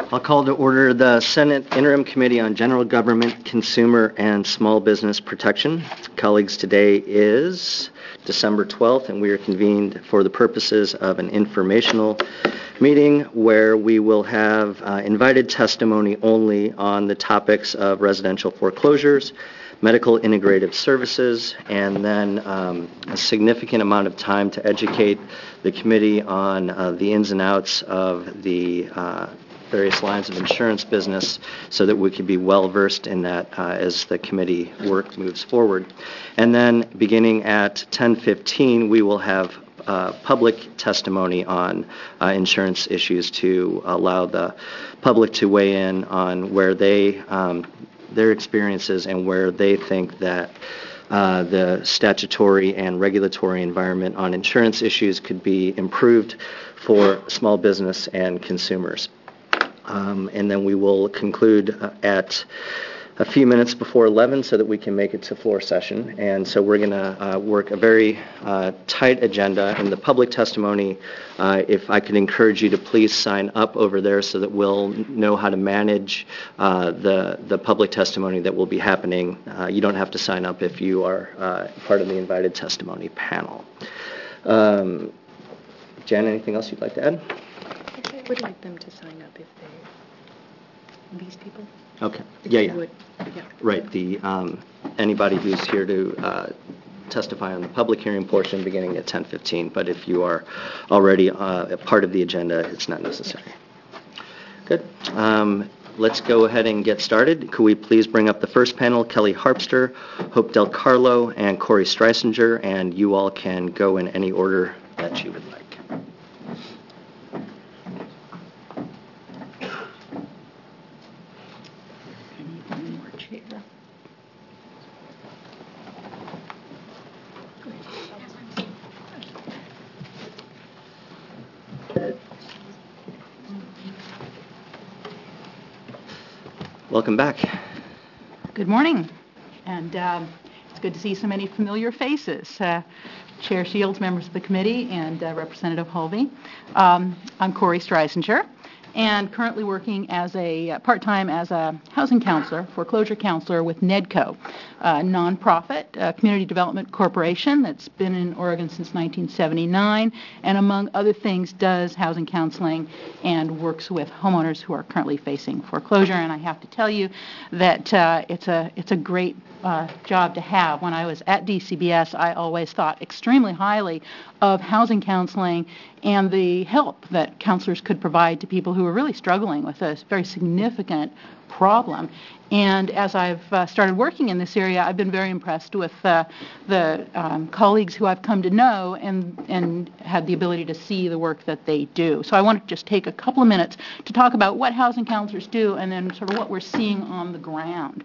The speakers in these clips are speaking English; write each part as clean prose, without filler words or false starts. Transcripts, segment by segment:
I'll call to order the Senate Interim Committee on General Government, Consumer, and Small Business Protection. Colleagues, today is December 12th, and we are convened for the purposes of an informational meeting where we will have invited testimony only on the topics of residential foreclosures, medical integrative services, and then a significant amount of time to educate the committee on the ins and outs of the various lines of insurance business so that we can be well versed in that as the committee work moves forward. And then beginning at 10:15, we will have public testimony on insurance issues to allow the public to weigh in on where they their experiences and where they think that the statutory and regulatory environment on insurance issues could be improved for small business and consumers. And then we will conclude at a few minutes before 11 so that we can make it to floor session. And so we're going to work a very tight agenda. In the public testimony, if I could encourage you to please sign up over there so that we'll know how to manage the public testimony that will be happening. You don't have to sign up if you are part of the invited testimony panel. Jen, anything else you'd like to add? I would like them to sign up if these people. Okay. Yeah. Would. Yeah. Right. The anybody who's here to testify on the public hearing portion beginning at 10:15. But if you are already a part of the agenda, it's not necessary. Good. Let's go ahead and get started. Could we please bring up the first panel, Kelly Harpster, Hope Del Carlo, and Corey Streisinger, and you all can go in any order that you would like. Welcome back. Good morning, and it's good to see so many familiar faces. Chair Shields, members of the committee, and Representative Hulvey. I'm Corey Streisinger, and currently working as a part-time as a housing counselor, foreclosure counselor with NEDCO, a nonprofit community development corporation that's been in Oregon since 1979, and among other things does housing counseling and works with homeowners who are currently facing foreclosure. And I have to tell you that it's a great job to have. When I was at DCBS, I always thought extremely highly of housing counseling and the help that counselors could provide to people who are really struggling with a very significant problem. And as I've started working in this area, I've been very impressed with the colleagues who I've come to know and had the ability to see the work that they do. So I want to just take a couple of minutes to talk about what housing counselors do and then sort of what we're seeing on the ground.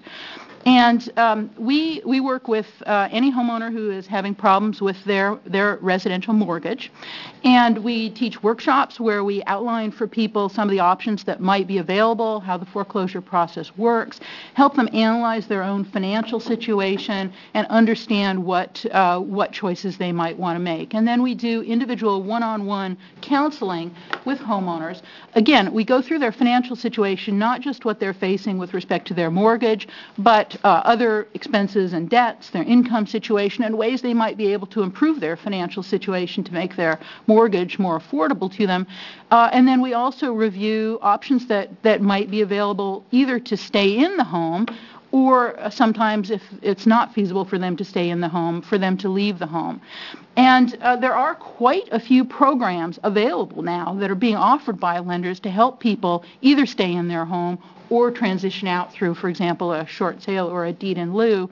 And we work with any homeowner who is having problems with their residential mortgage. And we teach workshops where we outline for people some of the options that might be available, how the foreclosure process works, help them analyze their own financial situation and understand what choices they might want to make. And then we do individual one-on-one counseling with homeowners. Again, we go through their financial situation, not just what they're facing with respect to their mortgage, but other expenses and debts, their income situation, and ways they might be able to improve their financial situation to make their mortgage more affordable to them. And then we also review options that might be available either to stay in the home or sometimes if it's not feasible for them to stay in the home, for them to leave the home. And there are quite a few programs available now that are being offered by lenders to help people either stay in their home or transition out through, for example, a short sale or a deed in lieu.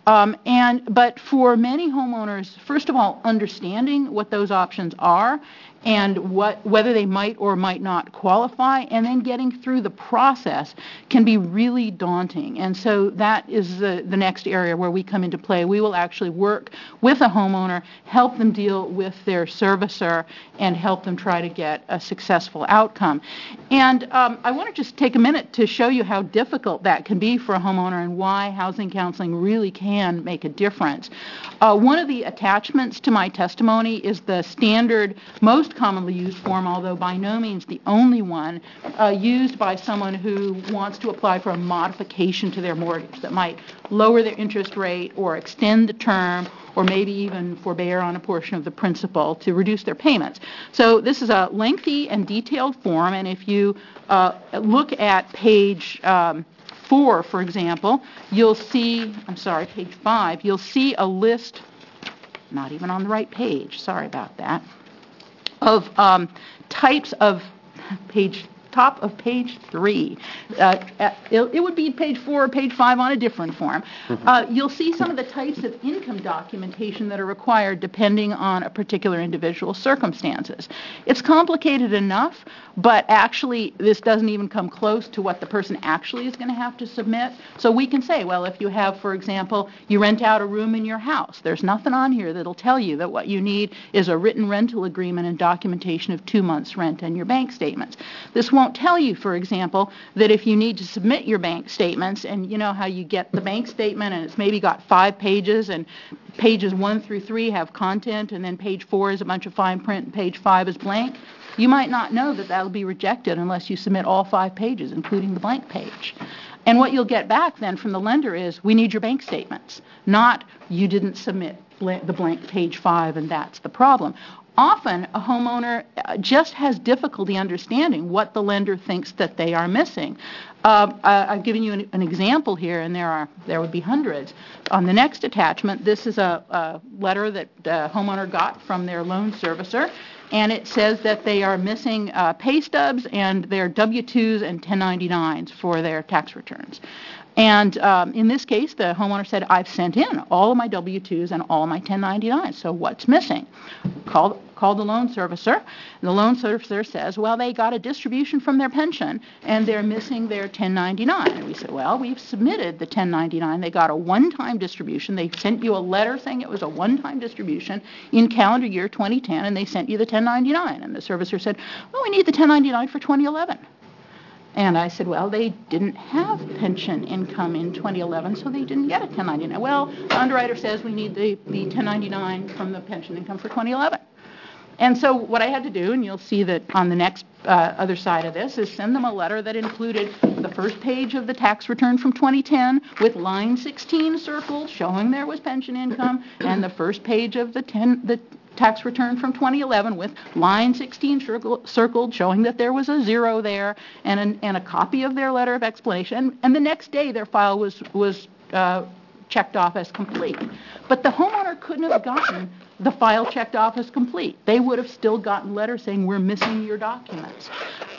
But for many homeowners, first of all, understanding what those options are and whether they might or might not qualify, and then getting through the process can be really daunting. And so that is the next area where we come into play. We will actually work with a homeowner, help them deal with their servicer, and help them try to get a successful outcome. And I want to just take a minute to show you how difficult that can be for a homeowner and why housing counseling really can can make a difference. One of the attachments to my testimony is the standard, most commonly used form, although by no means the only one, used by someone who wants to apply for a modification to their mortgage that might lower their interest rate or extend the term or maybe even forbear on a portion of the principal to reduce their payments. So this is a lengthy and detailed form, and if you look at page 4, for example, you'll see, page 5, you'll see a list, not even on the right page, sorry about that, of types of top of page 3. It would be page 4 or page 5 on a different form. You'll see some of the types of income documentation that are required depending on a particular individual's circumstances. It's complicated enough, but actually this doesn't even come close to what the person actually is going to have to submit. So we can say, well, if you have, for example, you rent out a room in your house, there's nothing on here that'll tell you that what you need is a written rental agreement and documentation of 2 months' rent and your bank statements. This won't tell you, for example, that if you need to submit your bank statements, and you know how you get the bank statement and it's maybe got 5 pages and pages 1 through 3 have content and then page 4 is a bunch of fine print and page 5 is blank, you might not know that that'll be rejected unless you submit all 5 pages, including the blank page. And what you'll get back then from the lender is, we need your bank statements, not you didn't submit the blank page 5 and that's the problem. Often a homeowner just has difficulty understanding what the lender thinks that they are missing. I've given you an example here, and there would be hundreds. On the next attachment, this is a letter that the homeowner got from their loan servicer, and it says that they are missing pay stubs and their W-2s and 1099s for their tax returns. And in this case, the homeowner said, I've sent in all of my W-2s and all of my 1099s, so what's missing? Called the loan servicer, and the loan servicer says, well, they got a distribution from their pension, and they're missing their 1099. And we said, well, we've submitted the 1099. They got a one-time distribution. They sent you a letter saying it was a one-time distribution in calendar year 2010, and they sent you the 1099. And the servicer said, well, we need the 1099 for 2011. And I said, well, they didn't have pension income in 2011, so they didn't get a 1099. Well, the underwriter says we need the 1099 from the pension income for 2011. And so what I had to do, and you'll see that on the next other side of this, is send them a letter that included the first page of the tax return from 2010 with line 16 circled showing there was pension income, and the first page of the tax return from 2011 with line 16 circled showing that there was a 0 there, and a copy of their letter of explanation. And the next day their file was checked off as complete. But the homeowner couldn't have gotten the file checked off as complete. They would have still gotten letters saying, we're missing your documents.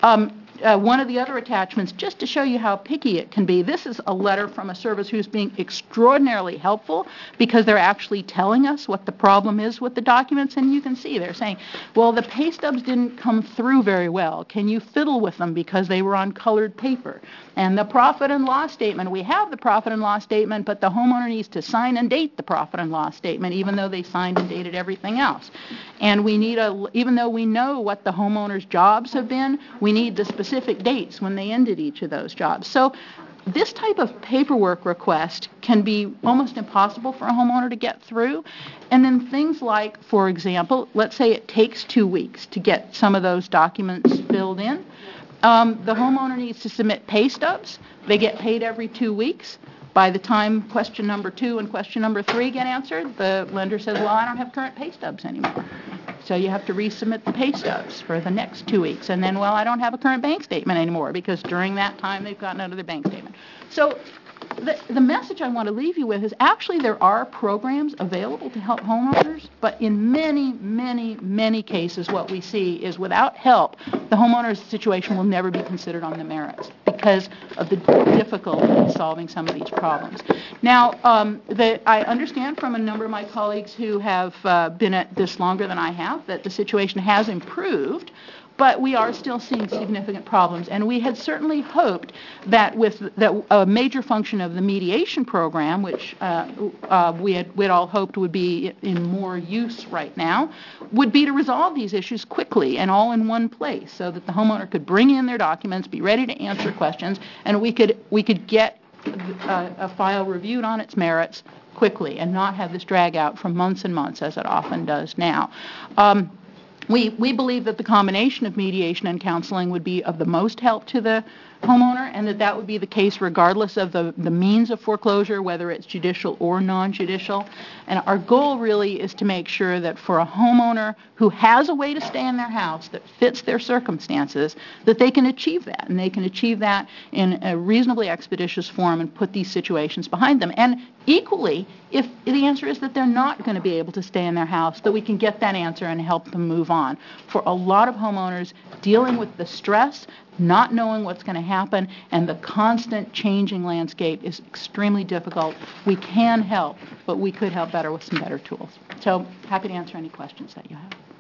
One of the other attachments, just to show you how picky it can be, this is a letter from a service who's being extraordinarily helpful because they're actually telling us what the problem is with the documents, and you can see they're saying, well, the pay stubs didn't come through very well. Can you fiddle with them because they were on colored paper? And the profit and loss statement, we have the profit and loss statement, but the homeowner needs to sign and date the profit and loss statement, even though they signed and dated everything else. And we need even though we know what the homeowner's jobs have been, we need the specific dates when they ended each of those jobs. So this type of paperwork request can be almost impossible for a homeowner to get through. And then things like, for example, let's say it takes 2 weeks to get some of those documents filled in. The homeowner needs to submit pay stubs. They get paid every 2 weeks. By the time question number 2 and question number 3 get answered, the lender says, well, I don't have current pay stubs anymore. So you have to resubmit the pay stubs for the next 2 weeks. And then, well, I don't have a current bank statement anymore because during that time they've gotten another bank statement. So the message I want to leave you with is actually there are programs available to help homeowners, but in many, many, many cases what we see is without help, the homeowner's situation will never be considered on the merits because of the difficulty in solving some of these problems. Now, I understand from a number of my colleagues who have been at this longer than I have that the situation has improved, but we are still seeing significant problems. And we had certainly hoped that with a major function of the mediation program, which we'd all hoped would be in more use right now, would be to resolve these issues quickly and all in one place so that the homeowner could bring in their documents, be ready to answer questions, and we could get a file reviewed on its merits quickly and not have this drag out for months and months as it often does now. We believe that the combination of mediation and counseling would be of the most help to the homeowner, and that would be the case regardless of the means of foreclosure, whether it's judicial or non-judicial. And our goal really is to make sure that for a homeowner who has a way to stay in their house that fits their circumstances, that they can achieve that, and they can achieve that in a reasonably expeditious form and put these situations behind them. And equally, if the answer is that they're not going to be able to stay in their house, that we can get that answer and help them move on. For a lot of homeowners, dealing with the stress, not knowing what's going to happen, and the constant changing landscape is extremely difficult. We can help, but we could help better with some better tools. So happy to answer any questions that you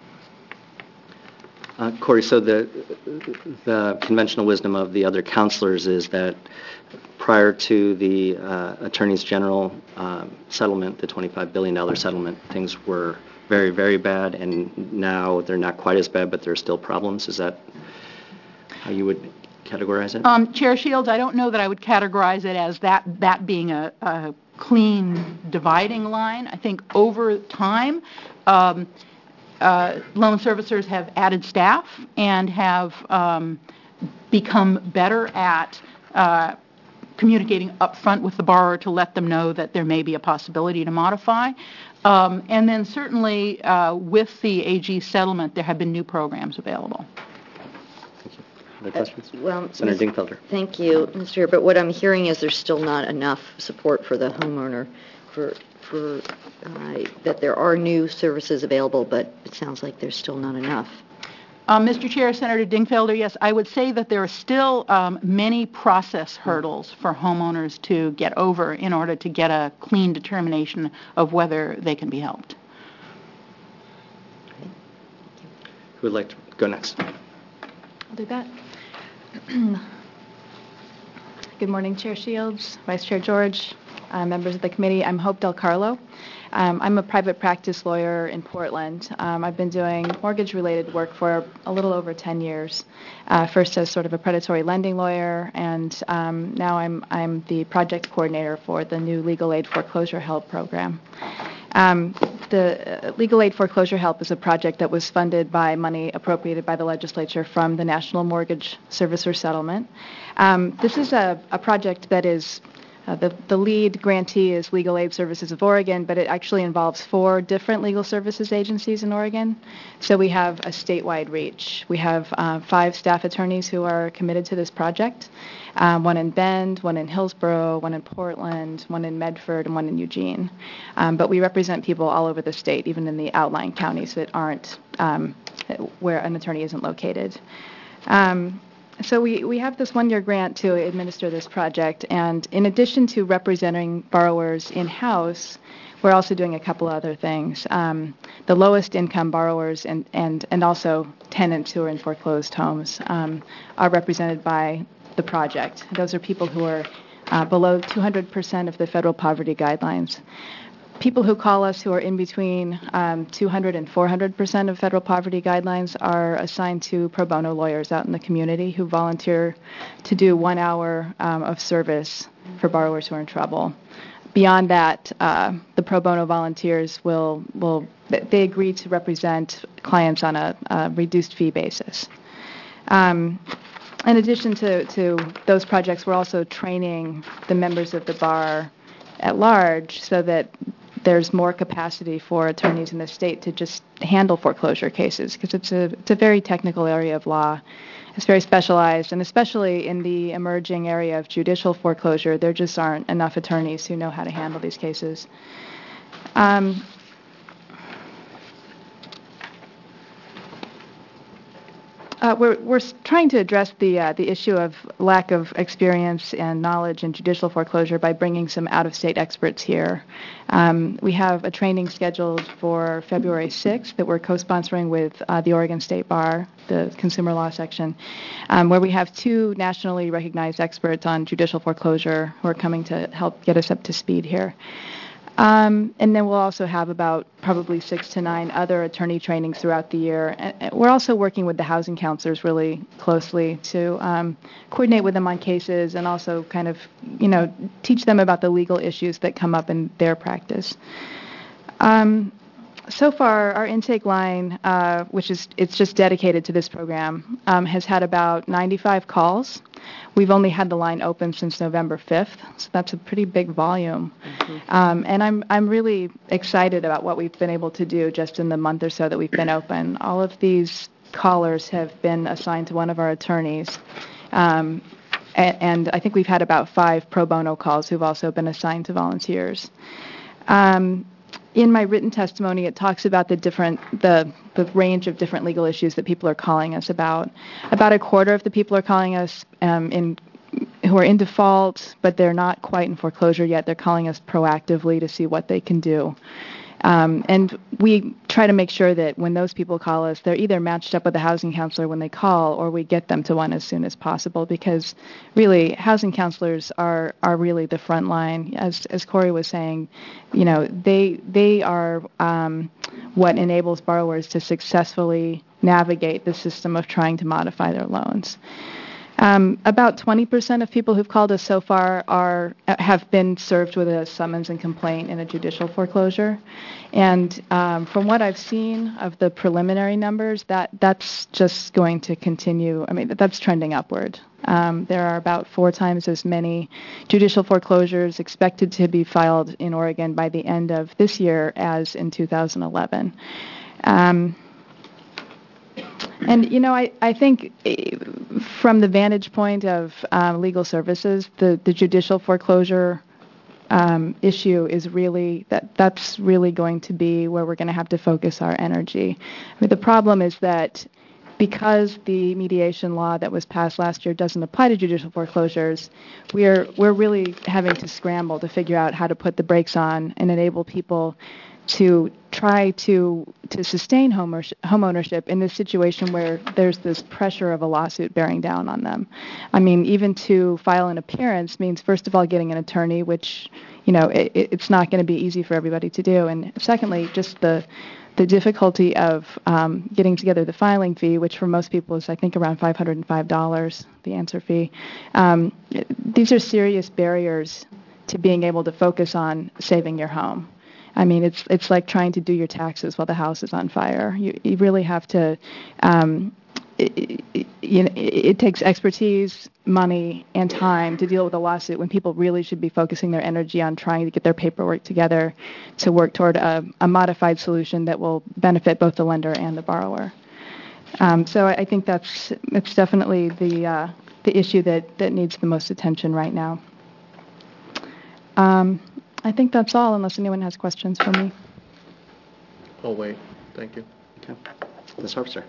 have. Corey, so the conventional wisdom of the other counselors is that prior to the Attorneys General settlement, the $25 billion settlement, things were very, very bad, and now they're not quite as bad, but there are still problems. Is that how you would categorize it? Chair Shields, I don't know that I would categorize it as that being a clean dividing line. I think over time, loan servicers have added staff and have become better at communicating upfront with the borrower to let them know that there may be a possibility to modify. And then certainly with the AG settlement, there have been new programs available. Other questions? Well, Senator Dingfelder. Thank you, Mr. Chair. But what I'm hearing is there's still not enough support for the homeowner for that there are new services available, but it sounds like there's still not enough. Mr. Chair, Senator Dingfelder, yes, I would say that there are still many process hurdles for homeowners to get over in order to get a clean determination of whether they can be helped. Who would like to go next? I'll do that. Good morning, Chair Shields, Vice Chair George, members of the committee. I'm Hope Del Carlo. I'm a private practice lawyer in Portland. I've been doing mortgage-related work for a little over 10 years, first as sort of a predatory lending lawyer, and now I'm the project coordinator for the new Legal Aid Foreclosure Help program. The Legal Aid Foreclosure Help is a project that was funded by money appropriated by the legislature from the National Mortgage Servicer Settlement. This is a project that is the lead grantee is Legal Aid Services of Oregon, but it actually involves 4 different legal services agencies in Oregon. So we have a statewide reach. We have 5 staff attorneys who are committed to this project, one in Bend, one in Hillsborough, one in Portland, one in Medford, and one in Eugene. But we represent people all over the state, even in the outlying counties that aren't where an attorney isn't located. So we have this 1-year grant to administer this project, and in addition to representing borrowers in-house, we're also doing a couple other things. The lowest income borrowers and also tenants who are in foreclosed homes are represented by the project. Those are people who are below 200% of the federal poverty guidelines. People who call us who are in between 200 and 400% of federal poverty guidelines are assigned to pro bono lawyers out in the community who volunteer to do 1 hour of service for borrowers who are in trouble. Beyond that, the pro bono volunteers they agree to represent clients on a reduced fee basis. In addition to those projects, we're also training the members of the bar at large so that there's more capacity for attorneys in the state to just handle foreclosure cases, because it's a very technical area of law. It's very specialized, and especially in the emerging area of judicial foreclosure, there just aren't enough attorneys who know how to handle these cases. We're trying to address the issue of lack of experience and knowledge in judicial foreclosure by bringing some out-of-state experts here. We have a training scheduled for February 6th that we're co-sponsoring with the Oregon State Bar, the Consumer Law Section, where we have 2 nationally recognized experts on judicial foreclosure who are coming to help get us up to speed here. And then we'll also have about probably 6 to 9 other attorney trainings throughout the year. And we're also working with the housing counselors really closely to coordinate with them on cases and also kind of, teach them about the legal issues that come up in their practice. So far, our intake line, it's just dedicated to this program, has had about 95 calls. We've only had the line open since November 5th, so that's a pretty big volume. And I'm really excited about what we've been able to do just in the month or so that we've been open. All of these callers have been assigned to one of our attorneys. And I think we've had about 5 pro bono calls who've also been assigned to volunteers. In my written testimony, it talks about the range of different legal issues that people are calling us about. About a quarter of the people are calling us who are in default, but they're not quite in foreclosure yet. They're calling us proactively to see what they can do. And we try to make sure that when those people call us, they're either matched up with a housing counselor when they call, or we get them to one as soon as possible, because really housing counselors are really the front line. As Corey was saying, they are what enables borrowers to successfully navigate the system of trying to modify their loans. About 20% of people who've called us so far have been served with a summons and complaint in a judicial foreclosure. And from what I've seen of the preliminary numbers, that's just going to continue. I mean, that's trending upward. There are about 4 times as many judicial foreclosures expected to be filed in Oregon by the end of this year as in 2011. And, I think from the vantage point of legal services, the judicial foreclosure issue is really, that's really going to be where we're going to have to focus our energy. I mean, the problem is that because the mediation law that was passed last year doesn't apply to judicial foreclosures, we're really having to scramble to figure out how to put the brakes on and enable people to try to sustain home ownership in this situation where there's this pressure of a lawsuit bearing down on them. I mean, even to file an appearance means, first of all, getting an attorney, which, it's not going to be easy for everybody to do. And secondly, just the difficulty of getting together the filing fee, which for most people is, I think, around $505, the answer fee. These are serious barriers to being able to focus on saving your home. I mean, it's like trying to do your taxes while the house is on fire. You really have to, it takes expertise, money, and time to deal with a lawsuit when people really should be focusing their energy on trying to get their paperwork together to work toward a modified solution that will benefit both the lender and the borrower. So I think that's definitely the issue that needs the most attention right now. I think that's all, unless anyone has questions for me. Oh, wait. Thank you. Okay. Ms. Harpster.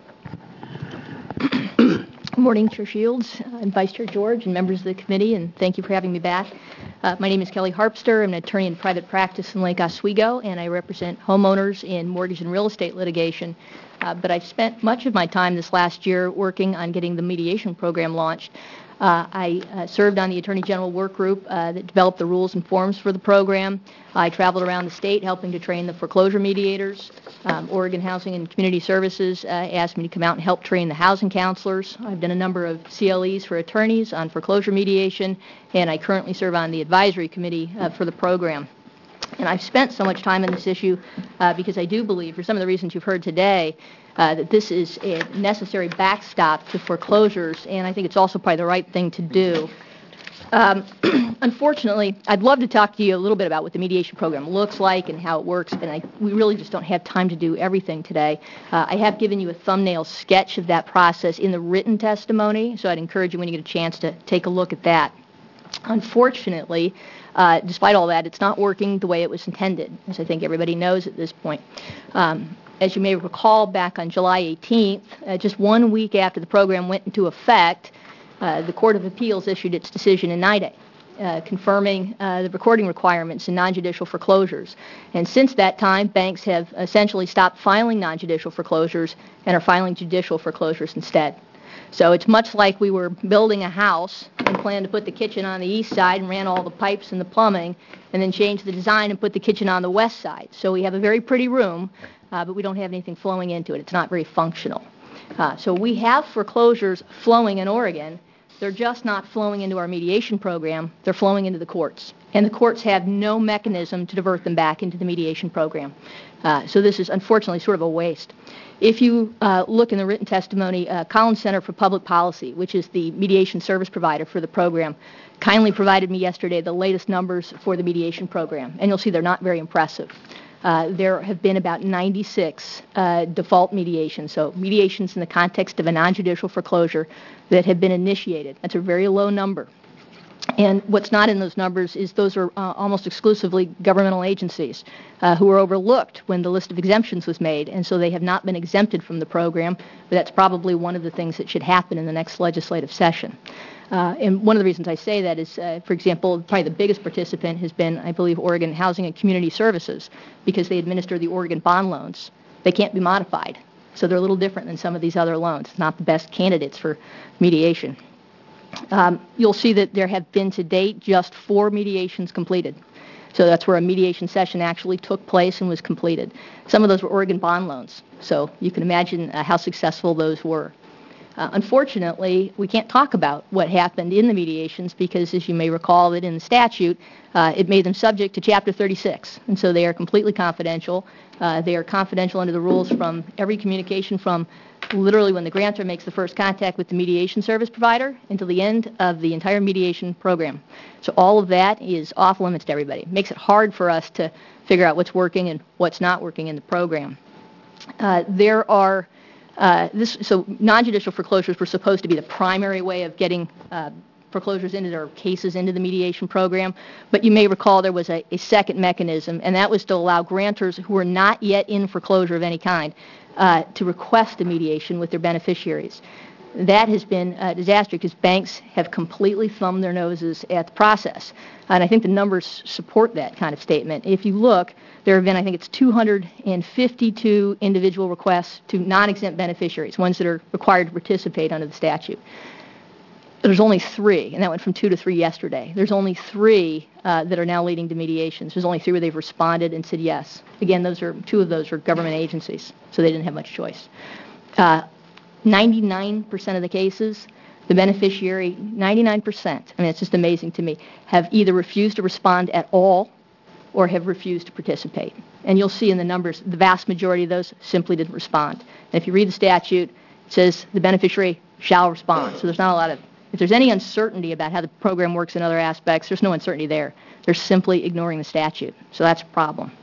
Good morning, Chair Shields and Vice Chair George and members of the committee, and thank you for having me back. My name is Kelly Harpster. I'm an attorney in private practice in Lake Oswego, and I represent homeowners in mortgage and real estate litigation. But I've spent much of my time this last year working on getting the mediation program launched. I served on the Attorney General work group that developed the rules and forms for the program. I traveled around the state helping to train the foreclosure mediators. Oregon Housing and Community Services asked me to come out and help train the housing counselors. I've done a number of CLEs for attorneys on foreclosure mediation, and I currently serve on the advisory committee for the program. And I've spent so much time on this issue because I do believe, for some of the reasons you've heard today, that this is a necessary backstop to foreclosures, and I think it's also probably the right thing to do. Unfortunately, I'd love to talk to you a little bit about what the mediation program looks like and how it works, and we really just don't have time to do everything today. I have given you a thumbnail sketch of that process in the written testimony, so I'd encourage you when you get a chance to take a look at that. Unfortunately, despite all that, it's not working the way it was intended, as I think everybody knows at this point. As you may recall, back on July 18th, just 1 week after the program went into effect, the Court of Appeals issued its decision in NIDA, confirming the recording requirements in non-judicial foreclosures. And since that time, banks have essentially stopped filing non-judicial foreclosures and are filing judicial foreclosures instead. So it's much like we were building a house and planned to put the kitchen on the east side and ran all the pipes and the plumbing, and then changed the design and put the kitchen on the west side. So we have a very pretty room, but we don't have anything flowing into it. It's not very functional. So we have foreclosures flowing in Oregon. They're just not flowing into our mediation program. They're flowing into the courts. And the courts have no mechanism to divert them back into the mediation program. So this is unfortunately sort of a waste. If you look in the written testimony, Collins Center for Public Policy, which is the mediation service provider for the program, kindly provided me yesterday the latest numbers for the mediation program. And you'll see they're not very impressive. There have been about 96 default mediations, so mediations in the context of a non-judicial foreclosure that have been initiated. That's a very low number. And what's not in those numbers is those are almost exclusively governmental agencies who were overlooked when the list of exemptions was made, and so they have not been exempted from the program, but that's probably one of the things that should happen in the next legislative session. And one of the reasons I say that is, for example, probably the biggest participant has been, I believe, Oregon Housing and Community Services, because they administer the Oregon bond loans. They can't be modified, so they're a little different than some of these other loans. It's not the best candidates for mediation. You'll see that there have been to date just 4 mediations completed. So that's where a mediation session actually took place and was completed. Some of those were Oregon bond loans, so you can imagine how successful those were. Unfortunately, we can't talk about what happened in the mediations because, as you may recall, that in the statute, it made them subject to Chapter 36, and so they are completely confidential. They are confidential under the rules from every communication from literally when the grantor makes the first contact with the mediation service provider until the end of the entire mediation program. So all of that is off limits to everybody. It makes it hard for us to figure out what's working and what's not working in the program. So non-judicial foreclosures were supposed to be the primary way of getting foreclosures into their cases into the mediation program, but you may recall there was a second mechanism, and that was to allow grantors who were not yet in foreclosure of any kind to request a mediation with their beneficiaries. That has been a disaster because banks have completely thumbed their noses at the process. And I think the numbers support that kind of statement. If you look, there have been, I think it's 252 individual requests to non-exempt beneficiaries, ones that are required to participate under the statute. There's only 3, and that went from 2 to 3 yesterday. There's only 3 that are now leading to mediations. There's only 3 where they've responded and said yes. Again, 2 of those are government agencies, so they didn't have much choice. 99% of the cases, the beneficiary, 99%, I mean, it's just amazing to me, have either refused to respond at all or have refused to participate. And you'll see in the numbers, the vast majority of those simply didn't respond. And if you read the statute, it says the beneficiary shall respond. So there's not a lot of, if there's any uncertainty about how the program works in other aspects, there's no uncertainty there. They're simply ignoring the statute. So that's a problem.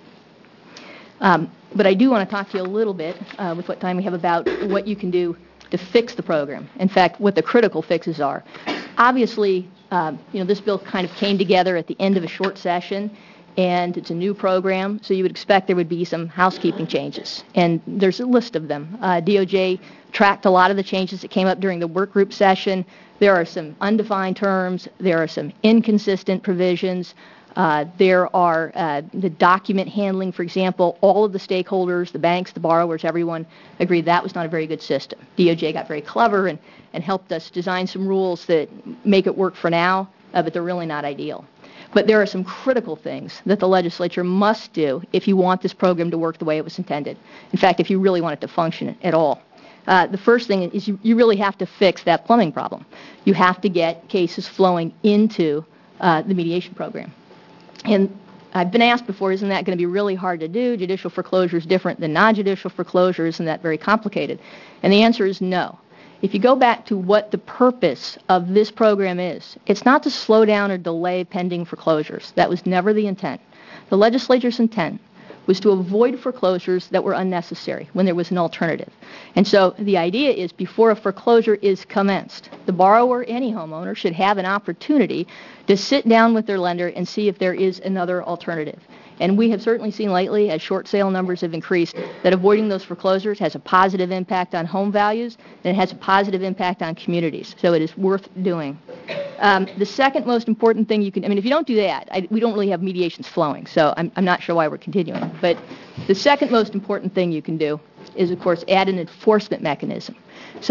But I do want to talk to you a little bit, with what time we have, about what you can do to fix the program. In fact, what the critical fixes are. Obviously, this bill kind of came together at the end of a short session, and it's a new program, so you would expect there would be some housekeeping changes. And there's a list of them. DOJ tracked a lot of the changes that came up during the work group session. There are some undefined terms. There are some inconsistent provisions. There are the document handling, for example. All of the stakeholders, the banks, the borrowers, everyone agreed that was not a very good system. DOJ got very clever and helped us design some rules that make it work for now, but they're really not ideal. But there are some critical things that the legislature must do if you want this program to work the way it was intended. In fact, if you really want it to function at all. The first thing is you really have to fix that plumbing problem. You have to get cases flowing into the mediation program. And I've been asked before, isn't that going to be really hard to do? Judicial foreclosure is different than non-judicial foreclosure. Isn't that very complicated? And the answer is no. If you go back to what the purpose of this program is, it's not to slow down or delay pending foreclosures. That was never the intent. The legislature's intent was to avoid foreclosures that were unnecessary when there was an alternative. And so the idea is before a foreclosure is commenced, the borrower, any homeowner, should have an opportunity to sit down with their lender and see if there is another alternative. And we have certainly seen lately, as short sale numbers have increased, that avoiding those foreclosures has a positive impact on home values, and it has a positive impact on communities. So it is worth doing. The second most important thing you can, if you don't do that, we don't really have mediations flowing, so I'm not sure why we're continuing. But the second most important thing you can do is, of course, add an enforcement mechanism. So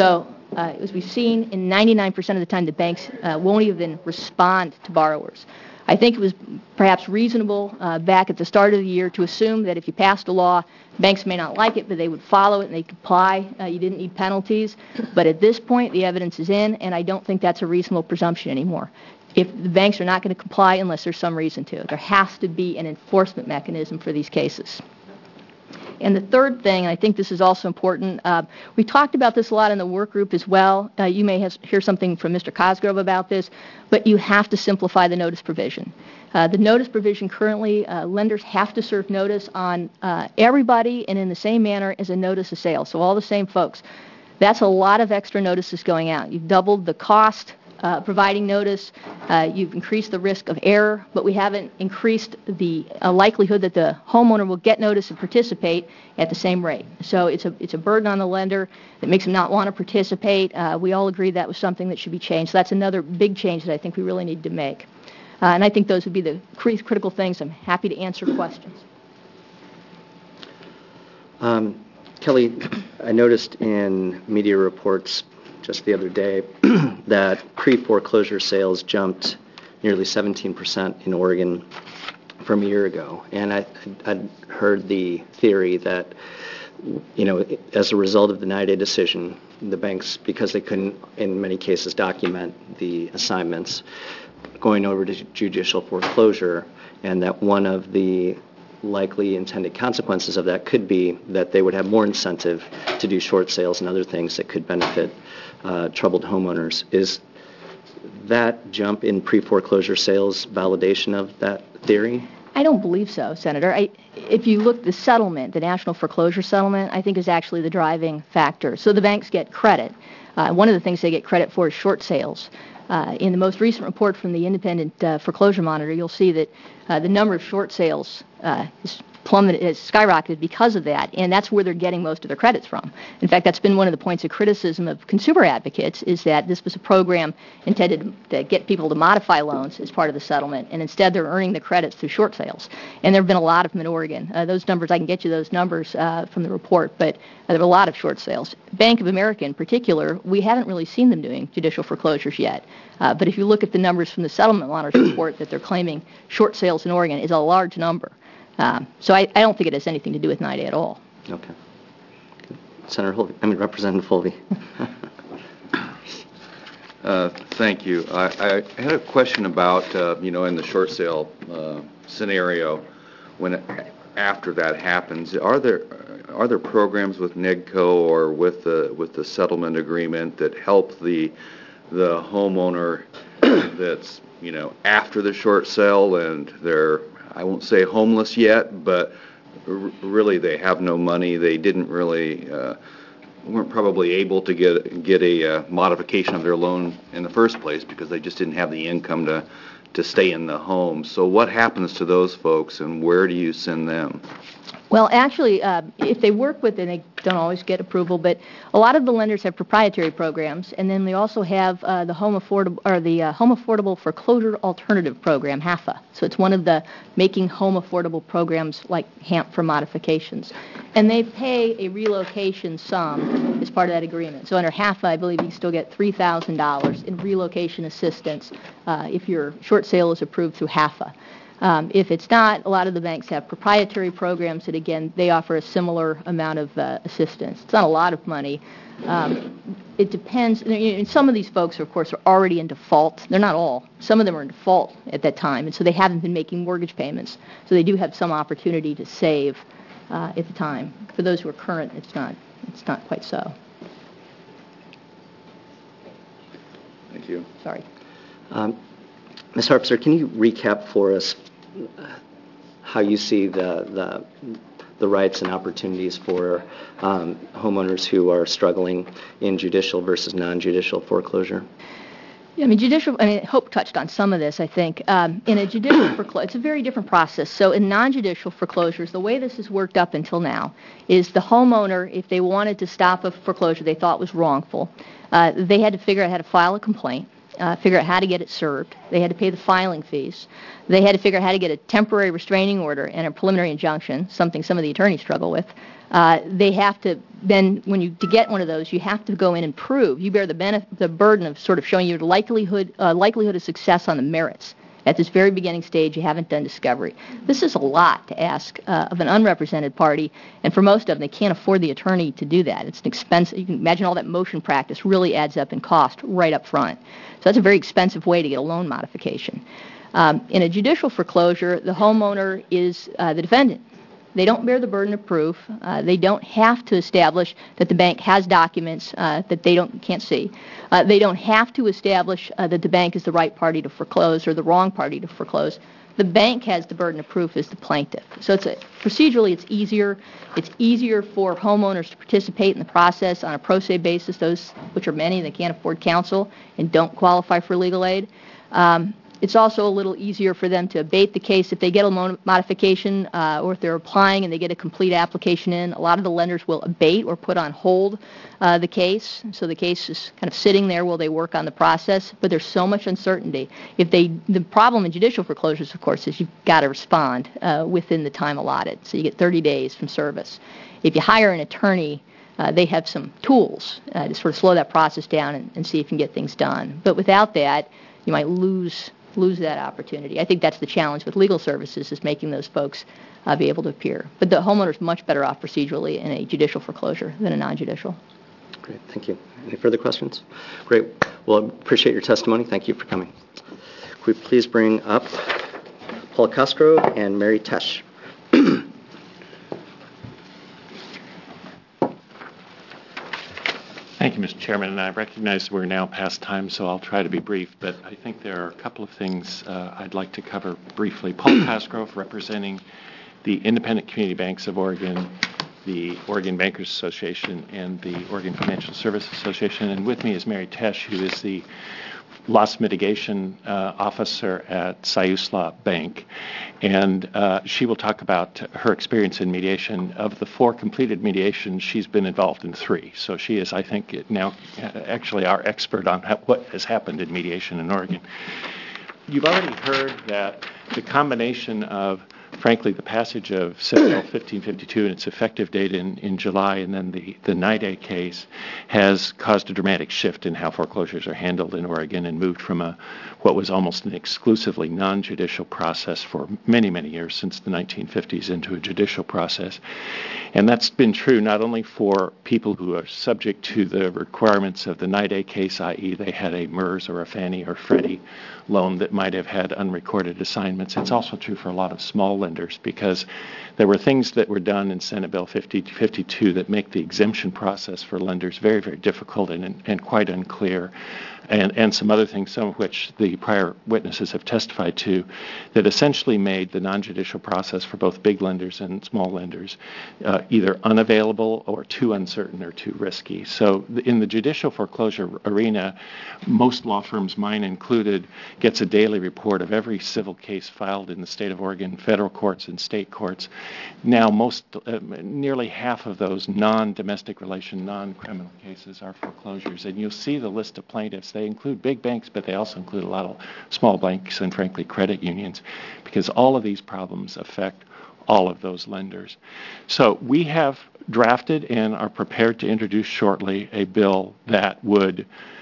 as we've seen, in 99% of the time, the banks won't even respond to borrowers. I think it was perhaps reasonable back at the start of the year to assume that if you passed a law, banks may not like it, but they would follow it and they'd comply. You didn't need penalties. But at this point, the evidence is in, and I don't think that's a reasonable presumption anymore. If the banks are not going to comply unless there's some reason to, there has to be an enforcement mechanism for these cases. And the third thing, and I think this is also important, we talked about this a lot in the work group as well. You may hear something from Mr. Cosgrove about this, but you have to simplify the notice provision. The notice provision currently, lenders have to serve notice on everybody and in the same manner as a notice of sale, so all the same folks. That's a lot of extra notices going out. You've doubled the cost providing notice, you've increased the risk of error, but we haven't increased the likelihood that the homeowner will get notice and participate at the same rate. So it's a burden on the lender that makes them not want to participate. We all agree that was something that should be changed. So that's another big change that I think we really need to make. And I think those would be the critical things. I'm happy to answer questions. Kelly, I noticed in media reports just the other day that pre-foreclosure sales jumped nearly 17% in Oregon from a year ago. And I'd heard the theory that, as a result of the NIDA decision, the banks, because they couldn't, in many cases, document the assignments, going over to judicial foreclosure, and that one of the likely intended consequences of that could be that they would have more incentive to do short sales and other things that could benefit troubled homeowners. Is that jump in pre-foreclosure sales validation of that theory? I don't believe so, Senator. If you look at the settlement, the national foreclosure settlement, I think is actually the driving factor. So the banks get credit. One of the things they get credit for is short sales. In the most recent report from the Independent Foreclosure Monitor, you'll see that the number of short sales is plummeted, has skyrocketed because of that, and that's where they're getting most of their credits from. In fact, that's been one of the points of criticism of consumer advocates, is that this was a program intended to get people to modify loans as part of the settlement, and instead they're earning the credits through short sales. And there have been a lot of them in Oregon. Those numbers, I can get you those numbers from the report, but there are a lot of short sales. Bank of America in particular, we haven't really seen them doing judicial foreclosures yet. But if you look at the numbers from the settlement monitor's report that they're claiming short sales in Oregon is a large number. So I don't think it has anything to do with NIDA at all. Okay. Representative Fulvey. Thank you. I had a question about, in the short sale scenario, after that happens, are there programs with NEDCO or with the settlement agreement that help the homeowner that's after the short sale and they're, I won't say homeless yet, but really they have no money. They didn't really weren't probably able to get a modification of their loan in the first place because they just didn't have the income to stay in the home. So what happens to those folks, and where do you send them? Well, actually, if they work with it, they don't always get approval, but a lot of the lenders have proprietary programs, and then they also have the Home Affordable Foreclosure Alternative Program, HAFA. So it's one of the Making Home Affordable programs like HAMP for modifications. And they pay a relocation sum as part of that agreement. So under HAFA, I believe you still get $3,000 in relocation assistance if your short sale is approved through HAFA. If it's not, a lot of the banks have proprietary programs that, again, they offer a similar amount of assistance. It's not a lot of money. It depends. And some of these folks, of course, are already in default. They're not all. Some of them are in default at that time, and so they haven't been making mortgage payments. So they do have some opportunity to save at the time. For those who are current, it's not quite so. Thank you. Sorry. Ms. Harpster, can you recap for us how you see the rights and opportunities for homeowners who are struggling in judicial versus non-judicial foreclosure? Yeah, Hope touched on some of this, I think. In a judicial foreclosure, it's a very different process. So in non-judicial foreclosures, the way this has worked up until now is the homeowner, if they wanted to stop a foreclosure they thought was wrongful, they had to figure out how to file a complaint. figure out how to get it served. They had to pay the filing fees. They had to figure out how to get a temporary restraining order and a preliminary injunction, something some of the attorneys struggle with. They have to then, to get one of those, you have to go in and prove. You bear the burden of sort of showing your likelihood of success on the merits. At this very beginning stage, you haven't done discovery. This is a lot to ask of an unrepresented party, and for most of them, they can't afford the attorney to do that. It's an expense. You can imagine all that motion practice really adds up in cost right up front. So that's a very expensive way to get a loan modification. In a judicial foreclosure, the homeowner is the defendant. They don't bear the burden of proof. They don't have to establish that the bank has documents that they can't see. They don't have to establish that the bank is the right party to foreclose or the wrong party to foreclose. The bank has the burden of proof as the plaintiff. So procedurally, it's easier. It's easier for homeowners to participate in the process on a pro se basis, those which are many that can't afford counsel and don't qualify for legal aid. It's also a little easier for them to abate the case if they get a loan modification or if they're applying and they get a complete application in. A lot of the lenders will abate or put on hold the case. So the case is kind of sitting there while they work on the process. But there's so much uncertainty. The problem in judicial foreclosures, of course, is you've got to respond within the time allotted. So you get 30 days from service. If you hire an attorney, they have some tools to sort of slow that process down and see if you can get things done. But without that, you might lose that opportunity. I think that's the challenge with legal services, is making those folks be able to appear. But the homeowner's much better off procedurally in a judicial foreclosure than a non-judicial. Great, thank you. Any further questions? Great. Well, appreciate your testimony. Thank you for coming. Could we please bring up Paul Castro and Mary Tesh? Thank you, Mr. Chairman, and I recognize we're now past time, so I'll try to be brief, but I think there are a couple of things I'd like to cover briefly. Paul Cosgrove, representing the Independent Community Banks of Oregon, the Oregon Bankers Association, and the Oregon Financial Services Association, and with me is Mary Tesh, who is the loss mitigation officer at Siuslaw Bank, and she will talk about her experience in mediation. Of the 4 completed mediations, she's been involved in 3, so she is, I think, now actually our expert on what has happened in mediation in Oregon. You've already heard that the combination of, frankly, the passage of Senate Bill 1552 and its effective date in July, and then the NIDA case, has caused a dramatic shift in how foreclosures are handled in Oregon and moved from what was almost an exclusively non-judicial process for many, many years, since the 1950s, into a judicial process. And that's been true not only for people who are subject to the requirements of the NIDA case, i.e. they had a MERS or a Fannie or Freddie loan that might have had unrecorded assignments. It's also true for a lot of small lenders, because there were things that were done in Senate Bill 5052 that make the exemption process for lenders very, very difficult and quite unclear, and some other things, some of which the prior witnesses have testified to, that essentially made the non-judicial process for both big lenders and small lenders either unavailable or too uncertain or too risky. So in the judicial foreclosure arena, most law firms, mine included, gets a daily report of every civil case filed in the state of Oregon, federal courts and state courts. Now nearly half of those non-domestic relation, non-criminal cases are foreclosures, and you'll see the list of plaintiffs. They include big banks, but they also include a lot of small banks and, frankly, credit unions, because all of these problems affect all of those lenders. So we have drafted and are prepared to introduce shortly a bill that would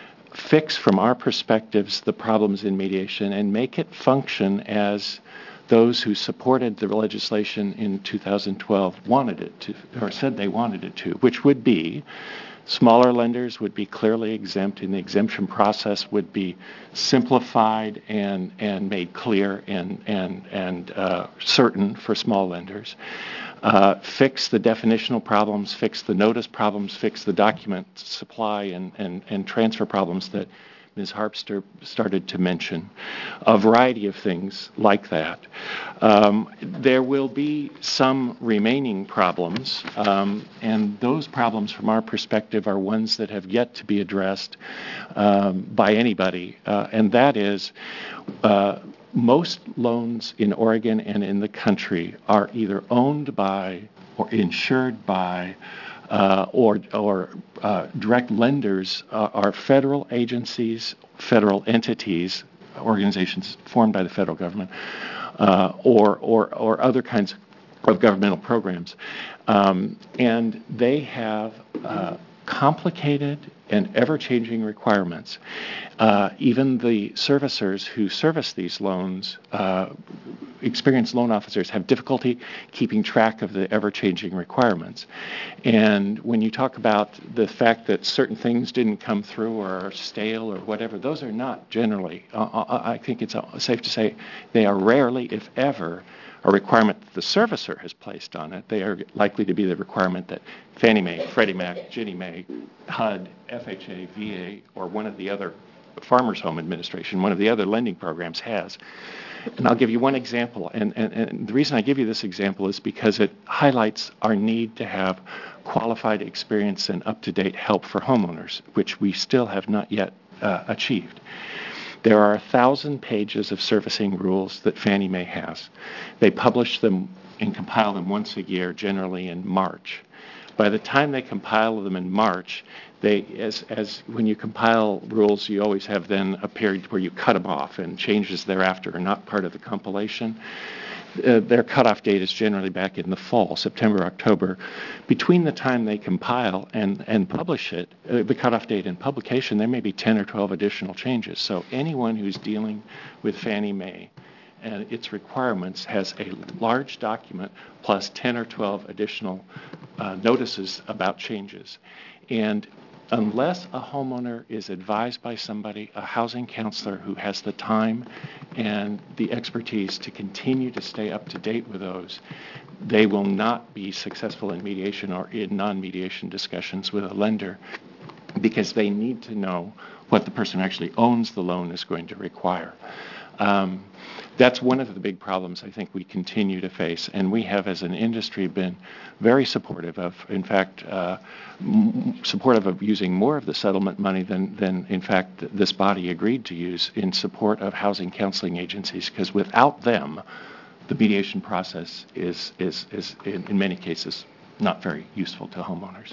fix, from our perspectives, the problems in mediation and make it function as those who supported the legislation in 2012 wanted it to, or said they wanted it to, which would be smaller lenders would be clearly exempt, and the exemption process would be simplified and made clear and certain for small lenders. Fix the definitional problems, fix the notice problems, fix the document supply and transfer problems that Ms. Harpster started to mention, a variety of things like that. There will be some remaining problems, and those problems from our perspective are ones that have yet to be addressed by anybody, and that is most loans in Oregon and in the country are either owned by or insured by or direct lenders are federal agencies, federal entities, organizations formed by the federal government, or other kinds of governmental programs. And they have complicated and ever-changing requirements. Even the servicers who service these loans, experienced loan officers, have difficulty keeping track of the ever-changing requirements. And when you talk about the fact that certain things didn't come through or are stale or whatever, those are not generally, I think it's safe to say, they are rarely, if ever, a requirement that the servicer has placed on it. They are likely to be the requirement that Fannie Mae, Freddie Mac, Ginnie Mae, HUD, FHA, VA, or one of the other Farmers Home Administration, one of the other lending programs has. And I'll give you one example. And the reason I give you this example is because it highlights our need to have qualified experience and up-to-date help for homeowners, which we still have not yet achieved. There are 1,000 pages of servicing rules that Fannie Mae has. They publish them and compile them once a year, generally in March. By the time they compile them in March, as when you compile rules, you always have then a period where you cut them off, and changes thereafter are not part of the compilation. Their cutoff date is generally back in the fall, September, October. Between the time they compile and publish it, the cutoff date and publication, there may be 10 or 12 additional changes. So anyone who's dealing with Fannie Mae and its requirements has a large document plus 10 or 12 additional notices about changes. And unless a homeowner is advised by somebody, a housing counselor who has the time and the expertise to continue to stay up to date with those, they will not be successful in mediation or in non-mediation discussions with a lender, because they need to know what the person who actually owns the loan is going to require. That's one of the big problems I think we continue to face, and we have as an industry been very supportive of, in fact, supportive of using more of the settlement money than in fact this body agreed to use in support of housing counseling agencies, because without them, the mediation process is in many cases not very useful to homeowners.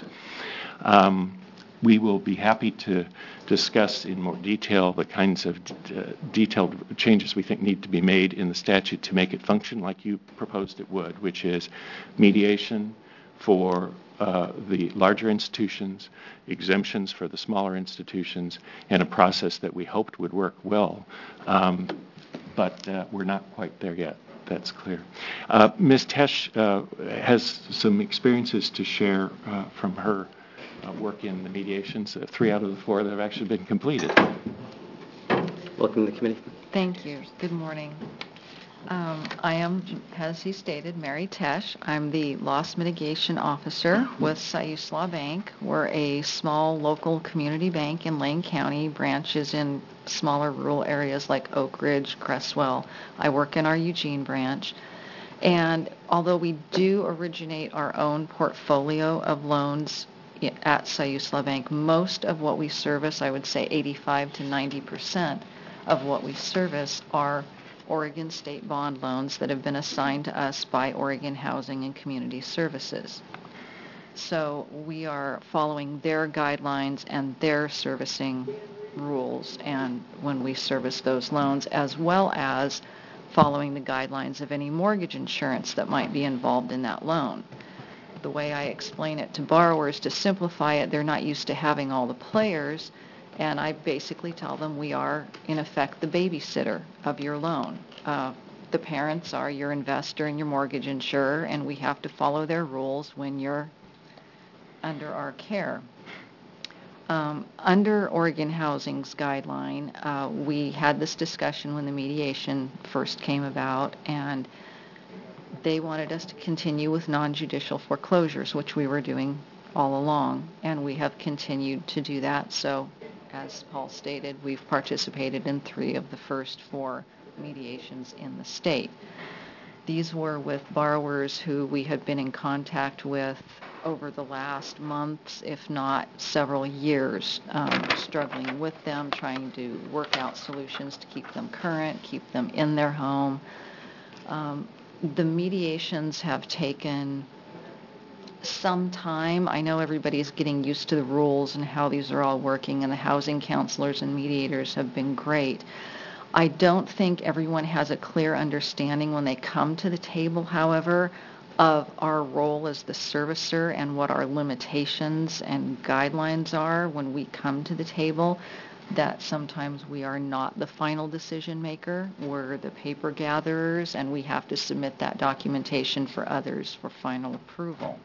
We will be happy to discuss in more detail the kinds of detailed changes we think need to be made in the statute to make it function like you proposed it would, which is mediation for the larger institutions, exemptions for the smaller institutions, and a process that we hoped would work well. But we're not quite there yet. That's clear. Ms. Tesh has some experiences to share from her work in the mediations, 3 out of the 4 that have actually been completed. Welcome to the committee. Thank you. Good morning. I am, as he stated, Mary Tesh. I'm the Loss Mitigation Officer with Siuslaw Bank. We're a small local community bank in Lane County, branches in smaller rural areas like Oak Ridge, Cresswell. I work in our Eugene branch. And although we do originate our own portfolio of loans at Siuslaw Bank, most of what we service, I would say 85 to 90% of what we service, are Oregon state bond loans that have been assigned to us by Oregon Housing and Community Services. So we are following their guidelines and their servicing rules, and when we service those loans, as well as following the guidelines of any mortgage insurance that might be involved in that loan. The way I explain it to borrowers, to simplify it, they're not used to having all the players, and I basically tell them we are, in effect, the babysitter of your loan. The parents are your investor and your mortgage insurer, and we have to follow their rules when you're under our care. Under Oregon Housing's guideline, we had this discussion when the mediation first came about, and they wanted us to continue with non-judicial foreclosures, which we were doing all along, and we have continued to do that. So, as Paul stated, we've participated in 3 of the first 4 mediations in the state. These were with borrowers who we had been in contact with over the last months, if not several years, struggling with them, trying to work out solutions to keep them current, keep them in their home. The mediations have taken some time. I know everybody's getting used to the rules and how these are all working, and the housing counselors and mediators have been great. I don't think everyone has a clear understanding when they come to the table, however, of our role as the servicer and what our limitations and guidelines are when we come to the table, that sometimes we are not the final decision maker. We're the paper gatherers, and we have to submit that documentation for others for final approval.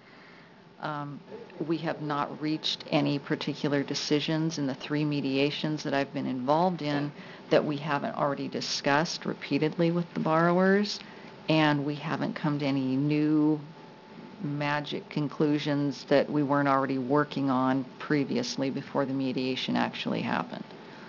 We have not reached any particular decisions in the 3 mediations that I've been involved in that we haven't already discussed repeatedly with the borrowers, and we haven't come to any new magic conclusions that we weren't already working on previously before the mediation actually happened.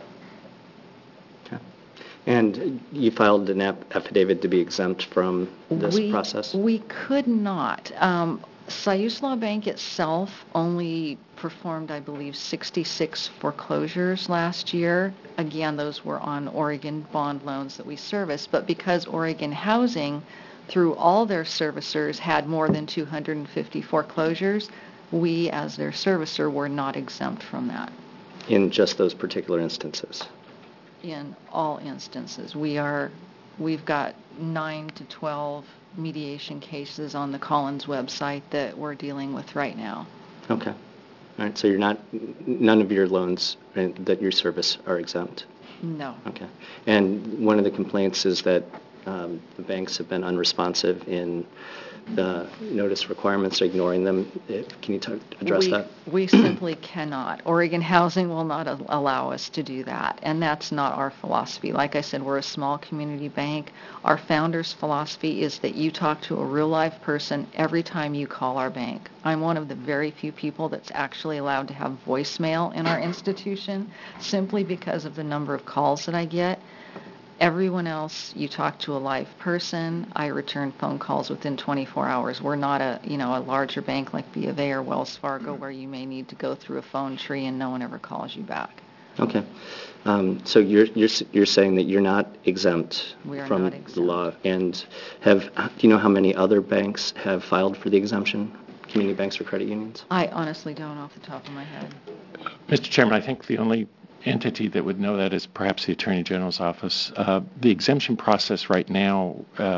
Okay. And you filed an affidavit to be exempt from this process? We could not. Siuslaw Bank itself only performed, I believe, 66 foreclosures last year. Again, those were on Oregon bond loans that we serviced, but because Oregon Housing, through all their servicers, had more than 250 foreclosures, we, as their servicer, were not exempt from that. In just those particular instances? In all instances. We've got 9 to 12 mediation cases on the Collins website that we're dealing with right now. Okay. All right, so none of your loans that you service are exempt? No. Okay. And one of the complaints is that the banks have been unresponsive in the notice requirements, ignoring them. Can you address that? We simply cannot. Oregon Housing will not allow us to do that, and that's not our philosophy. Like I said, we're a small community bank. Our founder's philosophy is that you talk to a real live person every time you call our bank. I'm one of the very few people that's actually allowed to have voicemail in our institution, simply because of the number of calls that I get. Everyone else, you talk to a live person. I return phone calls within 24 hours. We're not a larger bank like B of A or Wells Fargo where you may need to go through a phone tree and no one ever calls you back. Okay. So you're saying that you're not exempt from not exempt. The law, and do you know how many other banks have filed for the exemption? Community banks or credit unions? I honestly don't off the top of my head. Mr. Chairman, I think the only entity that would know that is perhaps the Attorney General's office. The exemption process right now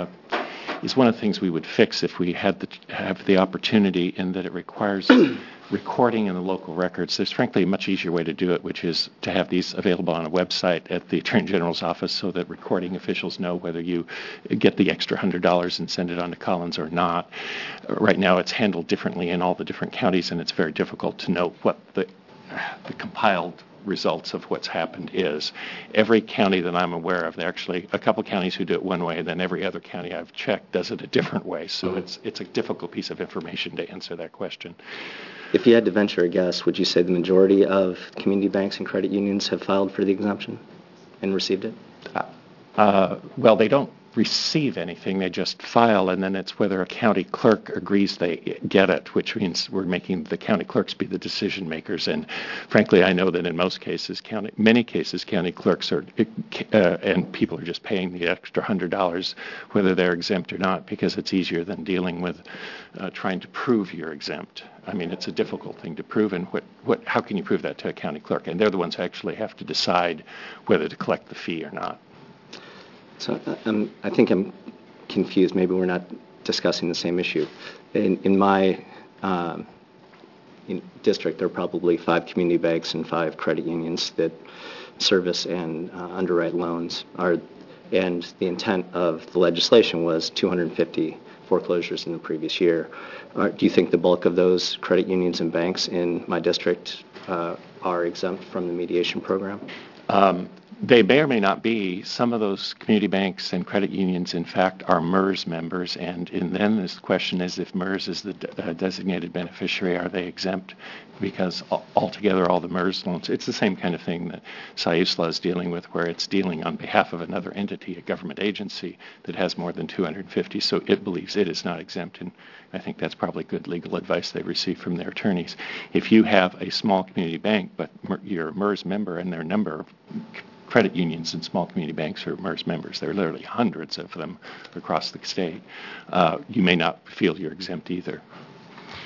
is one of the things we would fix if we had have the opportunity, in that it requires recording in the local records. There's frankly a much easier way to do it, which is to have these available on a website at the Attorney General's office so that recording officials know whether you get the extra $100 and send it on to Collins or not. Right now it's handled differently in all the different counties, and it's very difficult to know what the compiled results of what's happened is. Every county that I'm aware of, there are actually a couple counties who do it one way, and then every other county I've checked does it a different way. So it's a difficult piece of information to answer that question. If you had to venture a guess, would you say the majority of community banks and credit unions have filed for the exemption and received it? Well, they don't receive anything. They just file, and then it's whether a county clerk agrees they get it, which means we're making the county clerks be the decision makers. And frankly, I know that in many cases, county clerks are, and people are just paying the extra $100, whether they're exempt or not, because it's easier than dealing with trying to prove you're exempt. I mean, it's a difficult thing to prove, and how can you prove that to a county clerk? And they're the ones who actually have to decide whether to collect the fee or not. So I think I'm confused. Maybe we're not discussing the same issue. In my district, there are probably 5 community banks and 5 credit unions that service and underwrite loans. And the intent of the legislation was 250 foreclosures in the previous year. Do you think the bulk of those credit unions and banks in my district are exempt from the mediation program? They may or may not be. Some of those community banks and credit unions, in fact, are MERS members, and then the question is, if MERS is the designated beneficiary, are they exempt? Because altogether, all the MERS loans, it's the same kind of thing that Siuslaw is dealing with, where it's dealing on behalf of another entity, a government agency, that has more than 250, so it believes it is not exempt, and I think that's probably good legal advice they receive from their attorneys. If you have a small community bank, but you're a MERS member, and there are a number of credit unions and small community banks are MERS members, there are literally hundreds of them across the state, you may not feel you're exempt either.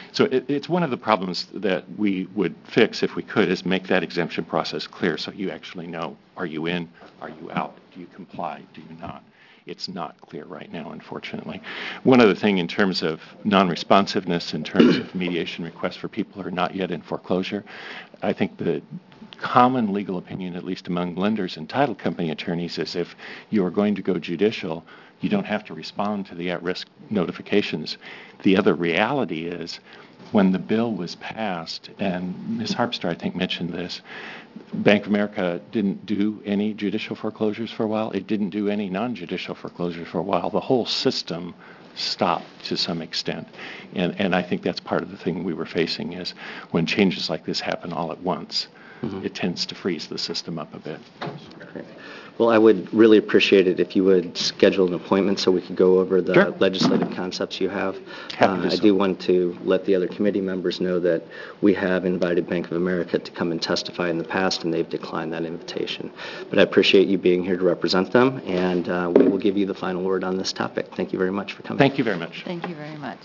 So it's one of the problems that we would fix if we could, is make that exemption process clear so you actually know, are you in, are you out, do you comply, do you not? It's not clear right now, unfortunately. One other thing in terms of non-responsiveness, in terms of mediation requests for people who are not yet in foreclosure, I think the common legal opinion, at least among lenders and title company attorneys, is if you are going to go judicial, you don't have to respond to the at-risk notifications. The other reality is, when the bill was passed, and Ms. Harpster, I think, mentioned this, Bank of America didn't do any judicial foreclosures for a while. It didn't do any non-judicial foreclosures for a while. The whole system stopped to some extent. And I think that's part of the thing we were facing, is when changes like this happen all at once, it tends to freeze the system up a bit. Great. Well, I would really appreciate it if you would schedule an appointment so we could go over the legislative concepts you have. I do want to let the other committee members know that we have invited Bank of America to come and testify in the past, and they've declined that invitation. But I appreciate you being here to represent them, and we will give you the final word on this topic. Thank you very much for coming. Thank you very much. Thank you very much.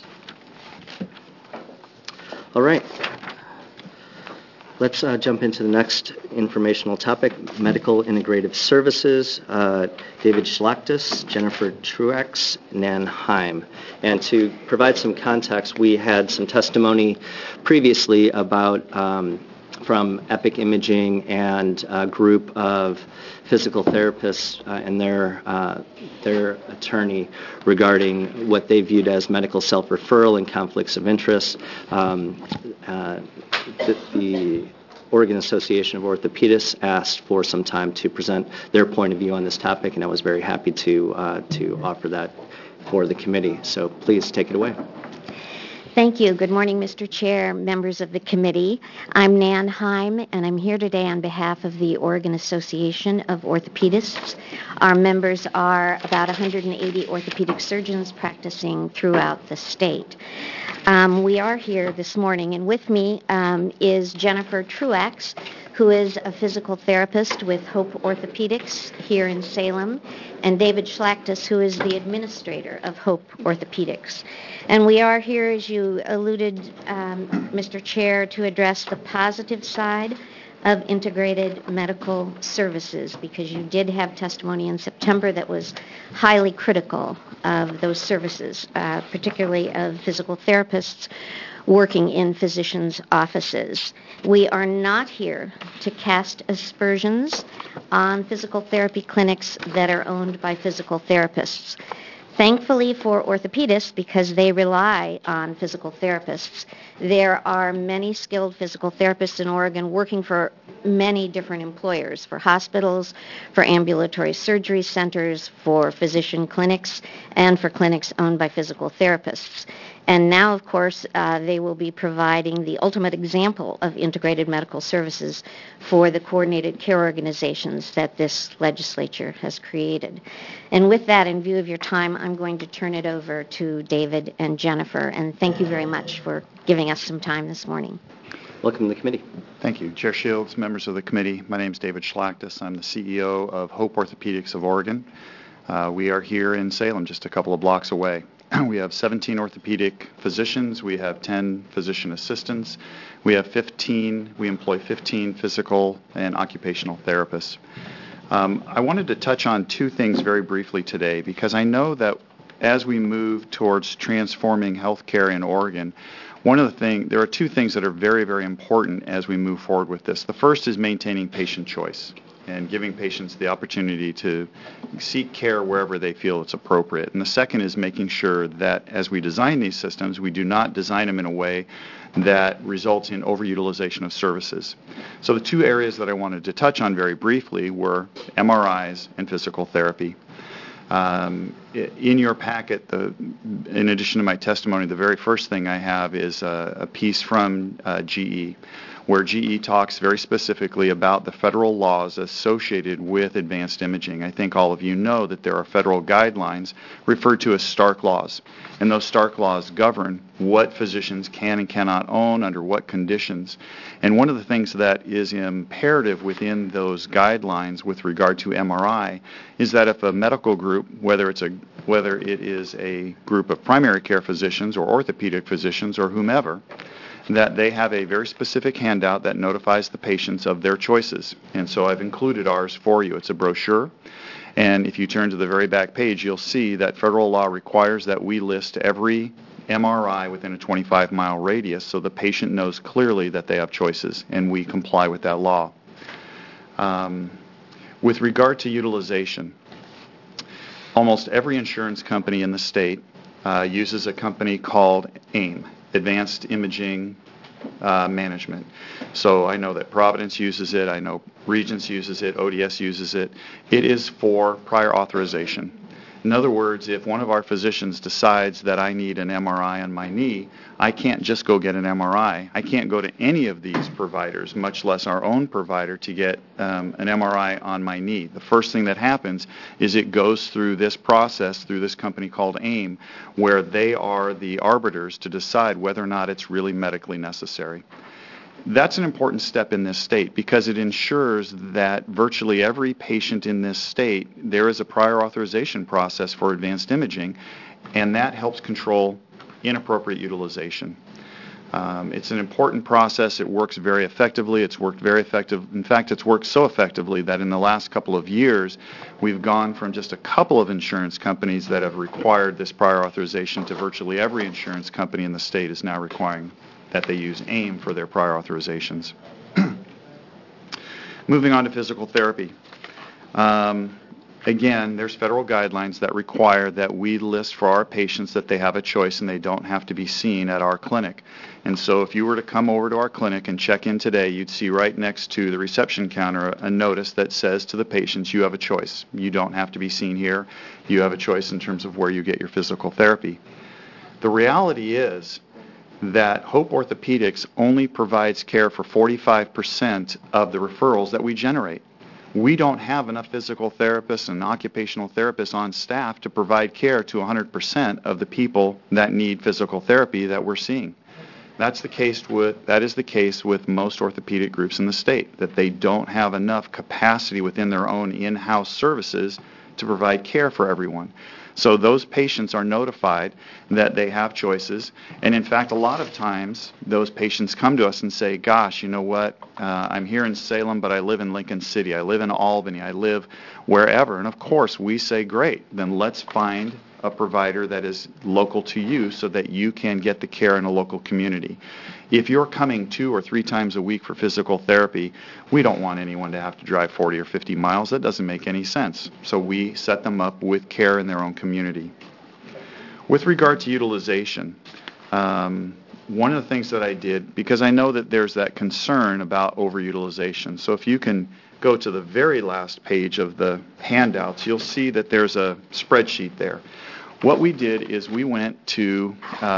All right. Let's jump into the next informational topic, medical integrative services. David Schlachtis, Jennifer Truax, Nan Heim. And to provide some context, we had some testimony previously about from Epic Imaging and a group of physical therapists and their attorney regarding what they viewed as medical self-referral and conflicts of interest. The Oregon Association of Orthopedists asked for some time to present their point of view on this topic, and I was very happy to offer that for the committee. So please take it away. Thank you. Good morning, Mr. Chair, members of the committee. I'm Nan Heim, and I'm here today on behalf of the Oregon Association of Orthopedists. Our members are about 180 orthopedic surgeons practicing throughout the state. We are here this morning, and with me is Jennifer Truax, who is a physical therapist with Hope Orthopedics here in Salem, and David Schlachtis, who is the administrator of Hope Orthopedics. And we are here, as you alluded, Mr. Chair, to address the positive side of integrated medical services, because you did have testimony in September that was highly critical of those services, particularly of physical therapists working in physicians' offices. We are not here to cast aspersions on physical therapy clinics that are owned by physical therapists. Thankfully for orthopedists, because they rely on physical therapists, there are many skilled physical therapists in Oregon working for many different employers, for hospitals, for ambulatory surgery centers, for physician clinics, and for clinics owned by physical therapists. And now, of course, they will be providing the ultimate example of integrated medical services for the coordinated care organizations that this legislature has created. And with that, in view of your time, I'm going to turn it over to David and Jennifer. And thank you very much for giving us some time this morning. Welcome to the committee. Thank you. Chair Shields, members of the committee, my name is David Schlachtis. I'm the CEO of Hope Orthopedics of Oregon. We are here in Salem, just a couple of blocks away. We have 17 orthopedic physicians. We have 10 physician assistants. We employ 15 physical and occupational therapists. I wanted to touch on two things very briefly today, because I know that as we move towards transforming healthcare in Oregon, there are two things that are very, very important as we move forward with this. The first is maintaining patient choice and giving patients the opportunity to seek care wherever they feel it's appropriate. And the second is making sure that as we design these systems, we do not design them in a way that results in overutilization of services. So the two areas that I wanted to touch on very briefly were MRIs and physical therapy. In your packet, in addition to my testimony, the very first thing I have is a piece from GE, where GE talks very specifically about the federal laws associated with advanced imaging. I think all of you know that there are federal guidelines referred to as Stark laws, and those Stark laws govern what physicians can and cannot own under what conditions. And one of the things that is imperative within those guidelines with regard to MRI is that if a medical group, whether it's a whether it is a group of primary care physicians or orthopedic physicians or whomever, that they have a very specific handout that notifies the patients of their choices. And so I've included ours for you. It's a brochure. And if you turn to the very back page, you'll see that federal law requires that we list every MRI within a 25-mile radius so the patient knows clearly that they have choices, and we comply with that law. With regard to utilization, almost every insurance company in the state uses a company called AIM, Advanced Imaging Management. So I know that Providence uses it, I know Regents uses it, ODS uses it. It is for prior authorization. In other words, if one of our physicians decides that I need an MRI on my knee, I can't just go get an MRI. I can't go to any of these providers, much less our own provider, to get an MRI on my knee. The first thing that happens is it goes through this process, through this company called AIM, where they are the arbiters to decide whether or not it's really medically necessary. That's an important step in this state because it ensures that virtually every patient in this state, there is a prior authorization process for advanced imaging, and that helps control inappropriate utilization. It's an important process. It works very effectively. It's worked very effective. In fact, it's worked so effectively that in the last couple of years, we've gone from just a couple of insurance companies that have required this prior authorization to virtually every insurance company in the state is now requiring that they use AIM for their prior authorizations. Moving on to physical therapy. Again, there's federal guidelines that require that we list for our patients that they have a choice and they don't have to be seen at our clinic. And so if you were to come over to our clinic and check in today, you'd see right next to the reception counter a notice that says to the patients, you have a choice. You don't have to be seen here. You have a choice in terms of where you get your physical therapy. The reality is that Hope Orthopedics only provides care for 45% of the referrals that we generate. We don't have enough physical therapists and occupational therapists on staff to provide care to 100% of the people that need physical therapy that we're seeing. That is the case with most orthopedic groups in the state, that they don't have enough capacity within their own in-house services to provide care for everyone. So those patients are notified that they have choices. And in fact, a lot of times, those patients come to us and say, gosh, you know what, I'm here in Salem, but I live in Lincoln City. I live in Albany. I live wherever. And of course, we say, great, then let's find a provider that is local to you so that you can get the care in a local community. If you're coming 2 or 3 times a week for physical therapy, we don't want anyone to have to drive 40 or 50 miles. That doesn't make any sense. So we set them up with care in their own community. With regard to utilization, one of the things that I did, because I know that there's that concern about overutilization. So if you can go to the very last page of the handouts, you'll see that there's a spreadsheet there. What we did is we went to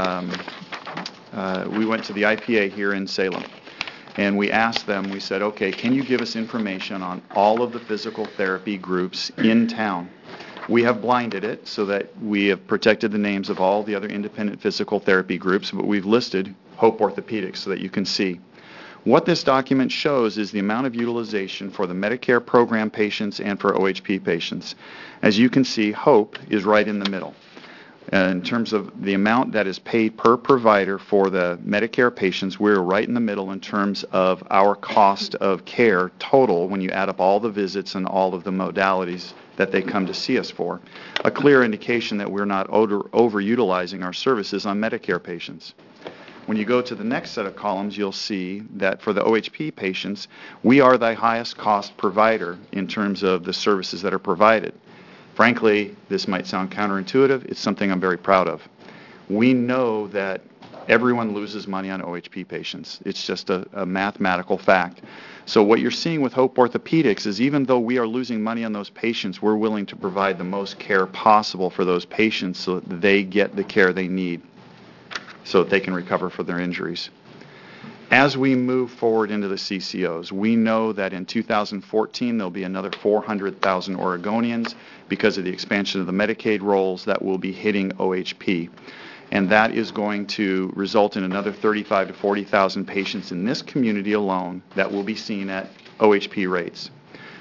the IPA here in Salem, and we asked them, we said, okay, can you give us information on all of the physical therapy groups in town? We have blinded it so that we have protected the names of all the other independent physical therapy groups, but we've listed Hope Orthopedics so that you can see. What this document shows is the amount of utilization for the Medicare program patients and for OHP patients. As you can see, Hope is right in the middle. In terms of the amount that is paid per provider for the Medicare patients, we're right in the middle in terms of our cost of care total when you add up all the visits and all of the modalities that they come to see us for. A clear indication that we're not overutilizing our services on Medicare patients. When you go to the next set of columns, you'll see that for the OHP patients, we are the highest cost provider in terms of the services that are provided. Frankly, this might sound counterintuitive. It's something I'm very proud of. We know that everyone loses money on OHP patients. It's just a mathematical fact. So what you're seeing with Hope Orthopedics is even though we are losing money on those patients, we're willing to provide the most care possible for those patients so that they get the care they need so that they can recover from their injuries. As we move forward into the CCOs, we know that in 2014 there'll be another 400,000 Oregonians because of the expansion of the Medicaid rolls that will be hitting OHP. And that is going to result in another 35,000 to 40,000 patients in this community alone that will be seen at OHP rates.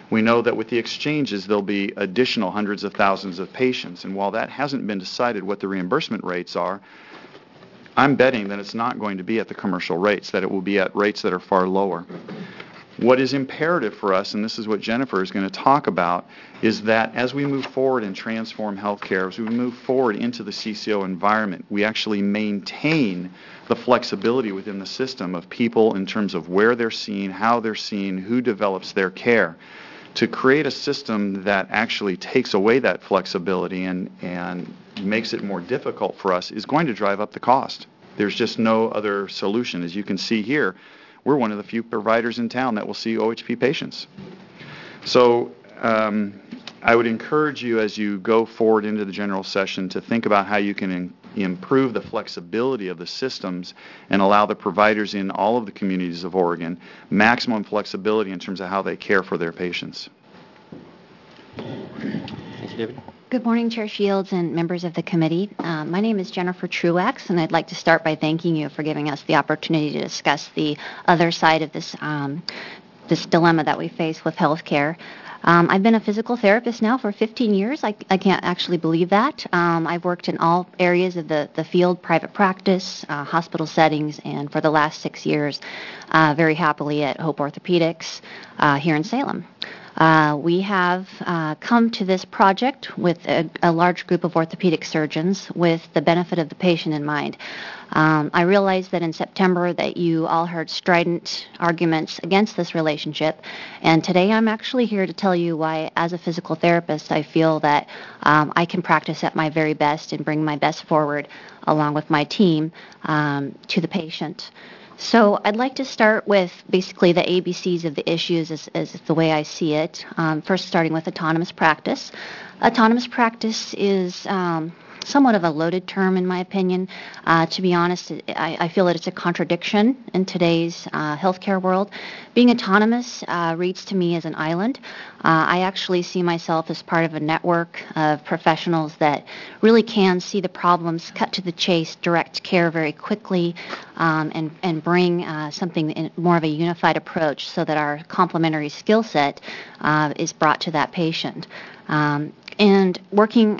We know that with the exchanges, there'll be additional hundreds of thousands of patients. And while that hasn't been decided what the reimbursement rates are, I'm betting that it's not going to be at the commercial rates, that it will be at rates that are far lower. What is imperative for us, and this is what Jennifer is going to talk about, is that as we move forward and transform healthcare, as we move forward into the CCO environment, we actually maintain the flexibility within the system of people in terms of where they're seen, how they're seen, who develops their care. To create a system that actually takes away that flexibility and makes it more difficult for us is going to drive up the cost. There's just no other solution. As you can see here, we're one of the few providers in town that will see OHP patients. So I would encourage you as you go forward into the general session to think about how you can improve the flexibility of the systems and allow the providers in all of the communities of Oregon maximum flexibility in terms of how they care for their patients. Thank you, David. Good morning, Chair Shields and members of the committee. My name is Jennifer Truax, and I'd like to start by thanking you for giving us the opportunity to discuss the other side of this this dilemma that we face with healthcare. I've been a physical therapist now for 15 years. I can't actually believe that. I've worked in all areas of the field, private practice, hospital settings, and for the last 6 years, very happily at Hope Orthopedics here in Salem. We have come to this project with a large group of orthopedic surgeons with the benefit of the patient in mind. I realize that in September that you all heard strident arguments against this relationship, and today I'm actually here to tell you why, as a physical therapist, I feel that I can practice at my very best and bring my best forward along with my team to the patient. So I'd like to start with basically the ABCs of the issues as the way I see it. First, starting with autonomous practice. Autonomous practice is somewhat of a loaded term, in my opinion. To be honest, I feel that it's a contradiction in today's healthcare world. Being autonomous reads to me as an island. I actually see myself as part of a network of professionals that really can see the problems, cut to the chase, direct care very quickly, and bring something in more of a unified approach so that our complementary skill set is brought to that patient. And working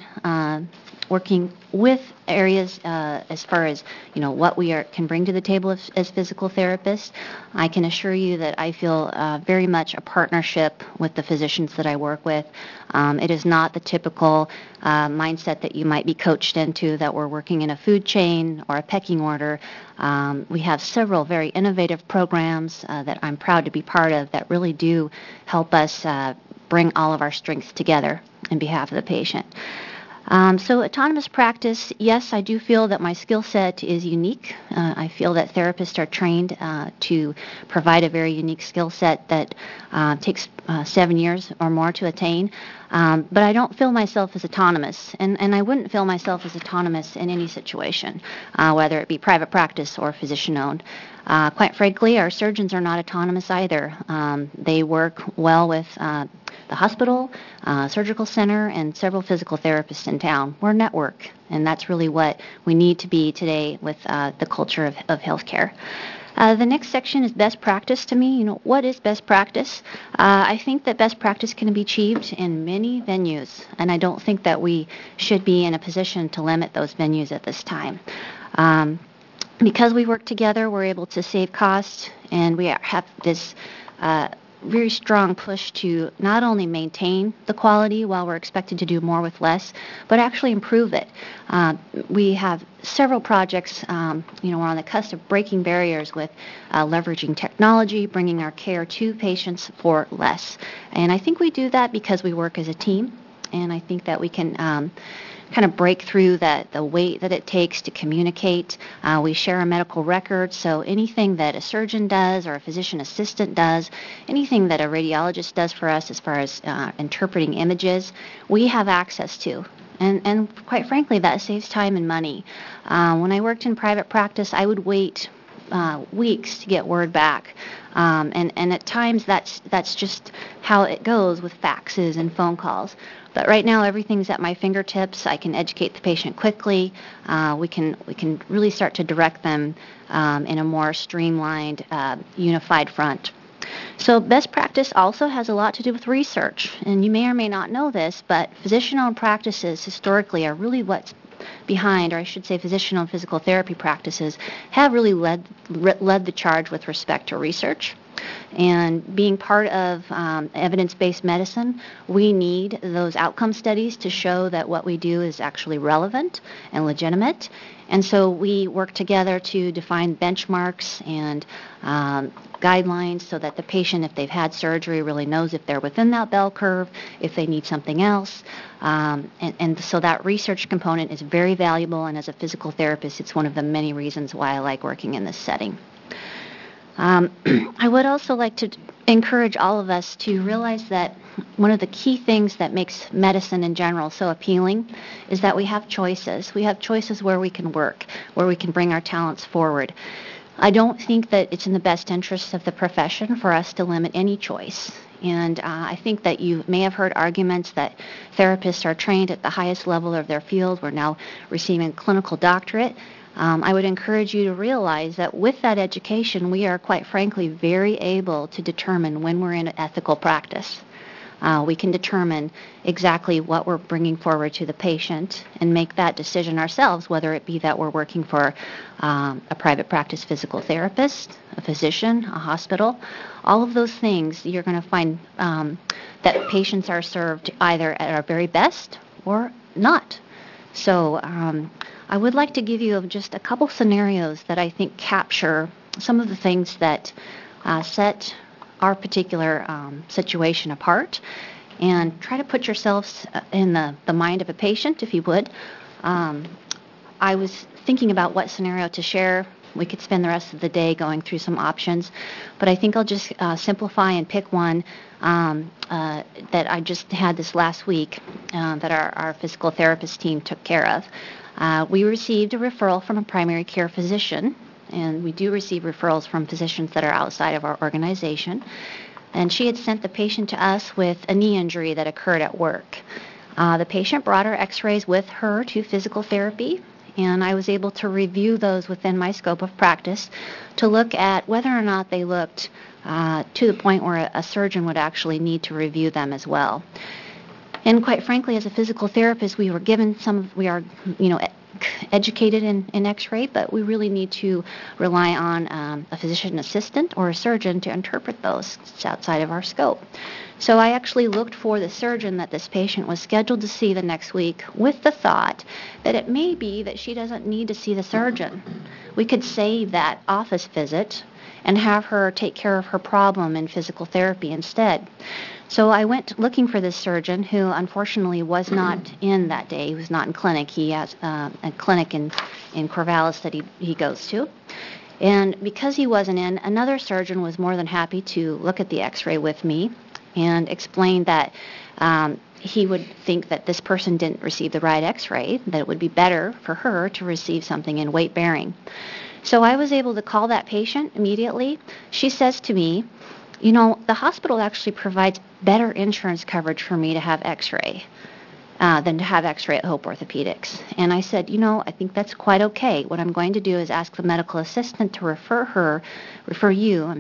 with areas as far as what we can bring to the table as physical therapists, I can assure you that I feel very much a partnership with the physicians that I work with. It is not the typical mindset that you might be coached into, that we're working in a food chain or a pecking order. We have several very innovative programs that I'm proud to be part of that really do help us bring all of our strengths together on behalf of the patient. So autonomous practice, yes, I do feel that my skill set is unique. I feel that therapists are trained to provide a very unique skill set that takes 7 years or more to attain. But I don't feel myself as autonomous, and I wouldn't feel myself as autonomous in any situation, whether it be private practice or physician-owned. Quite frankly, our surgeons are not autonomous either. They work well with the hospital, surgical center, and several physical therapists in town. We're a network, and that's really what we need to be today with the culture of healthcare. The next section is best practice to me. What is best practice? I think that best practice can be achieved in many venues, and I don't think that we should be in a position to limit those venues at this time. Because we work together, we're able to save costs, and we have this very strong push to not only maintain the quality while we're expected to do more with less, but actually improve it. We have several projects, we're on the cusp of breaking barriers with leveraging technology, bringing our care to patients for less. And I think we do that because we work as a team, and I think that we can kind of break through the weight that it takes to communicate. We share a medical record, so anything that a surgeon does or a physician assistant does, anything that a radiologist does for us as far as interpreting images, we have access to. And quite frankly, that saves time and money. When I worked in private practice, I would wait weeks to get word back. And at times that's just how it goes with faxes and phone calls. But right now everything's at my fingertips. I can educate the patient quickly. We can really start to direct them in a more streamlined, unified front. So best practice also has a lot to do with research, and you may or may not know this, but physician-owned practices historically are really what's behind, or I should say physician-owned physical therapy practices have really led the charge with respect to research. And being part of evidence-based medicine, we need those outcome studies to show that what we do is actually relevant and legitimate. And so we work together to define benchmarks and guidelines so that the patient, if they've had surgery, really knows if they're within that bell curve, if they need something else. And so that research component is very valuable, and as a physical therapist, it's one of the many reasons why I like working in this setting. I would also like to encourage all of us to realize that one of the key things that makes medicine in general so appealing is that we have choices. We have choices where we can work, where we can bring our talents forward. I don't think that it's in the best interest of the profession for us to limit any choice. And I think that you may have heard arguments that therapists are trained at the highest level of their field. We're now receiving a clinical doctorate. I would encourage you to realize that with that education, we are quite frankly very able to determine when we're in an ethical practice. We can determine exactly what we're bringing forward to the patient and make that decision ourselves, whether it be that we're working for a private practice physical therapist, a physician, a hospital. All of those things, you're going to find that patients are served either at our very best or not. So I would like to give you just a couple scenarios that I think capture some of the things that set our particular situation apart, and try to put yourselves in the mind of a patient, if you would. I was thinking about what scenario to share. We could spend the rest of the day going through some options, but I think I'll just simplify and pick one that I just had this last week that our physical therapist team took care of. We received a referral from a primary care physician, and we do receive referrals from physicians that are outside of our organization. And she had sent the patient to us with a knee injury that occurred at work. The patient brought her x-rays with her to physical therapy, and I was able to review those within my scope of practice to look at whether or not they looked to the point where a surgeon would actually need to review them as well. And quite frankly, as a physical therapist, we are educated in x-ray, but we really need to rely on a physician assistant or a surgeon to interpret those. It's outside of our scope. So I actually looked for the surgeon that this patient was scheduled to see the next week with the thought that it may be that she doesn't need to see the surgeon. We could save that office visit and have her take care of her problem in physical therapy instead. So I went looking for this surgeon, who unfortunately was not in that day. He was not in clinic. He has a clinic in Corvallis that he goes to. And because he wasn't in, another surgeon was more than happy to look at the x-ray with me and explain that he would think that this person didn't receive the right x-ray, that it would be better for her to receive something in weight-bearing. So I was able to call that patient immediately. She says to me, you know, the hospital actually provides better insurance coverage for me to have x-ray than to have x-ray at Hope Orthopedics. And I said, you know, I think that's quite okay. What I'm going to do is ask the medical assistant to refer you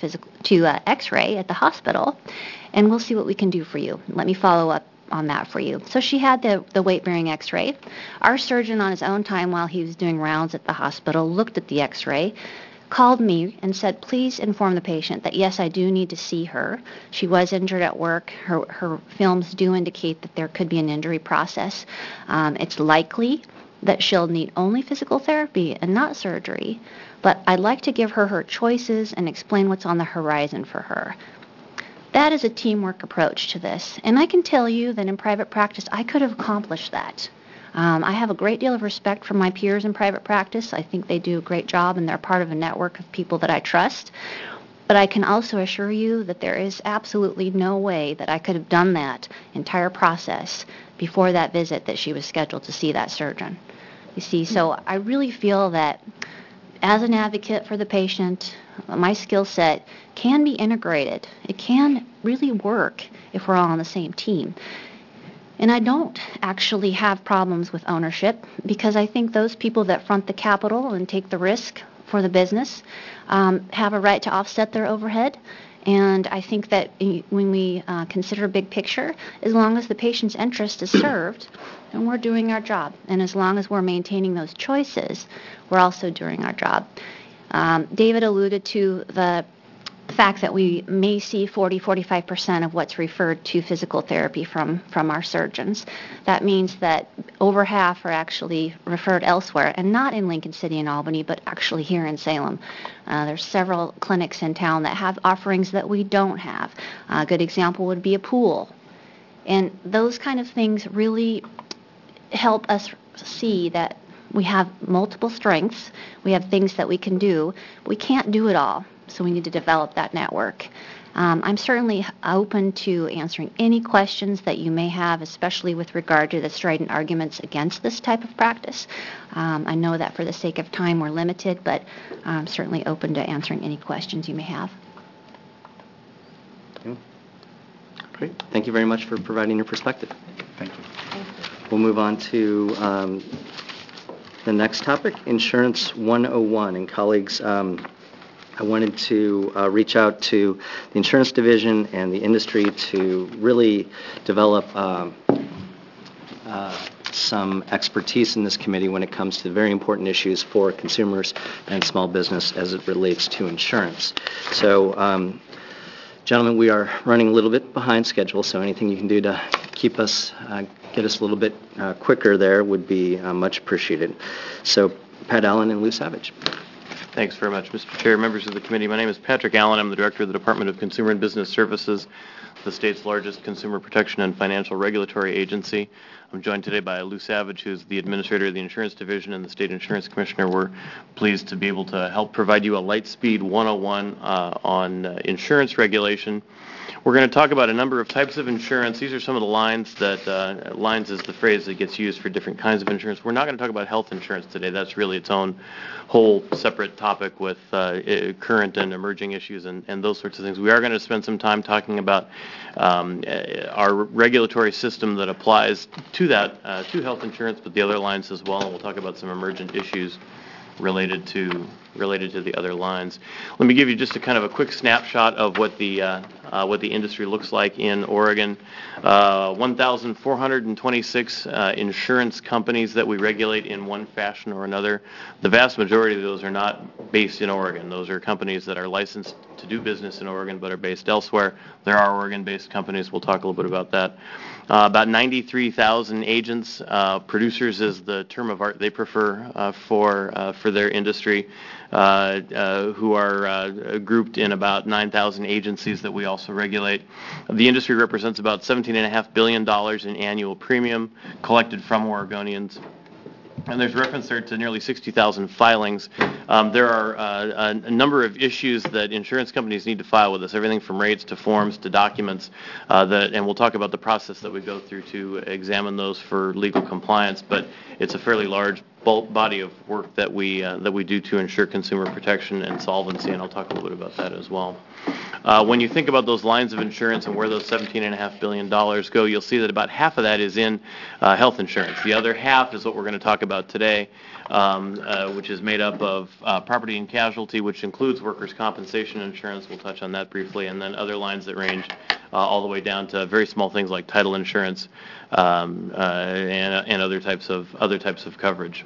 to x-ray at the hospital, and we'll see what we can do for you. Let me follow up on that for you. So she had the weight-bearing x-ray. Our surgeon, on his own time while he was doing rounds at the hospital, looked at the x-ray, called me and said, please inform the patient that, yes, I do need to see her. She was injured at work. Her films do indicate that there could be an injury process. It's likely that she'll need only physical therapy and not surgery, but I'd like to give her choices and explain what's on the horizon for her. That is a teamwork approach to this, and I can tell you that in private practice, I could have accomplished that. I have a great deal of respect for my peers in private practice. I think they do a great job, and they're part of a network of people that I trust. But I can also assure you that there is absolutely no way that I could have done that entire process before that visit that she was scheduled to see that surgeon. You see, so I really feel that as an advocate for the patient, my skill set can be integrated. It can really work if we're all on the same team. And I don't actually have problems with ownership, because I think those people that front the capital and take the risk for the business have a right to offset their overhead. And I think that when we consider a big picture, as long as the patient's interest is served, then we're doing our job. And as long as we're maintaining those choices, we're also doing our job. David alluded to the fact that we may see 40-45% of what's referred to physical therapy from our surgeons. That means that over half are actually referred elsewhere, and not in Lincoln City and Albany, but actually here in Salem. There's several clinics in town that have offerings that we don't have. A good example would be a pool. And those kind of things really help us see that we have multiple strengths. We have things that we can do. We can't do it all, so we need to develop that network. I'm certainly open to answering any questions that you may have, especially with regard to the strident arguments against this type of practice. I know that for the sake of time we're limited, but I'm certainly open to answering any questions you may have. Great. Thank you very much for providing your perspective. Thank you. We'll move on to the next topic, Insurance 101. And colleagues, I wanted to reach out to the insurance division and the industry to really develop some expertise in this committee when it comes to very important issues for consumers and small business as it relates to insurance. So, gentlemen, we are running a little bit behind schedule, so anything you can do to keep us, get us a little bit quicker there would be much appreciated. So, Pat Allen and Lou Savage. Thanks very much, Mr. Chair, members of the committee. My name is Patrick Allen. I'm the Director of the Department of Consumer and Business Services, the state's largest consumer protection and financial regulatory agency. I'm joined today by Lou Savage, who's the Administrator of the Insurance Division and the State Insurance Commissioner. We're pleased to be able to help provide you a Lightspeed 101 on insurance regulation. We're going to talk about a number of types of insurance. These are some of the lines that, lines is the phrase that gets used for different kinds of insurance. We're not going to talk about health insurance today. That's really its own whole separate topic with current and emerging issues and those sorts of things. We are going to spend some time talking about our regulatory system that applies to that, to health insurance, but the other lines as well. And we'll talk about some emergent issues related to the other lines. Let me give you just a kind of a quick snapshot of what the industry looks like in Oregon. 1,426 insurance companies that we regulate in one fashion or another. The vast majority of those are not based in Oregon. Those are companies that are licensed to do business in Oregon but are based elsewhere. There are Oregon-based companies. We'll talk a little bit about that. About 93,000 agents. Producers is the term of art they prefer for their industry, who are grouped in about 9,000 agencies that we also regulate. The industry represents about $17.5 billion in annual premium collected from Oregonians. And there's reference there to nearly 60,000 filings. There are a number of issues that insurance companies need to file with us, everything from rates to forms to documents, and we'll talk about the process that we go through to examine those for legal compliance. But it's a fairly large body of work that we do to ensure consumer protection and solvency, and I'll talk a little bit about that as well. When you think about those lines of insurance and where those $17.5 billion go, you'll see that about half of that is in health insurance. The other half is what we're going to talk about today, which is made up of property and casualty, which includes workers' compensation insurance. We'll touch on that briefly, and then other lines that range all the way down to very small things like title insurance and other types of coverage.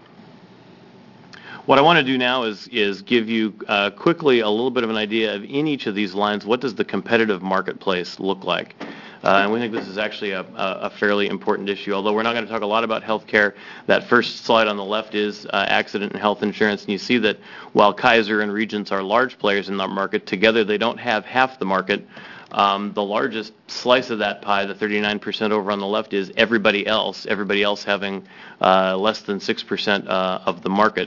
What I want to do now is give you quickly a little bit of an idea of in each of these lines, what does the competitive marketplace look like? And we think this is actually a fairly important issue, although we're not going to talk a lot about health care. That first slide on the left is accident and health insurance, and you see that while Kaiser and Regents are large players in that market, together they don't have half the market. The largest slice of that pie, the 39% over on the left, is everybody else having less than 6% of the market.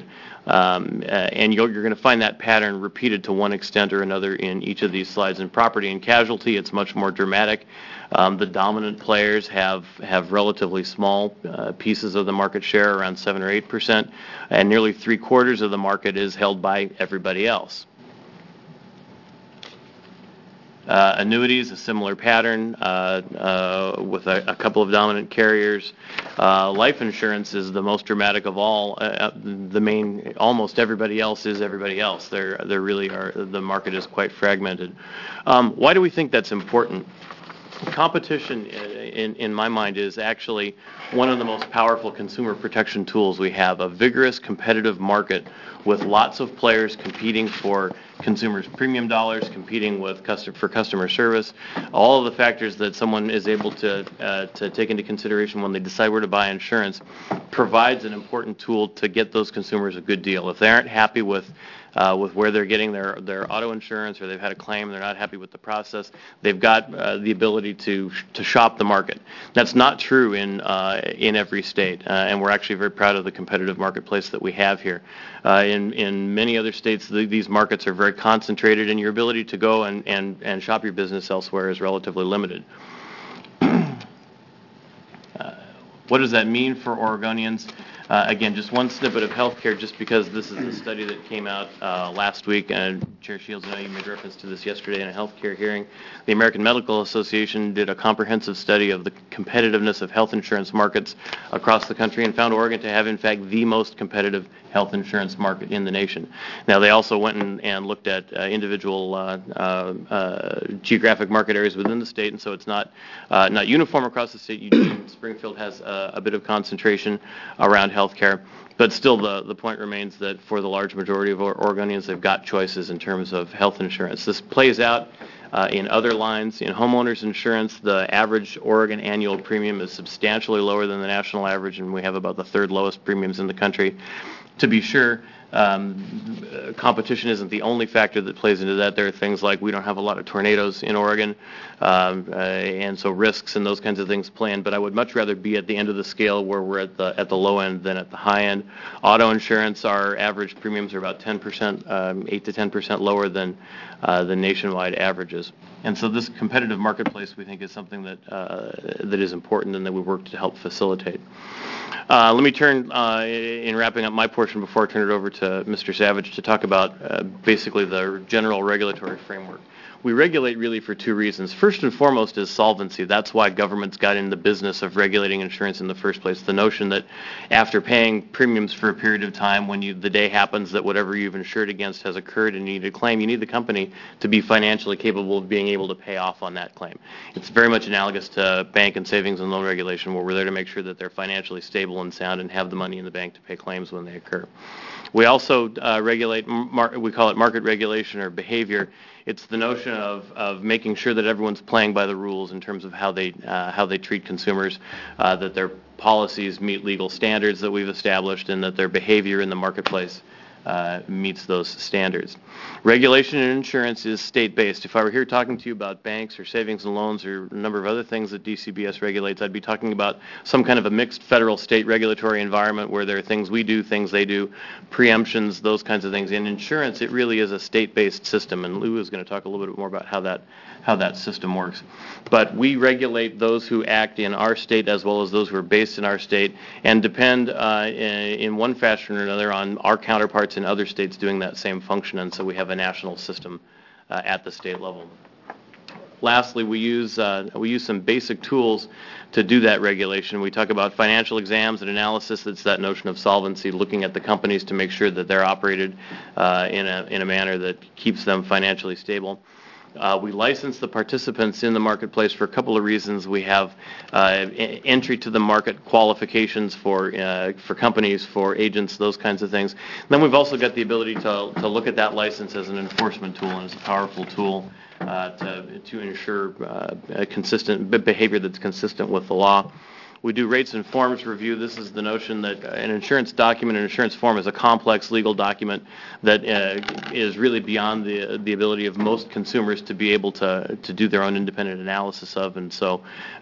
And you're going to find that pattern repeated to one extent or another in each of these slides. In property and casualty, it's much more dramatic. The dominant players have relatively small pieces of the market share, around 7 or 8%, and nearly 3/4 of the market is held by everybody else. Annuities, a similar pattern with a couple of dominant carriers. Life insurance is the most dramatic of all. Almost everybody else is everybody else. There really are. The market is quite fragmented. Why do we think that's important? Competition, in my mind, is actually one of the most powerful consumer protection tools we have. A vigorous, competitive market with lots of players competing for consumers' premium dollars, competing for customer service, all of the factors that someone is able to take into consideration when they decide where to buy insurance, provides an important tool to get those consumers a good deal. If they aren't happy with where they're getting their auto insurance, or they've had a claim, they're not happy with the process, they've got the ability to shop the market. That's not true in every state, and we're actually very proud of the competitive marketplace that we have here. In many other states, these markets are very concentrated, and your ability to go and shop your business elsewhere is relatively limited. What does that mean for Oregonians? Again, just one snippet of healthcare, just because this is a study that came out last week, and Chair Shields, I know you made reference to this yesterday in a healthcare hearing. The American Medical Association did a comprehensive study of the competitiveness of health insurance markets across the country and found Oregon to have, in fact, the most competitive health insurance market in the nation. Now, they also went and looked at individual geographic market areas within the state, and so it's not uniform across the state. Eugene, Springfield has a bit of concentration around healthcare, but still the point remains that for the large majority of Oregonians, they've got choices in terms of health insurance. This plays out in other lines. In homeowners insurance, the average Oregon annual premium is substantially lower than the national average, and we have about the third lowest premiums in the country. To be sure, competition isn't the only factor that plays into that. There are things like we don't have a lot of tornadoes in Oregon, and so risks and those kinds of things play in. But I would much rather be at the end of the scale where we're at the low end than at the high end. Auto insurance, our average premiums are about 10%, 8 to 10% lower than the nationwide averages. And so this competitive marketplace, we think, is something that is important and that we work to help facilitate. Let me turn, in wrapping up my portion before I turn it over to Mr. Savage, to talk about basically the general regulatory framework. We regulate really for two reasons. First and foremost is solvency. That's why governments got in the business of regulating insurance in the first place. The notion that after paying premiums for a period of time, when the day happens that whatever you've insured against has occurred and you need a claim, you need the company to be financially capable of being able to pay off on that claim. It's very much analogous to bank and savings and loan regulation, where we're there to make sure that they're financially stable and sound and have the money in the bank to pay claims when they occur. We also regulate, we call it market regulation or behavior. It's the notion of making sure that everyone's playing by the rules in terms of how they treat consumers, that their policies meet legal standards that we've established, and that their behavior in the marketplace meets those standards. Regulation in insurance is state-based. If I were here talking to you about banks or savings and loans or a number of other things that DCBS regulates, I'd be talking about some kind of a mixed federal-state regulatory environment where there are things we do, things they do, preemptions, those kinds of things. In insurance, it really is a state-based system, and Lou is going to talk a little bit more about how that system works. But we regulate those who act in our state as well as those who are based in our state, and depend in one fashion or another on our counterparts in other states doing that same function, and so we have a national system at the state level. Lastly, we use some basic tools to do that regulation. We talk about financial exams and analysis. That's that notion of solvency, looking at the companies to make sure that they're operated in a manner that keeps them financially stable. We license the participants in the marketplace for a couple of reasons. We have entry to the market qualifications for companies, for agents, those kinds of things. And then we've also got the ability to look at that license as an enforcement tool, and as a powerful tool to ensure a consistent behavior that's consistent with the law. We do rates and forms review. This is the notion that an insurance document, an insurance form, is a complex legal document that is really beyond the ability of most consumers to be able to do their own independent analysis of, and so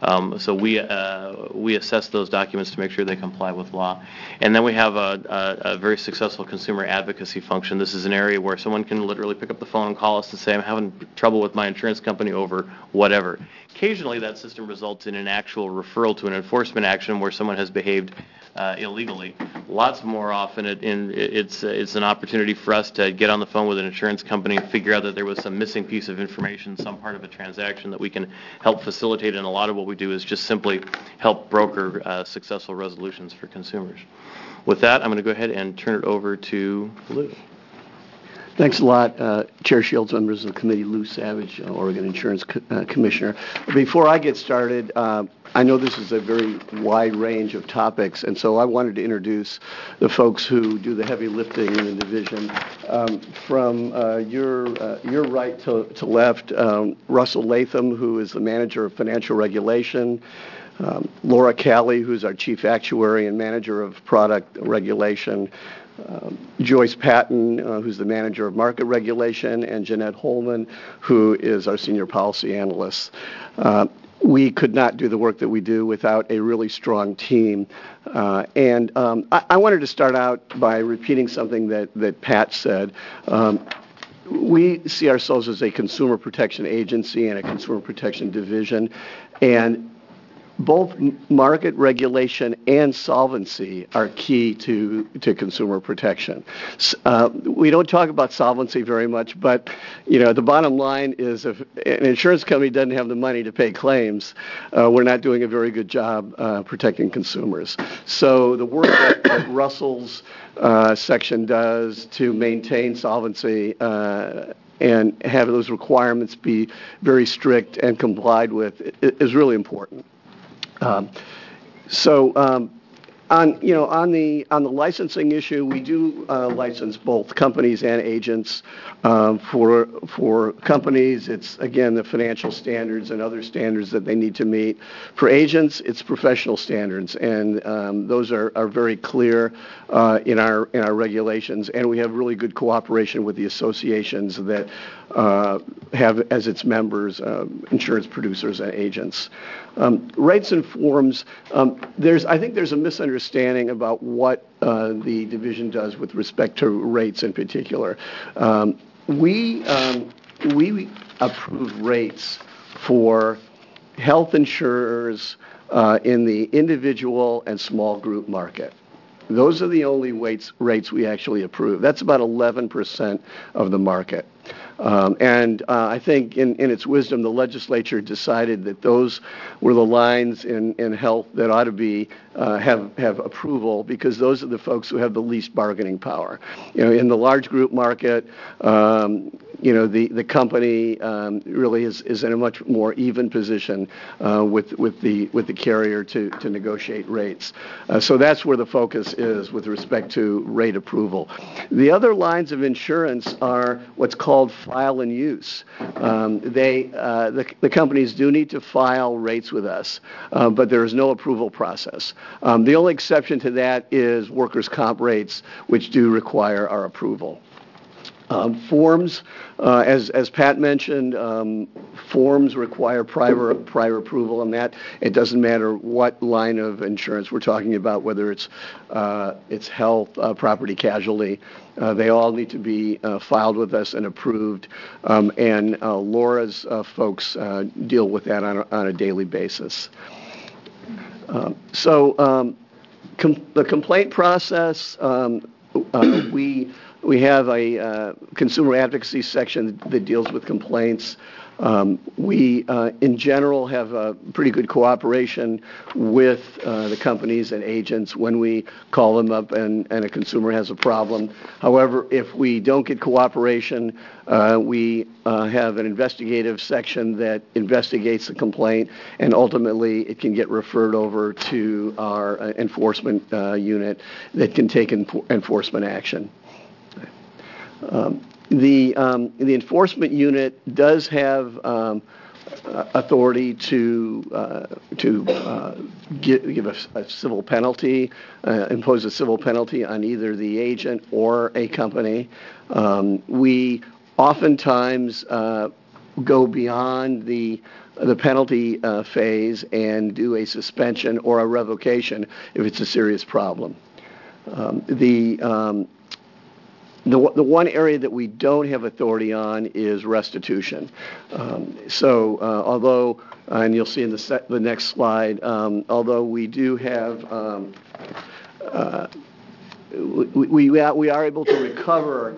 we assess those documents to make sure they comply with law. And then we have a very successful consumer advocacy function. This is an area where someone can literally pick up the phone and call us and say, I'm having trouble with my insurance company over whatever. Occasionally, that system results in an actual referral to an enforcement action where someone has behaved illegally. Lots more often, it's an opportunity for us to get on the phone with an insurance company and figure out that there was some missing piece of information, some part of a transaction that we can help facilitate. And a lot of what we do is just simply help broker successful resolutions for consumers. With that, I'm going to go ahead and turn it over to Lou. Thanks a lot, Chair Shields, members of the committee. Lou Savage, Oregon Insurance Commissioner. Before I get started, I know this is a very wide range of topics, and so I wanted to introduce the folks who do the heavy lifting in the division. From your right to left, Russell Latham, who is the Manager of Financial Regulation, Laura Calley, who's our Chief Actuary and Manager of Product Regulation, Joyce Patton, who's the Manager of Market Regulation, and Jeanette Holman, who is our Senior Policy Analyst. We could not do the work that we do without a really strong team. I wanted to start out by repeating something that Pat said. We see ourselves as a consumer protection agency and a consumer protection division, and both market regulation and solvency are key to consumer protection. We don't talk about solvency very much, but the bottom line is if an insurance company doesn't have the money to pay claims, we're not doing a very good job protecting consumers. So the work that Russell's section does to maintain solvency and have those requirements be very strict and complied with is really important. On the licensing issue, we do license both companies and agents. For companies, it's again the financial standards and other standards that they need to meet. For agents, it's professional standards, and those are very clear in our regulations. And we have really good cooperation with the associations that have as its members insurance producers and agents. Rates and forms. I think there's a misunderstanding about what the division does with respect to rates in particular. We approve rates for health insurers in the individual and small group market. Those are the only rates we actually approve. That's about 11% of the market. I think in its wisdom, the legislature decided that those were the lines in health that ought to be have approval, because those are the folks who have the least bargaining power. In the large group market, the company really is in a much more even position with the carrier to negotiate rates. So that's where the focus is with respect to rate approval. The other lines of insurance are what's called file and use. The companies do need to file rates with us, but there is no approval process. The only exception to that is workers' comp rates, which do require our approval. Forms, as Pat mentioned, forms require prior approval on that. It doesn't matter what line of insurance we're talking about, whether it's health, property, casualty. They all need to be filed with us and approved. And Laura's folks deal with that on a daily basis. The complaint process, we have a consumer advocacy section that deals with complaints. We, in general, have a pretty good cooperation with the companies and agents when we call them up and a consumer has a problem. However, if we don't get cooperation, we have an investigative section that investigates the complaint, and ultimately it can get referred over to our enforcement unit that can take enforcement action. The enforcement unit does have authority to give a civil penalty, impose a civil penalty on either the agent or a company. We oftentimes go beyond the penalty phase and do a suspension or a revocation if it's a serious problem. The one area that we don't have authority on is restitution. Although, and you'll see in the next slide, although we do have we are able to recover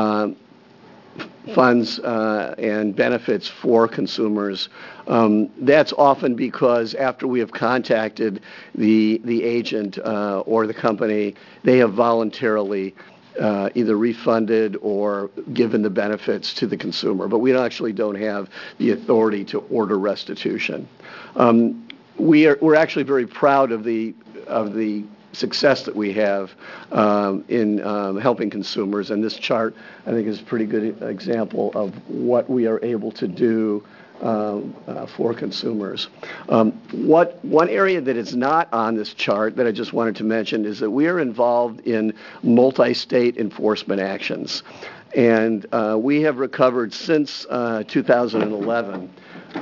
funds and benefits for consumers. That's often because after we have contacted the agent or the company, they have voluntarily either refunded or given the benefits to the consumer. But we actually don't have the authority to order restitution. We're actually very proud of the success that we have in helping consumers, and this chart I think is a pretty good example of what we are able to do for consumers. One area that is not on this chart that I just wanted to mention is that we are involved in multi-state enforcement actions, and we have recovered since 2011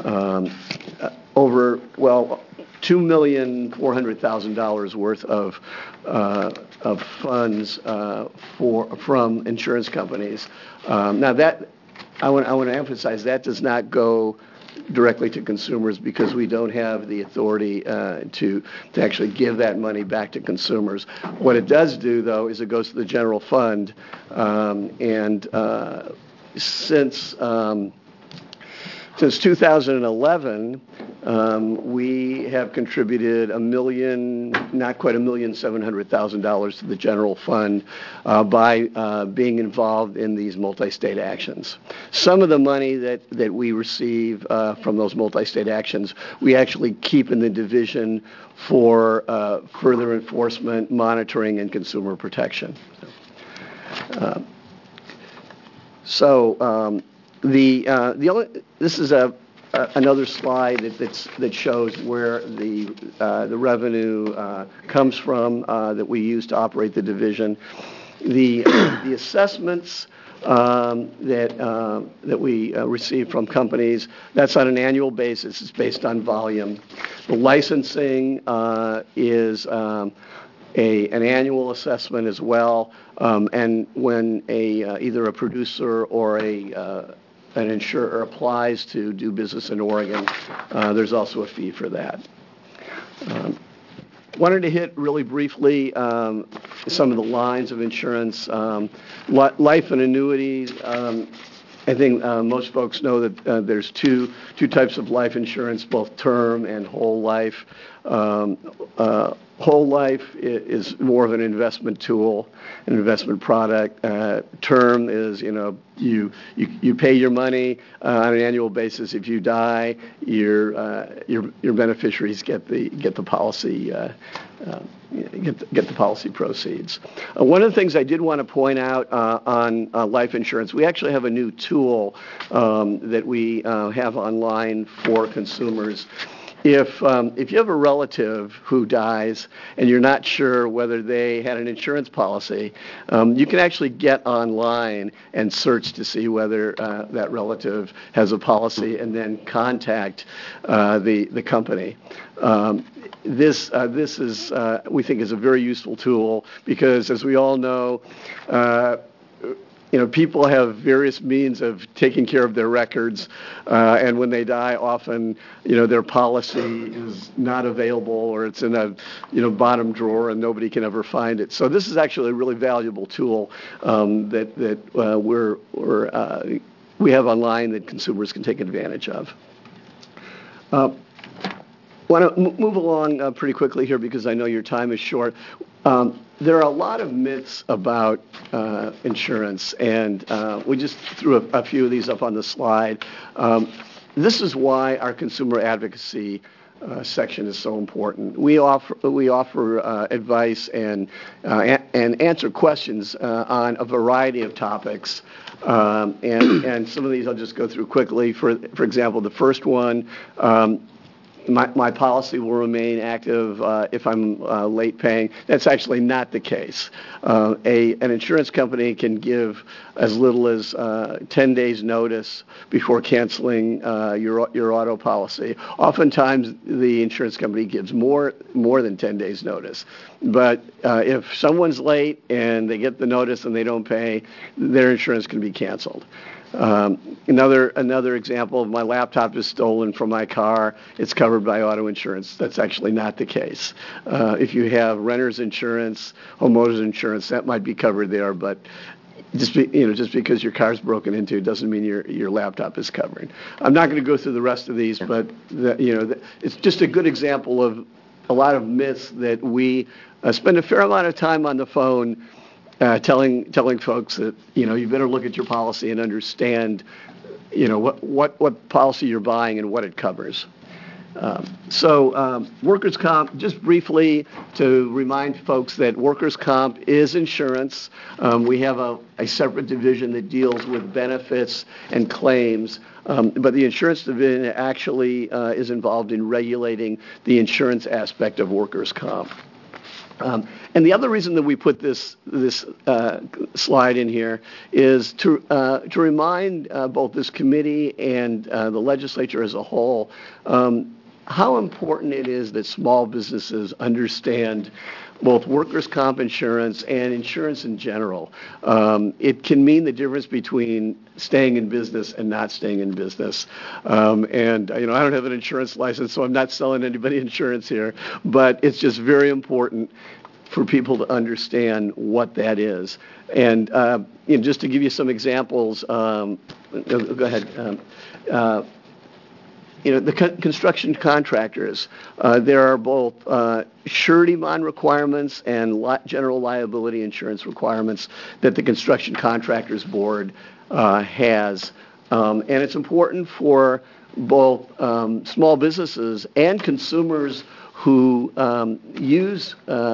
over, well, $2,400,000 worth of funds from insurance companies. Now that I want to emphasize, that does not go directly to consumers because we don't have the authority to actually give that money back to consumers. What it does do, though, is it goes to the general fund, and since 2011, we have contributed not quite $1,700,000 to the general fund by being involved in these multi-state actions. Some of the money that we receive from those multi-state actions, we actually keep in the division for further enforcement, monitoring, and consumer protection. This is another slide that shows where the revenue comes from that we use to operate the division. The assessments that we receive from companies, that's on an annual basis. It's based on volume. The licensing is an annual assessment as well. And when either a producer or an insurer applies to do business in Oregon, there's also a fee for that. Wanted to hit really briefly some of the lines of insurance. Life and annuities. I think most folks know that there's two types of life insurance, both term and whole life. Whole life is more of an investment tool, an investment product. Term is, you pay your money on an annual basis. If you die, your beneficiaries get the policy get the policy proceeds. One of the things I did want to point out on life insurance, we actually have a new tool that we have online for consumers. If you have a relative who dies and you're not sure whether they had an insurance policy, you can actually get online and search to see whether that relative has a policy and then contact the company. This is, we think, is a very useful tool because, as we all know, people have various means of taking care of their records, and when they die, often, their policy is not available or it's in a, bottom drawer and nobody can ever find it. So this is actually a really valuable tool that we have online that consumers can take advantage of. Want to move along pretty quickly here because I know your time is short. There are a lot of myths about insurance, and we just threw a few of these up on the slide. This is why our consumer advocacy section is so important. We offer advice and answer questions on a variety of topics, and some of these I'll just go through quickly. For example, the first one. My policy will remain active if I'm late paying. That's actually not the case. An insurance company can give as little as 10 days notice before canceling your auto policy. Oftentimes, the insurance company gives more than 10 days notice. But if someone's late and they get the notice and they don't pay, their insurance can be canceled. Another example, my laptop is stolen from my car. It's covered covered by auto insurance. That's actually not the case. If you have renter's insurance, homeowner's insurance, that might be covered there, but just because your car's broken into doesn't mean your laptop is covered. I'm not going to go through the rest of these, but it's just a good example of a lot of myths that we spend a fair amount of time on the phone telling folks that you better look at your policy and understand what policy you're buying and what it covers. So workers' comp, just briefly to remind folks that workers' comp is insurance. We have a separate division that deals with benefits and claims, but the insurance division actually is involved in regulating the insurance aspect of workers' comp. And the other reason that we put this slide in here is to remind both this committee and the legislature as a whole how important it is that small businesses understand both workers' comp insurance and insurance in general. It can mean the difference between staying in business and not staying in business. And I don't have an insurance license, so I'm not selling anybody insurance here, but it's just very important for people to understand what that is. And just to give you some examples, go ahead. The construction contractors, there are both surety bond requirements and general liability insurance requirements that the Construction Contractors Board has. And it's important for both small businesses and consumers who use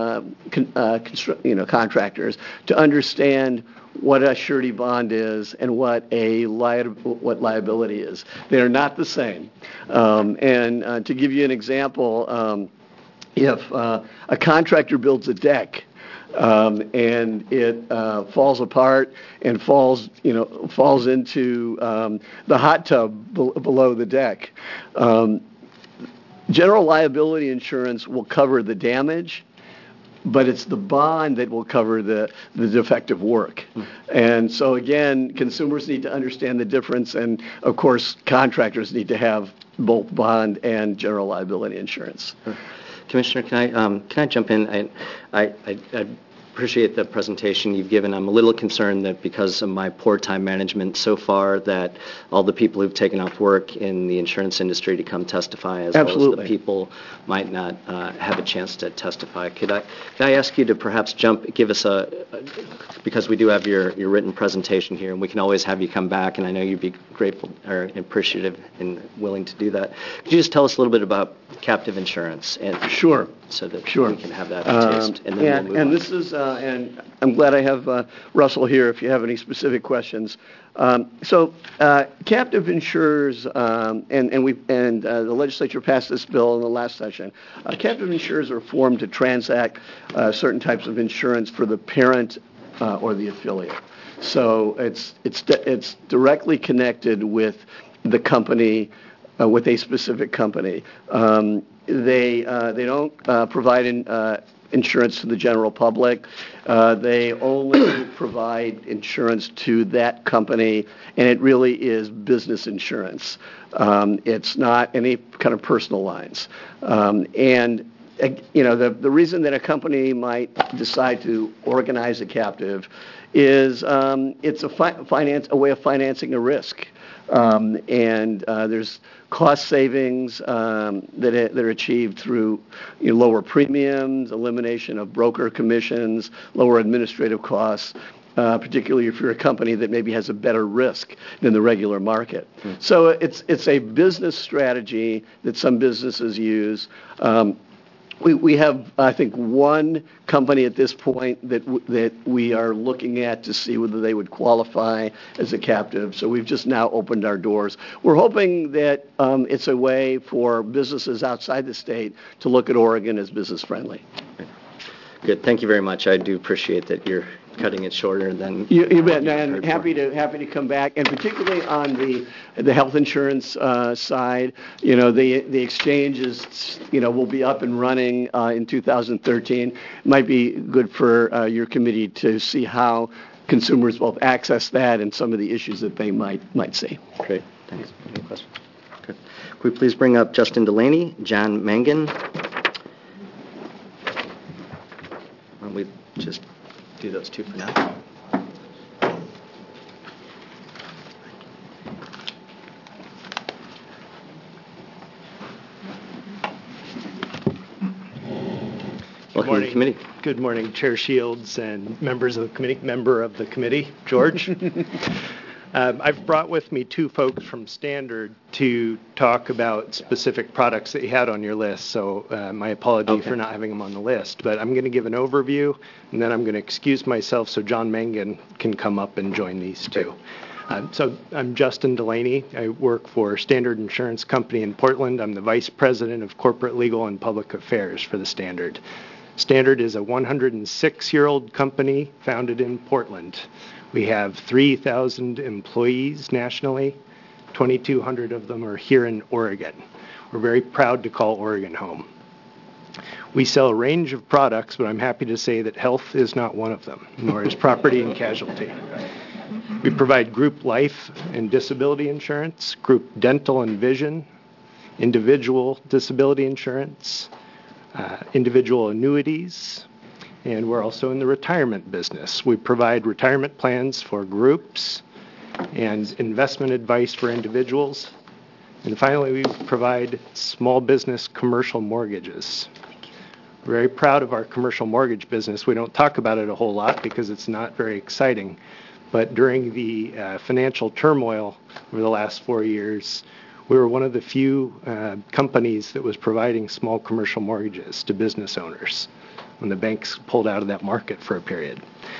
contractors to understand what a surety bond is and what liability is. They are not the same. And to give you an example, if a contractor builds a deck and it falls apart and falls into the hot tub below the deck, general liability insurance will cover the damage, but it's the bond that will cover the defective work. And so, again, consumers need to understand the difference, and, of course, contractors need to have both bond and general liability insurance. Commissioner, can I jump in? I appreciate the presentation you've given. I'm a little concerned that because of my poor time management so far that all the people who've taken off work in the insurance industry to come testify as well as the people might not have a chance to testify. Could I ask you to perhaps give us because we do have your written presentation here, and we can always have you come back, and I know you'd be grateful or appreciative and willing to do that. Could you just tell us a little bit about captive insurance? Sure. So that we can have that taste, and then we'll move on. This is, and I'm glad I have Russell here if you have any specific questions. So captive insurers, and the legislature passed this bill in the last session. Captive insurers are formed to transact certain types of insurance for the parent or the affiliate. So it's directly connected with the company, with a specific company. They don't provide insurance to the general public. They only provide insurance to that company, and it really is business insurance. It's not any kind of personal lines. And the reason that a company might decide to organize a captive is it's a way of financing a risk. And there's cost savings that are achieved through lower premiums, elimination of broker commissions, lower administrative costs, particularly if you're a company that maybe has a better risk than the regular market. So it's a business strategy that some businesses use. We have, I think, one company at this point that we are looking at to see whether they would qualify as a captive. So we've just now opened our doors. We're hoping that it's a way for businesses outside the state to look at Oregon as business friendly. Good. Thank you very much. I do appreciate that you're cutting it shorter than you bet. And happy to come back, and particularly on the health insurance side. The exchange is will be up and running in 2013. It might be good for your committee to see how consumers both access that and some of the issues that they might see. Great. Thanks. Any questions? Good. Could we please bring up Justin Delaney, John Mangan? Why don't we just do those two for now? Welcome to the committee. Good morning, Chair Shields and members of the committee. Member of the committee, George. I've brought with me two folks from Standard to talk about specific products that you had on your list, so my apology for not having them on the list. But I'm going to give an overview, and then I'm going to excuse myself so John Mangan can come up and join these two. So I'm Justin Delaney. I work for Standard Insurance Company in Portland. I'm the Vice President of Corporate Legal and Public Affairs for the Standard. Standard is a 106-year-old company founded in Portland. We have 3,000 employees nationally. 2,200 of them are here in Oregon. We're very proud to call Oregon home. We sell a range of products, but I'm happy to say that health is not one of them, nor is property and casualty. We provide group life and disability insurance, group dental and vision, individual disability insurance, individual annuities, and we're also in the retirement business. We provide retirement plans for groups and investment advice for individuals. And finally, we provide small business commercial mortgages. We're very proud of our commercial mortgage business. We don't talk about it a whole lot because it's not very exciting. But during the financial turmoil over the last 4 years, we were one of the few companies that was providing small commercial mortgages to business owners when the banks pulled out of that market for a period.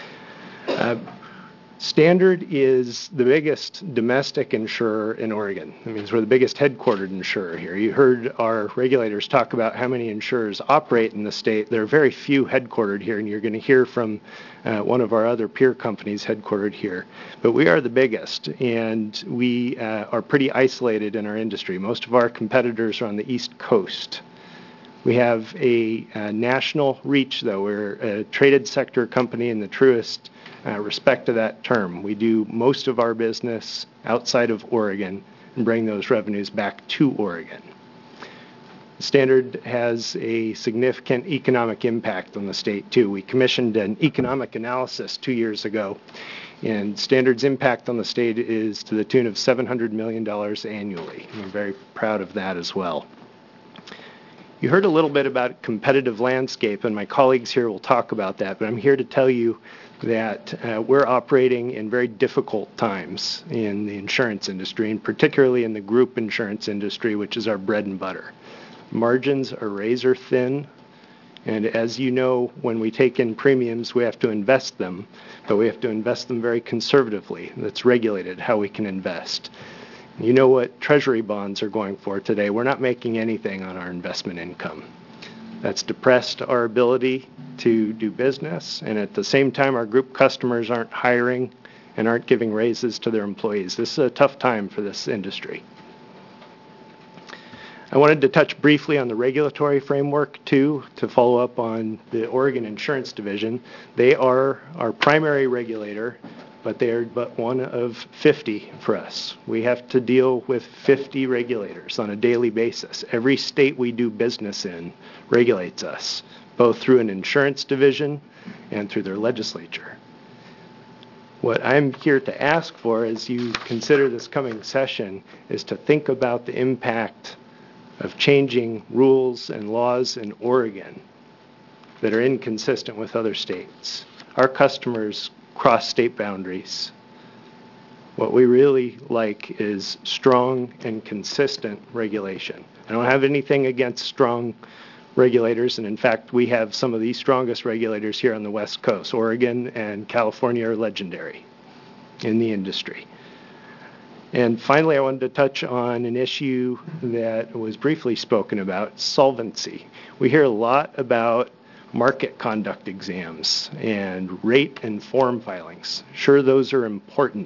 Standard is the biggest domestic insurer in Oregon. That means we're the biggest headquartered insurer here. You heard our regulators talk about how many insurers operate in the state. There are very few headquartered here, and you're going to hear from one of our other peer companies headquartered here. But we are the biggest, and we are pretty isolated in our industry. Most of our competitors are on the East Coast. We have a national reach, though. We're a traded sector company in the truest respect to that term. We do most of our business outside of Oregon and bring those revenues back to Oregon. Standard has a significant economic impact on the state, too. We commissioned an economic analysis 2 years ago, and Standard's impact on the state is to the tune of $700 million annually. We're very proud of that as well. You heard a little bit about competitive landscape, and my colleagues here will talk about that, but I'm here to tell you that we're operating in very difficult times in the insurance industry, and particularly in the group insurance industry, which is our bread and butter. Margins are razor thin, and as you know, when we take in premiums, we have to invest them, but we have to invest them very conservatively. That's regulated, how we can invest. You know what Treasury bonds are going for today. We're not making anything on our investment income. That's depressed our ability to do business, and at the same time, our group customers aren't hiring and aren't giving raises to their employees. This is a tough time for this industry. I wanted to touch briefly on the regulatory framework, too, to follow up on the Oregon Insurance Division. They are our primary regulator, but they are but one of 50 for us. We have to deal with 50 regulators on a daily basis. Every state we do business in regulates us, both through an insurance division and through their legislature. What I'm here to ask for as you consider this coming session is to think about the impact of changing rules and laws in Oregon that are inconsistent with other states. Our customers cross state boundaries. What we really like is strong and consistent regulation. I don't have anything against strong regulators, and in fact, we have some of the strongest regulators here on the West Coast. Oregon and California are legendary in the industry. And finally, I wanted to touch on an issue that was briefly spoken about, solvency. We hear a lot about market conduct exams and rate and form filings. Sure, those are important.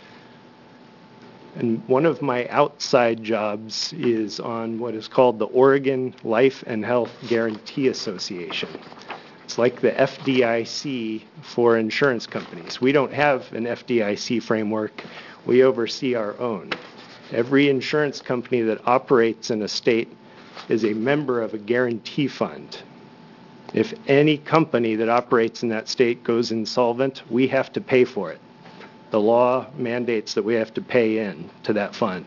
And one of my outside jobs is on what is called the Oregon Life and Health Guarantee Association. It's like the FDIC for insurance companies. We don't have an FDIC framework. We oversee our own. Every insurance company that operates in a state is a member of a guarantee fund. If any company that operates in that state goes insolvent, we have to pay for it. The law mandates that we have to pay in to that fund.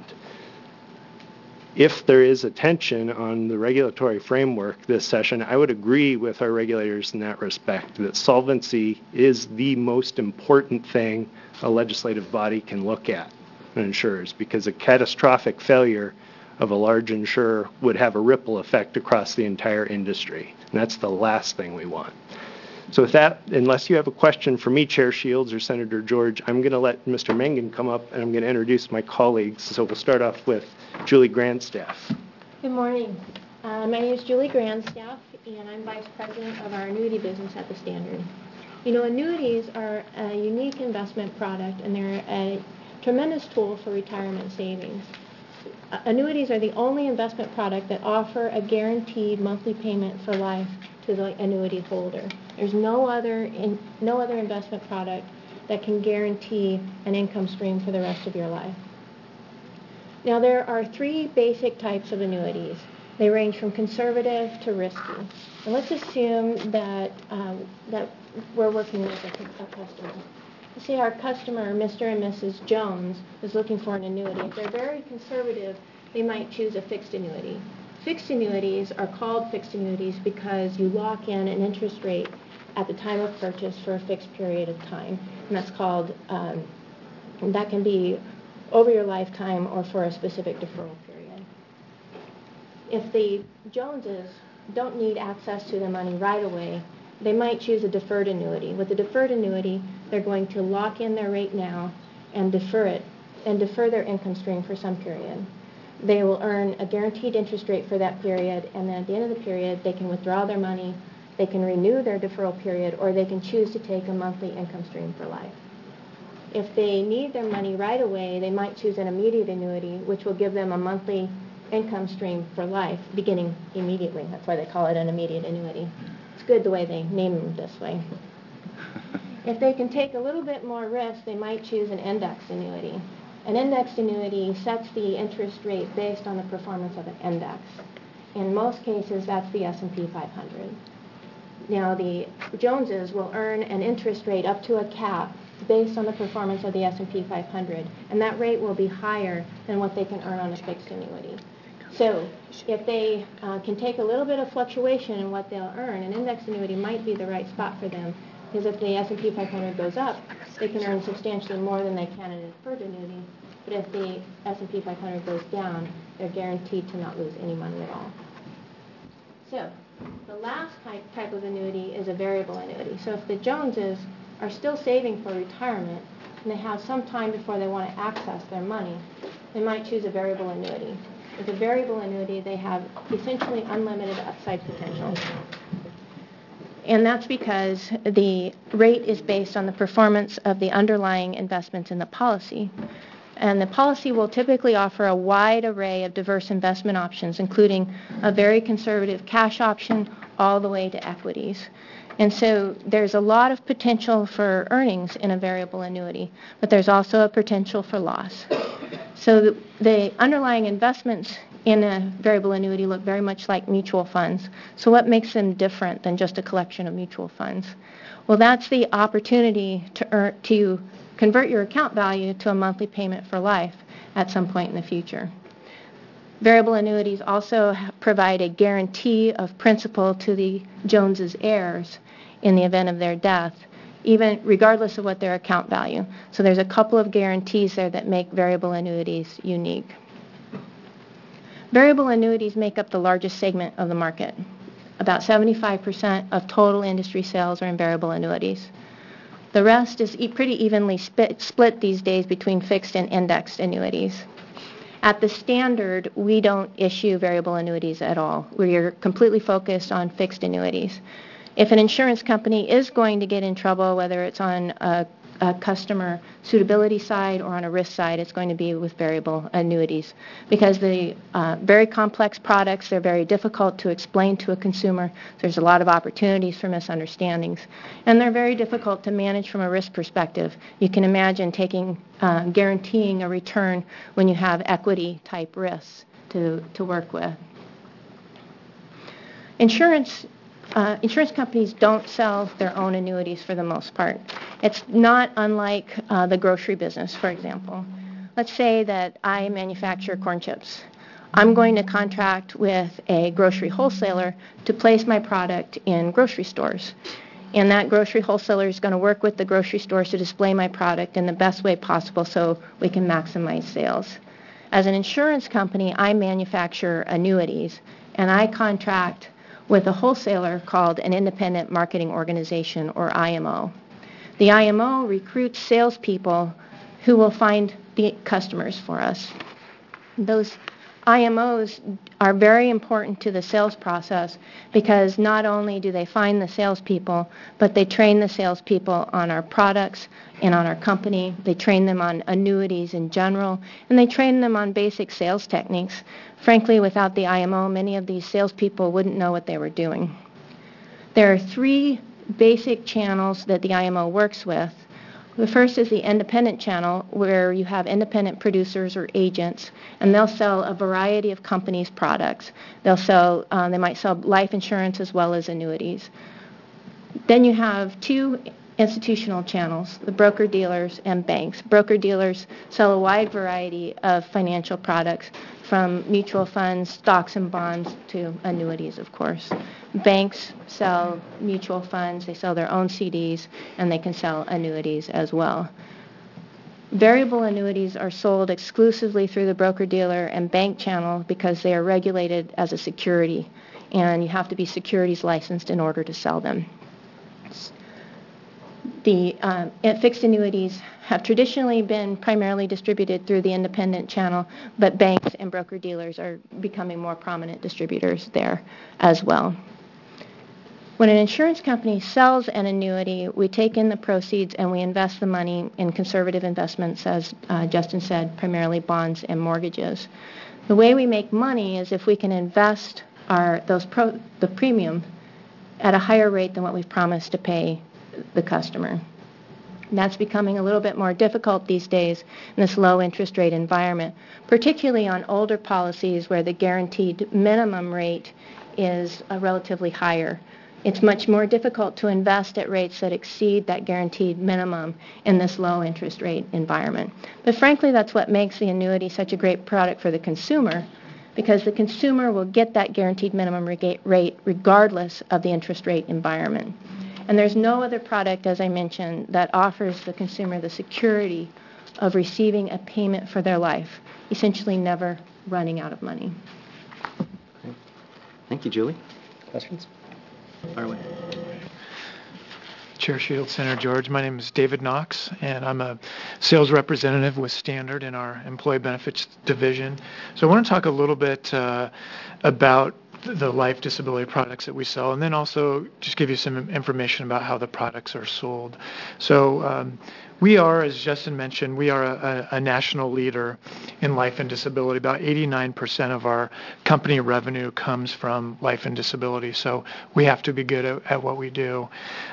If there is a tension on the regulatory framework this session, I would agree with our regulators in that respect, that solvency is the most important thing a legislative body can look at in insurers, because a catastrophic failure of a large insurer would have a ripple effect across the entire industry. And that's the last thing we want. So with that, unless you have a question for me, Chair Shields or Senator George, I'm going to let Mr. Mengen come up and I'm going to introduce my colleagues. So we'll start off with Julie Grandstaff. Good morning. My name is Julie Grandstaff, and I'm Vice President of our annuity business at the Standard. You know, annuities are a unique investment product, and they're a tremendous tool for retirement savings. Annuities are the only investment product that offer a guaranteed monthly payment for life to the annuity holder. There's no other investment product that can guarantee an income stream for the rest of your life. Now, there are three basic types of annuities. They range from conservative to risky. And let's assume that we're working with a customer. Let's say our customer, Mr. and Mrs. Jones, is looking for an annuity. If they're very conservative, they might choose a fixed annuity. Fixed annuities are called fixed annuities because you lock in an interest rate at the time of purchase for a fixed period of time. And that's called, that can be over your lifetime or for a specific deferral period. If the Joneses don't need access to their money right away, they might choose a deferred annuity. With a deferred annuity, they're going to lock in their rate now and defer it, and defer their income stream for some period. They will earn a guaranteed interest rate for that period, and then at the end of the period, they can withdraw their money, they can renew their deferral period, or they can choose to take a monthly income stream for life. If they need their money right away, they might choose an immediate annuity, which will give them a monthly income stream for life, beginning immediately. That's why they call it an immediate annuity. It's good the way they name them this way. If they can take a little bit more risk, they might choose an indexed annuity. An indexed annuity sets the interest rate based on the performance of an index. In most cases, that's the S&P 500. Now, the Joneses will earn an interest rate up to a cap based on the performance of the S&P 500, and that rate will be higher than what they can earn on a fixed annuity. So if they can take a little bit of fluctuation in what they'll earn, an index annuity might be the right spot for them, because if the S&P 500 goes up, they can earn substantially more than they can in a deferred annuity. But if the S&P 500 goes down, they're guaranteed to not lose any money at all. So the last type of annuity is a variable annuity. So if the Joneses are still saving for retirement and they have some time before they want to access their money, they might choose a variable annuity. With a variable annuity, they have essentially unlimited upside potential. And that's because the rate is based on the performance of the underlying investments in the policy. And the policy will typically offer a wide array of diverse investment options, including a very conservative cash option all the way to equities. And so there's a lot of potential for earnings in a variable annuity, but there's also a potential for loss. So the underlying investments in a variable annuity look very much like mutual funds. So what makes them different than just a collection of mutual funds? Well, that's the opportunity to convert your account value to a monthly payment for life at some point in the future. Variable annuities also provide a guarantee of principal to the Joneses' heirs in the event of their death, even regardless of what their account value. So there's a couple of guarantees there that make variable annuities unique. Variable annuities make up the largest segment of the market. About 75% of total industry sales are in variable annuities. The rest is pretty evenly split these days between fixed and indexed annuities. At the Standard, we don't issue variable annuities at all. We're completely focused on fixed annuities. If an insurance company is going to get in trouble, whether it's on a a customer suitability side or on a risk side, it's going to be with variable annuities because the very complex products, they're very difficult to explain to a consumer. There's a lot of opportunities for misunderstandings, and they're very difficult to manage from a risk perspective. You can imagine guaranteeing a return when you have equity type risks to work with. Insurance companies don't sell their own annuities for the most part. It's not unlike the grocery business, for example. Let's say that I manufacture corn chips. I'm going to contract with a grocery wholesaler to place my product in grocery stores. And that grocery wholesaler is going to work with the grocery stores to display my product in the best way possible so we can maximize sales. As an insurance company, I manufacture annuities, and I contract with a wholesaler called an independent marketing organization, or IMO. The IMO recruits salespeople who will find the customers for us. Those IMOs are very important to the sales process because not only do they find the salespeople, but they train the salespeople on our products and on our company. They train them on annuities in general, and they train them on basic sales techniques. Frankly, without the IMO, many of these salespeople wouldn't know what they were doing. There are 3 basic channels that the IMO works with. The first is the independent channel, where you have independent producers or agents, and they'll sell a variety of companies' products. They might sell life insurance as well as annuities. Then you have 2 institutional channels, the broker-dealers and banks. Broker-dealers sell a wide variety of financial products, from mutual funds, stocks and bonds, to annuities, of course. Banks sell mutual funds, they sell their own CDs, and they can sell annuities as well. Variable annuities are sold exclusively through the broker-dealer and bank channel because they are regulated as a security, and you have to be securities licensed in order to sell them. The fixed annuities have traditionally been primarily distributed through the independent channel, but banks and broker-dealers are becoming more prominent distributors there as well. When an insurance company sells an annuity, we take in the proceeds and we invest the money in conservative investments, as Justin said, primarily bonds and mortgages. The way we make money is if we can invest the premium at a higher rate than what we've promised to pay the customer. And that's becoming a little bit more difficult these days in this low interest rate environment, particularly on older policies where the guaranteed minimum rate is relatively higher. It's much more difficult to invest at rates that exceed that guaranteed minimum in this low interest rate environment. But frankly, that's what makes the annuity such a great product for the consumer, because the consumer will get that guaranteed minimum rate regardless of the interest rate environment. And there's no other product, as I mentioned, that offers the consumer the security of receiving a payment for their life, essentially never running out of money. Okay. Thank you, Julie. Questions? Fire away. Chair Shields, Senator George. My name is David Knox, and I'm a sales representative with Standard in our Employee Benefits Division. So I want to talk a little bit about the life disability products that we sell, and then also just give you some information about how the products are sold. So we are, as Justin mentioned, we are a national leader in life and disability. About 89% of our company revenue comes from life and disability, so we have to be good at what we do.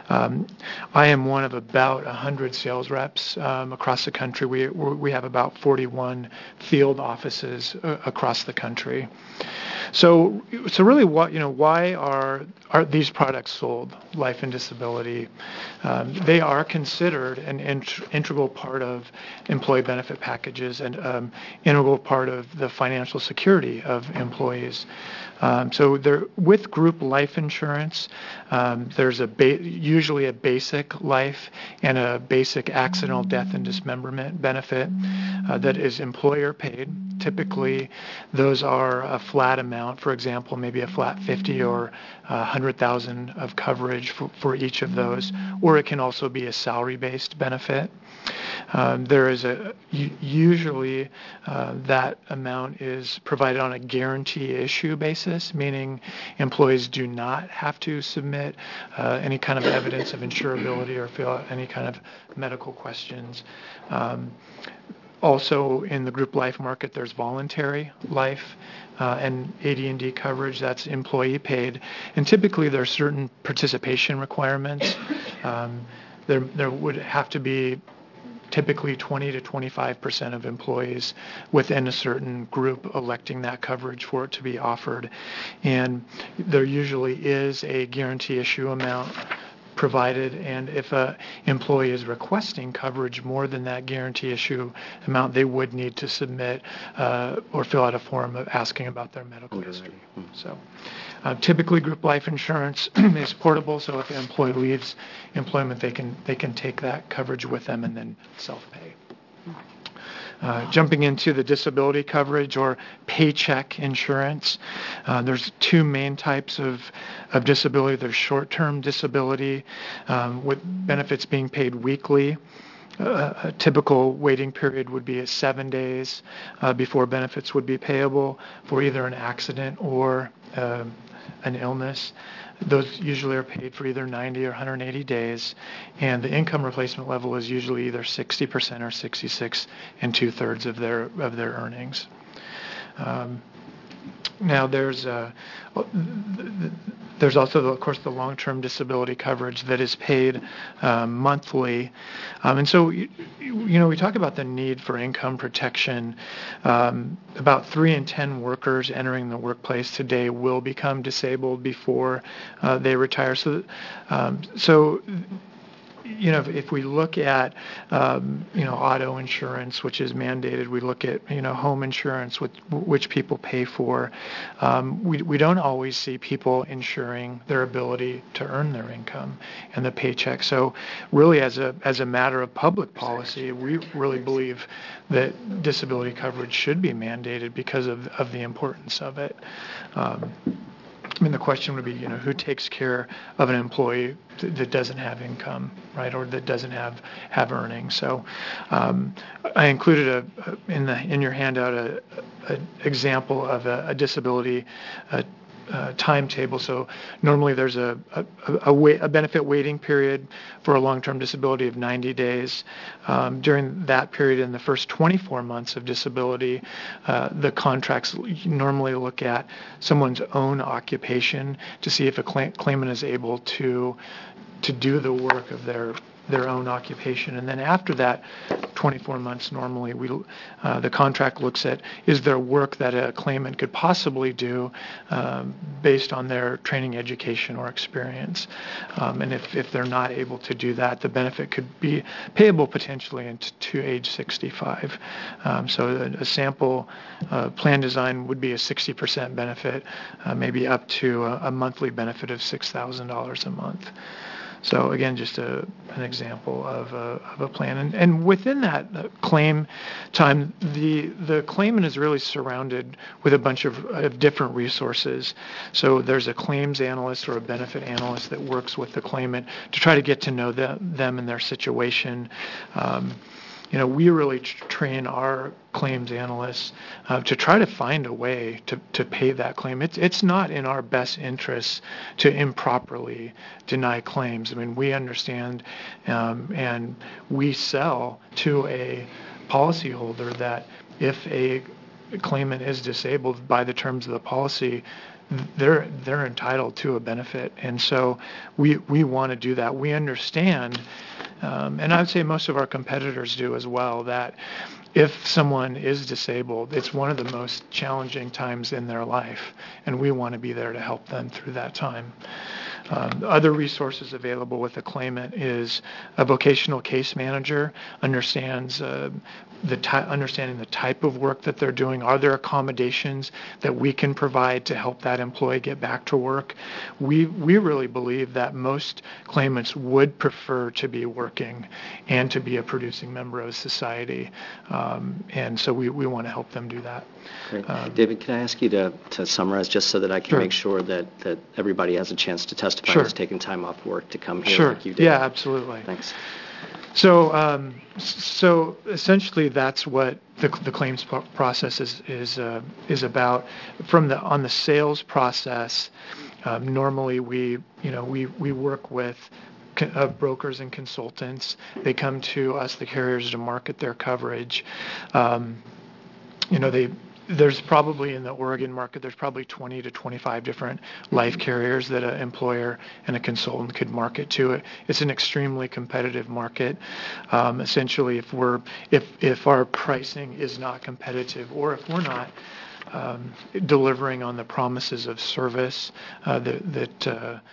I am one of about 100 sales reps across the country. We have about 41 field offices across the country. So really, why are these products sold, life and disability? They are considered an integral part of employee benefit packages and integral part of the financial security of employees. So with group life insurance, there's usually a basic life and a basic accidental death and dismemberment benefit that is employer paid. Typically, those are a flat amount, for example, maybe a flat 50 or 100,000 of coverage for each of those, or it can also be a salary-based benefit. There is usually that amount is provided on a guarantee issue basis, meaning employees do not have to submit any kind of evidence of insurability or fill out any kind of medical questions. Also, in the group life market, there's voluntary life and AD&D coverage that's employee paid, and typically there are certain participation requirements. There would have to be typically 20 to 25% of employees within a certain group electing that coverage for it to be offered, and there usually is a guarantee issue amount provided, and if an employee is requesting coverage more than that guarantee issue amount, they would need to submit or fill out a form of asking about their medical history. So typically group life insurance is portable, so if an employee leaves employment, they can take that coverage with them and then self-pay. Jumping into the disability coverage or paycheck insurance, there's two main types of disability. There's short-term disability with benefits being paid weekly. A typical waiting period would be 7 days before benefits would be payable for either an accident or an illness. Those usually are paid for either 90 or 180 days, and the income replacement level is usually either 60% or 66 2/3 of their earnings. Now there's also, of course, the long-term disability coverage that is paid monthly, and so we talk about the need for income protection. About 3 in 10 workers entering the workplace today will become disabled before they retire. So if we look at, auto insurance, which is mandated, we look at, home insurance, which people pay for, we don't always see people insuring their ability to earn their income and the paycheck. So really, as a matter of public policy, we really believe that disability coverage should be mandated because of the importance of it. The question would be, who takes care of an employee that doesn't have income, right, or that doesn't have earnings? So I included in your handout an example of a disability timetable. So normally there's a benefit waiting period for a long-term disability of 90 days. During that period, in the first 24 months of disability, the contracts normally look at someone's own occupation to see if a claimant is able to do the work of their own occupation. And then after that 24 months, normally the contract looks at, is there work that a claimant could possibly do based on their training, education, or experience. And if they're not able to do that, the benefit could be payable potentially to age 65. So a sample plan design would be a 60% benefit, maybe up to a monthly benefit of $6,000 a month. So again, just an example of a plan. And within that claim time, the claimant is really surrounded with a bunch of different resources. So there's a claims analyst or a benefit analyst that works with the claimant to try to get to know them and their situation. We really train our claims analysts to try to find a way to pay that claim. It's not in our best interest to improperly deny claims. We understand and we sell to a policyholder that if a claimant is disabled by the terms of the policy, they're entitled to a benefit. And so we want to do that. We understand, and I would say most of our competitors do as well, that if someone is disabled, it's one of the most challenging times in their life, and we want to be there to help them through that time. Other resources available with a claimant is a vocational case manager, understands understanding the type of work that they're doing. Are there accommodations that we can provide to help that employee get back to work? We really believe that most claimants would prefer to be working and to be a producing member of society, and so we want to help them do that. Great. David, can I ask you to summarize just so that I can make sure that everybody has a chance to testify who's taking time off work to come here like you did? Yeah, absolutely. Thanks. So essentially, that's what the claims process is about. On the sales process, normally we work with brokers and consultants. They come to us, the carriers, to market their coverage. There's probably in the Oregon market, there's probably 20 to 25 different life carriers that an employer and a consultant could market to. It's an extremely competitive market. Essentially, if our pricing is not competitive, or if we're not delivering on the promises of service that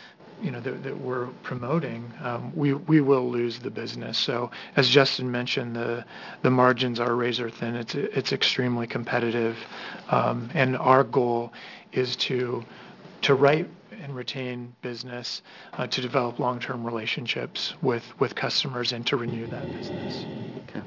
we're promoting, we will lose the business. So as Justin mentioned, the margins are razor thin. It's extremely competitive, and our goal is to write and retain business, to develop long-term relationships with customers, and to renew that business. Okay.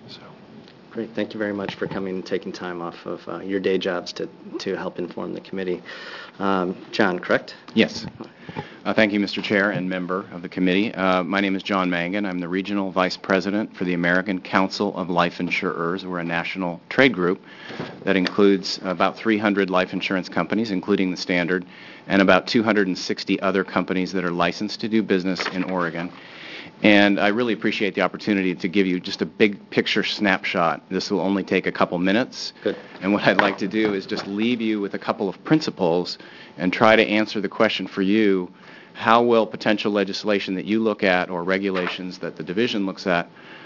Great. Thank you very much for coming and taking time off of your day jobs to help inform the committee. John, correct? Yes. Thank you, Mr. Chair and member of the committee. My name is John Mangan. I'm the Regional Vice President for the American Council of Life Insurers. We're a national trade group that includes about 300 life insurance companies, including the Standard, and about 260 other companies that are licensed to do business in Oregon. And I really appreciate the opportunity to give you just a big picture snapshot. This will only take a couple minutes. Good. And what I'd like to do is just leave you with a couple of principles and try to answer the question for you: how will potential legislation that you look at, or regulations that the division looks at,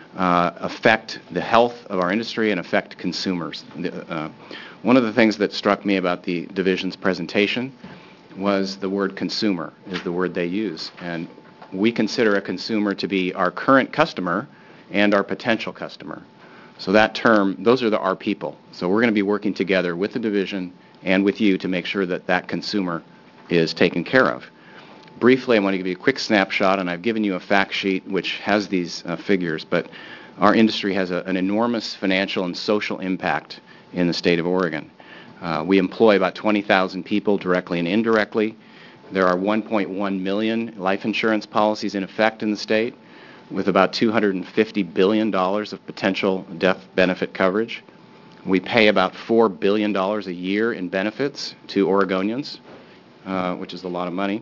affect the health of our industry and affect consumers? One of the things that struck me about the division's presentation was the word consumer is the word they use. And we consider a consumer to be our current customer and our potential customer. So that term, those are our people. So we're going to be working together with the division and with you to make sure that that consumer is taken care of. Briefly, I want to give you a quick snapshot, and I've given you a fact sheet which has these figures, but our industry has an enormous financial and social impact in the state of Oregon. We employ about 20,000 people directly and indirectly. There are 1.1 million life insurance policies in effect in the state, with about $250 billion of potential death benefit coverage. We pay about $4 billion a year in benefits to Oregonians, which is a lot of money.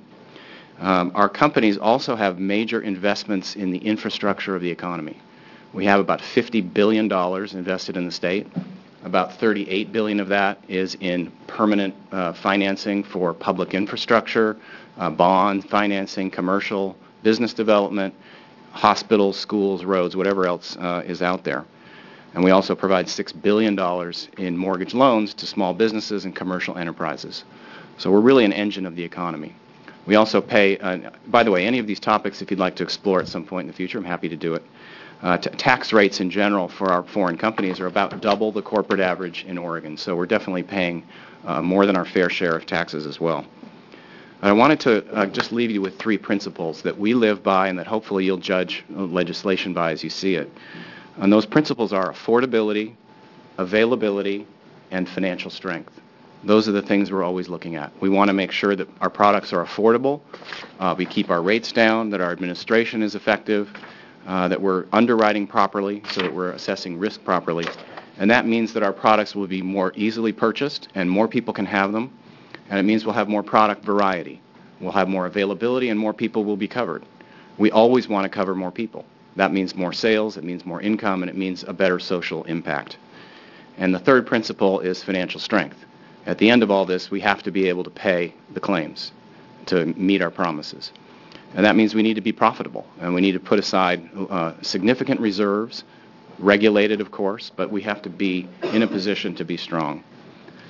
Our companies also have major investments in the infrastructure of the economy. We have about $50 billion invested in the state. About $38 billion of that is in permanent financing for public infrastructure, bond financing, commercial, business development, hospitals, schools, roads, whatever else is out there. And we also provide $6 billion in mortgage loans to small businesses and commercial enterprises. So we're really an engine of the economy. We also pay, by the way, any of these topics, if you'd like to explore at some point in the future, I'm happy to do it. Tax rates in general for our foreign companies are about double the corporate average in Oregon, so we're definitely paying more than our fair share of taxes as well. I wanted to just leave you with three principles that we live by and that hopefully you'll judge legislation by as you see it. And those principles are affordability, availability, and financial strength. Those are the things we're always looking at. We want to make sure that our products are affordable, we keep our rates down, that our administration is effective, that we're underwriting properly so that we're assessing risk properly. And that means that our products will be more easily purchased and more people can have them. And it means we'll have more product variety. We'll have more availability and more people will be covered. We always want to cover more people. That means more sales, it means more income, and it means a better social impact. And the third principle is financial strength. At the end of all this, we have to be able to pay the claims to meet our promises. And that means we need to be profitable, and we need to put aside significant reserves, regulated, of course, but we have to be in a position to be strong.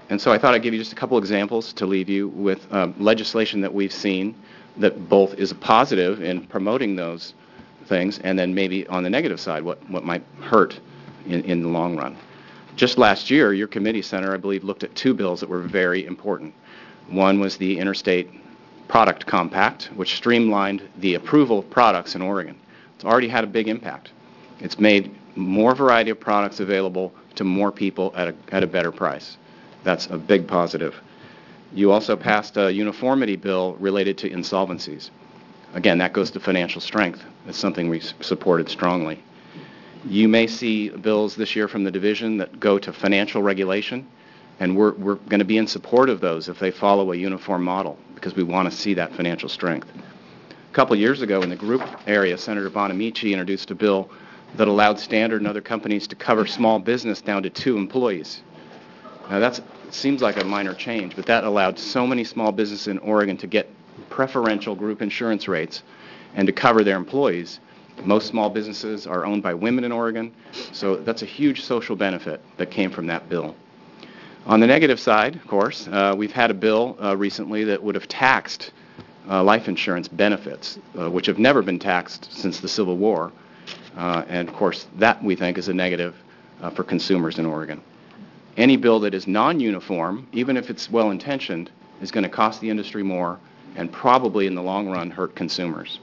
And so I thought I'd give you just a couple examples to leave you with legislation that we've seen that both is a positive in promoting those things, and then maybe on the negative side, what might hurt in the long run. Just last year, your committee, Senator, I believe, looked at two bills that were very important. One was the Interstate Product Compact, which streamlined the approval of products in Oregon. It's already had a big impact. It's made more variety of products available to more people at a better price. That's a big positive. You also passed a uniformity bill related to insolvencies. Again, that goes to financial strength. It's something we supported strongly. You may see bills this year from the division that go to financial regulation, and we're going to be in support of those if they follow a uniform model, because we want to see that financial strength. A couple years ago in the group area, Senator Bonamici introduced a bill that allowed Standard and other companies to cover small business down to 2 employees. Now that seems like a minor change, but that allowed so many small businesses in Oregon to get preferential group insurance rates and to cover their employees. Most small businesses are owned by women in Oregon, so that's a huge social benefit that came from that bill. On the negative side, of course, we've had a bill recently that would have taxed life insurance benefits, which have never been taxed since the Civil War. And, of course, that, we think, is a negative for consumers in Oregon. Any bill that is non-uniform, even if it's well-intentioned, is going to cost the industry more and probably in the long run hurt consumers.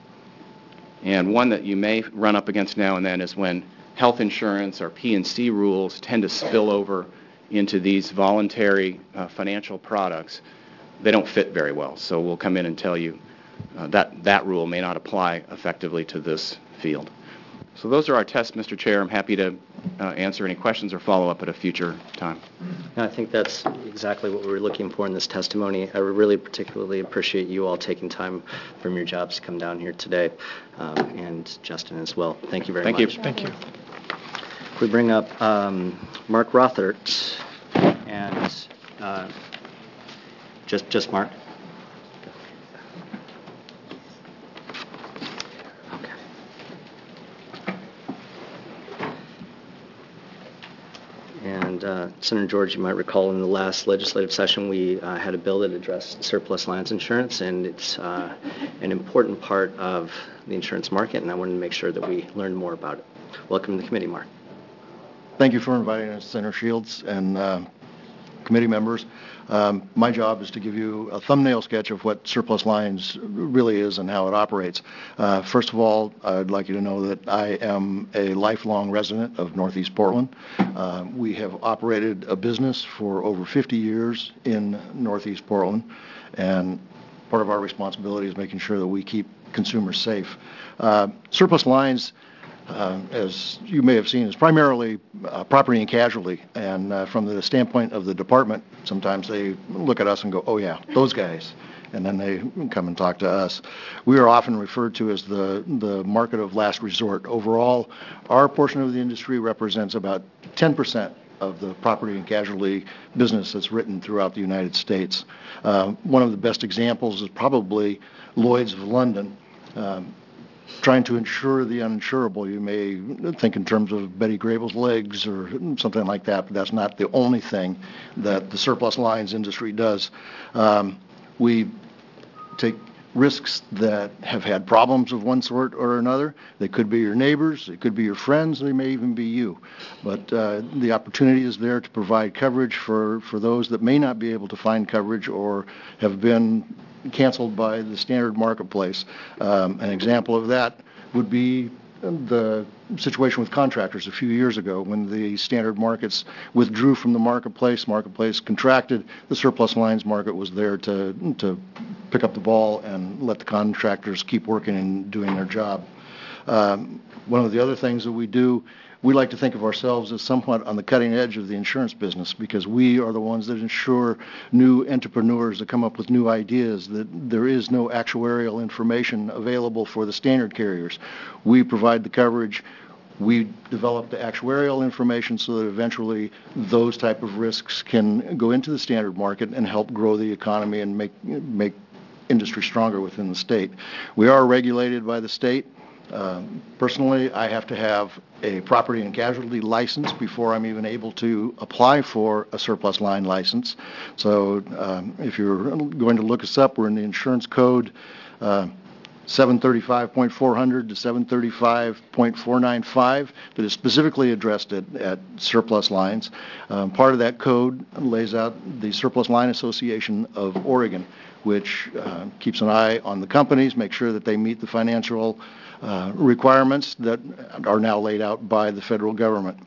And one that you may run up against now and then is when health insurance or P&C rules tend to spill over into these voluntary financial products. They don't fit very well. So we'll come in and tell you that rule may not apply effectively to this field. So those are our tests, Mr. Chair. I'm happy to answer any questions or follow up at a future time. I think that's exactly what we were looking for in this testimony. I really particularly appreciate you all taking time from your jobs to come down here today, and Justin as well. Thank you very much. Thank you. We bring up Mark Rothert, and just Mark. And Senator George, you might recall in the last legislative session we had a bill that addressed surplus lines insurance, and it's an important part of the insurance market, and I wanted to make sure that we learned more about it. Welcome to the committee, Mark. Thank you for inviting us, Senator Shields and committee members. My job is to give you a thumbnail sketch of what surplus lines really is and how it operates. First of all, I'd like you to know that I am a lifelong resident of Northeast Portland. We have operated a business for over 50 years in Northeast Portland, and part of our responsibility is making sure that we keep consumers safe. Surplus lines, as you may have seen, is primarily property and casualty, and from the standpoint of the department, sometimes they look at us and go, oh yeah, those guys, and then they come and talk to us. We are often referred to as the market of last resort. Overall, our portion of the industry represents about 10% of the property and casualty business that's written throughout the United States. One of the best examples is probably Lloyd's of London. Trying to insure the uninsurable. You may think in terms of Betty Grable's legs or something like that, but that's not the only thing that the surplus lines industry does. We take risks that have had problems of one sort or another. They could be your neighbors, they could be your friends, they may even be you. But the opportunity is there to provide coverage for those that may not be able to find coverage or have been canceled by the standard marketplace. An example of that would be the situation with contractors a few years ago when the standard markets withdrew from the marketplace contracted, the surplus lines market was there to pick up the ball and let the contractors keep working and doing their job. One of the other things that we do, we like to think of ourselves as somewhat on the cutting edge of the insurance business because we are the ones that insure new entrepreneurs that come up with new ideas, that there is no actuarial information available for the standard carriers. We provide the coverage. We develop the actuarial information so that eventually those type of risks can go into the standard market and help grow the economy and make industry stronger within the state. We are regulated by the state. Personally, I have to have a property and casualty license before I'm even able to apply for a surplus line license. So if you're going to look us up, we're in the insurance code 735.400 to 735.495 that is specifically addressed at surplus lines. Part of that code lays out the Surplus Line Association of Oregon, which keeps an eye on the companies, make sure that they meet the financial requirements that are now laid out by the federal government.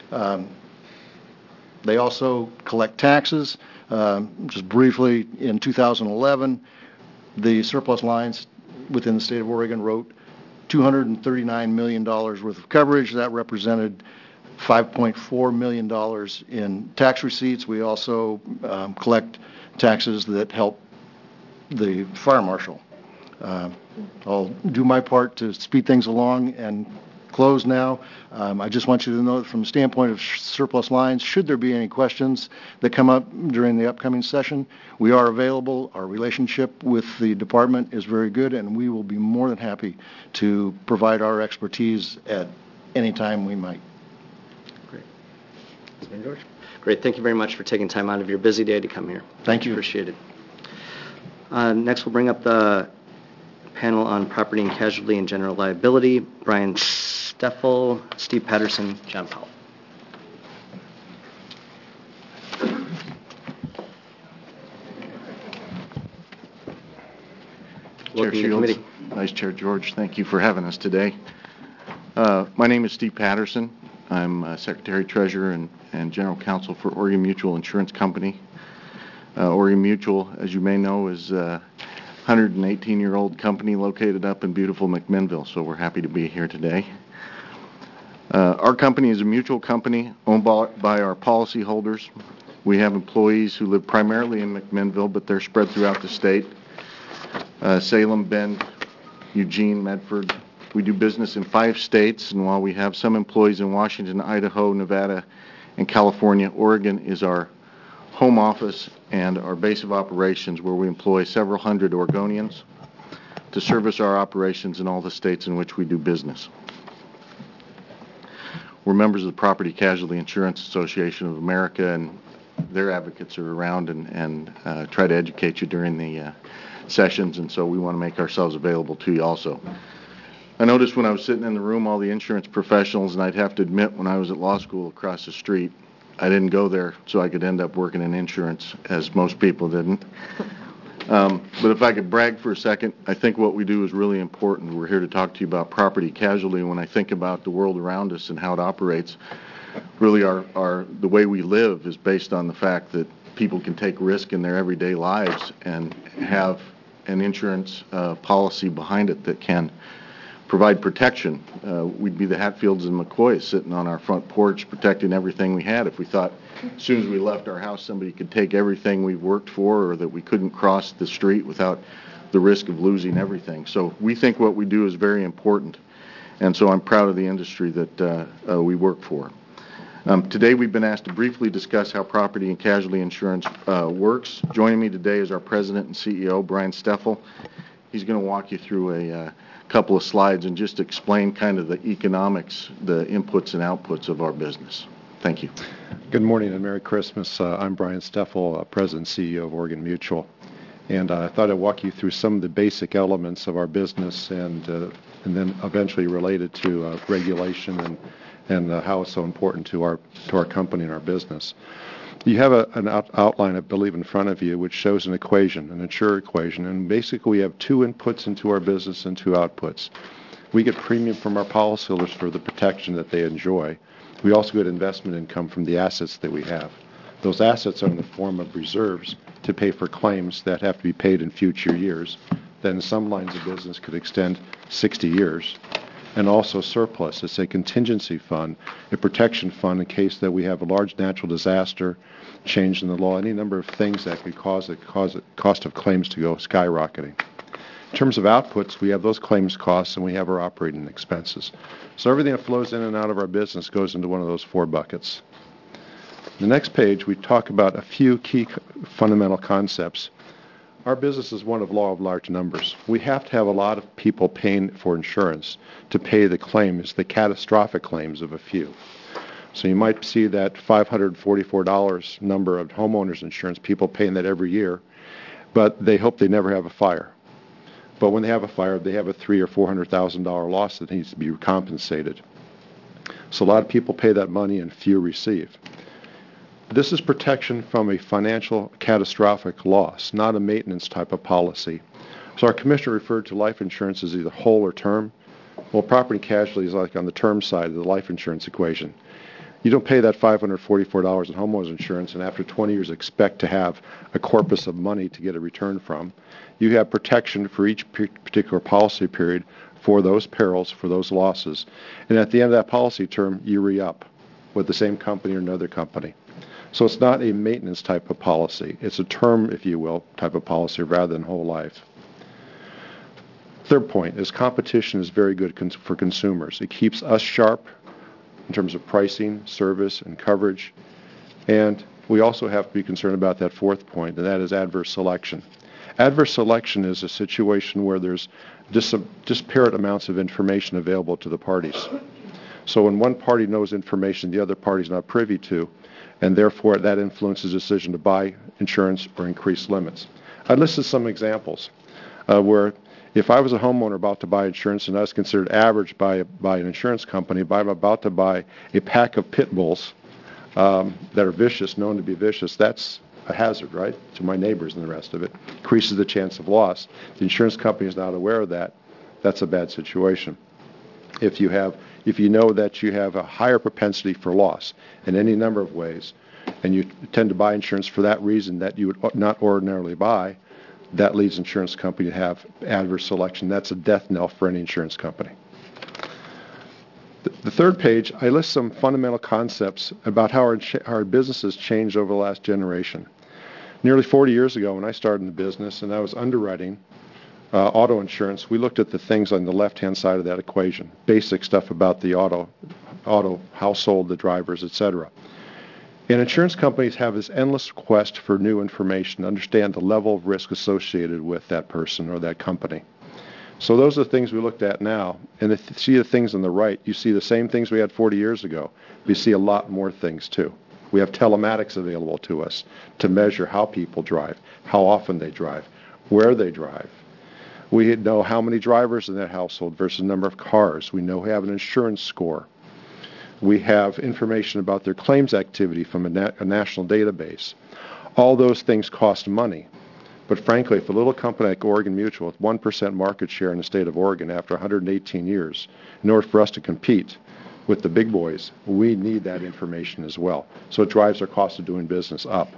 They also collect taxes. Just briefly, in 2011, the surplus lines within the state of Oregon wrote $239 million worth of coverage. That represented $5.4 million in tax receipts. We also collect taxes that help the fire marshal. I'll do my part to speed things along and close now. I just want you to know that from the standpoint of surplus lines, should there be any questions that come up during the upcoming session, we are available. Our relationship with the department is very good, and we will be more than happy to provide our expertise at any time we might. Great. George? Great. Thank you very much for taking time out of your busy day to come here. Thank you. Appreciate it. Next, we'll bring up the panel on property and casualty and general liability. Brian Steffel, Steve Patterson, John Powell. Chair Shields, Vice Chair George, thank you for having us today. My name is Steve Patterson. I'm Secretary Treasurer and General Counsel for Oregon Mutual Insurance Company. Oregon Mutual, as you may know, is a 118-year-old company located up in beautiful McMinnville, so we're happy to be here today. Our company is a mutual company owned by our policyholders. We have employees who live primarily in McMinnville, but they're spread throughout the state. Salem, Bend, Eugene, Medford. We do business in 5 states, and while we have some employees in Washington, Idaho, Nevada, and California, Oregon is our home office and our base of operations, where we employ several hundred Oregonians to service our operations in all the states in which we do business. We're members of the Property Casualty Insurance Association of America, and their advocates are around and try to educate you during the sessions, and so we want to make ourselves available to you also. I noticed when I was sitting in the room all the insurance professionals, and I'd have to admit when I was at law school across the street, I didn't go there so I could end up working in insurance, as most people didn't. But if I could brag for a second, I think what we do is really important. We're here to talk to you about property casualty. When I think about the world around us and how it operates, really the way we live is based on the fact that people can take risk in their everyday lives and have an insurance policy behind it that can provide protection. We'd be the Hatfields and McCoys sitting on our front porch protecting everything we had if we thought as soon as we left our house somebody could take everything we've worked for, or that we couldn't cross the street without the risk of losing everything. So we think what we do is very important, and so I'm proud of the industry that we work for. Today we've been asked to briefly discuss how property and casualty insurance works. Joining me today is our President and CEO, Brian Steffel. He's going to walk you through a couple of slides and just explain kind of the economics, the inputs and outputs of our business. Thank you. Good morning and Merry Christmas. I'm Brian Steffel, President and CEO of Oregon Mutual. And I thought I'd walk you through some of the basic elements of our business and then eventually related to regulation and how it's so important to our company and our business. You have an outline, I believe, in front of you, which shows an equation, an insurer equation. And basically, we have 2 inputs into our business and 2 outputs. We get premium from our policyholders for the protection that they enjoy. We also get investment income from the assets that we have. Those assets are in the form of reserves to pay for claims that have to be paid in future years. Then some lines of business could extend 60 years. And also surplus. It's a contingency fund, a protection fund in case that we have a large natural disaster, change in the law, any number of things that could cause the cost of claims to go skyrocketing. In terms of outputs, we have those claims costs and we have our operating expenses. So everything that flows in and out of our business goes into one of those 4 buckets. The next page, we talk about a few key fundamental concepts. our business is one of law of large numbers. We have to have a lot of people paying for insurance to pay the claims, the catastrophic claims of a few. So you might see that $544 number of homeowners insurance, people paying that every year, but they hope they never have a fire. But when they have a fire, they have a $300,000 or $400,000 loss that needs to be compensated. So a lot of people pay that money and few receive. This is protection from a financial catastrophic loss, not a maintenance type of policy. So our commissioner referred to life insurance as either whole or term. Well, property and casualty is like on the term side of the life insurance equation. You don't pay that $544 in homeowners insurance and after 20 years expect to have a corpus of money to get a return from. You have protection for each particular policy period for those perils, for those losses. And at the end of that policy term, you re-up with the same company or another company. So it's not a maintenance type of policy. It's a term, if you will, type of policy rather than whole life. Third point is competition is very good for consumers. It keeps us sharp in terms of pricing, service, and coverage. And we also have to be concerned about that fourth point, and that is adverse selection. Adverse selection is a situation where there's disparate amounts of information available to the parties. So when one party knows information the other party is not privy to, and therefore that influences the decision to buy insurance or increase limits. I listed some examples where if I was a homeowner about to buy insurance and I was considered average by an insurance company, but I'm about to buy a pack of pit bulls that are vicious, known to be vicious, that's a hazard, right, to my neighbors and the rest of it. Increases the chance of loss. The insurance company is not aware of that. That's a bad situation. If you know that you have a higher propensity for loss in any number of ways, and you tend to buy insurance for that reason that you would not ordinarily buy, that leads insurance company to have adverse selection. That's a death knell for any insurance company. The third page, I list some fundamental concepts about how our businesses changed over the last generation. Nearly 40 years ago when I started in the business and I was underwriting auto insurance, we looked at the things on the left-hand side of that equation, basic stuff about the auto household, the drivers, etc. And insurance companies have this endless quest for new information to understand the level of risk associated with that person or that company. So those are the things we looked at now. And if you see the things on the right, you see the same things we had 40 years ago. We see a lot more things too. We have telematics available to us to measure how people drive, how often they drive, where they drive. We know how many drivers in that household versus the number of cars. We know we have an insurance score. We have information about their claims activity from a national database. All those things cost money. But frankly, if a little company like Oregon Mutual with 1% market share in the state of Oregon after 118 years, in order for us to compete with the big boys, we need that information as well. So it drives our cost of doing business up.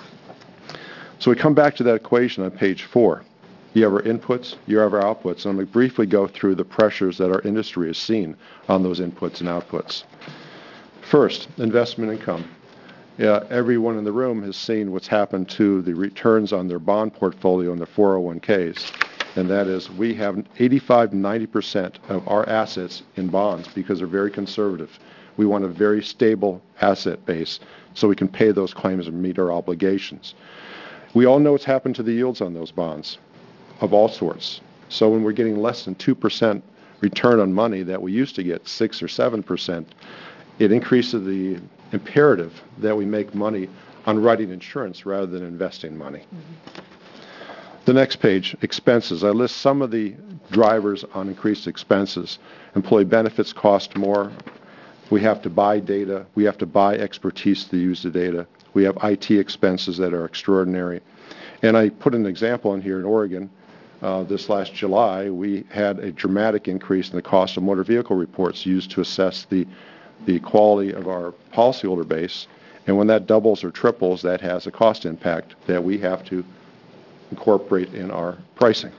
So we come back to that equation on page 4. You have our inputs, you have our outputs. And I'm going to briefly go through the pressures that our industry has seen on those inputs and outputs. First, investment income. Everyone in the room has seen what's happened to the returns on their bond portfolio and their 401ks. And that is we have 85 to 90% of our assets in bonds because they're very conservative. We want a very stable asset base so we can pay those claims and meet our obligations. We all know what's happened to the yields on those bonds of all sorts. So when we're getting less than 2% return on money that we used to get 6 or 7%, it increases the imperative that we make money on writing insurance rather than investing money. Mm-hmm. The next page, expenses. I list some of the drivers on increased expenses. Employee benefits cost more. We have to buy data. We have to buy expertise to use the data. We have IT expenses that are extraordinary. And I put an example in here in Oregon. This last July, we had a dramatic increase in the cost of motor vehicle reports used to assess the quality of our policyholder base. And when that doubles or triples, that has a cost impact that we have to incorporate in our pricing.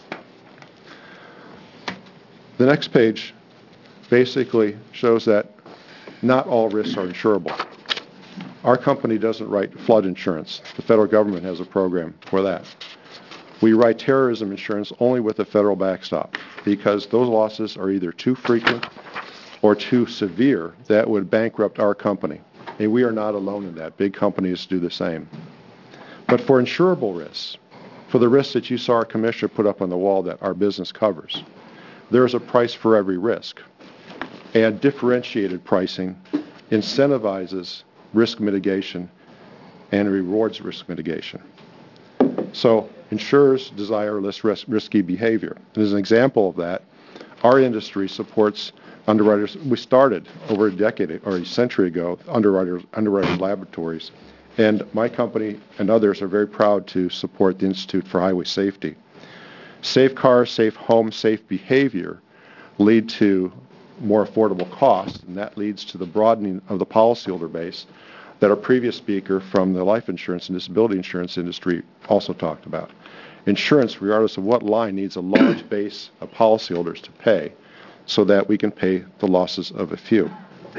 The next page basically shows that not all risks are insurable. Our company doesn't write flood insurance. The federal government has a program for that. We write terrorism insurance only with a federal backstop because those losses are either too frequent or too severe that would bankrupt our company. And we are not alone in that. Big companies do the same. But for insurable risks, for the risks that you saw our commissioner put up on the wall that our business covers. There is a price for every risk. And differentiated pricing incentivizes risk mitigation and rewards risk mitigation. So insurers desire less risky behavior. And as an example of that, our industry supports underwriters. We started over a decade or a century ago, underwriting laboratories. And my company and others are very proud to support the Institute for Highway Safety. Safe cars, safe homes, safe behavior lead to more affordable costs, and that leads to the broadening of the policyholder base that our previous speaker from the life insurance and disability insurance industry also talked about. Insurance, regardless of what line, needs a large base of policyholders to pay so that we can pay the losses of a few.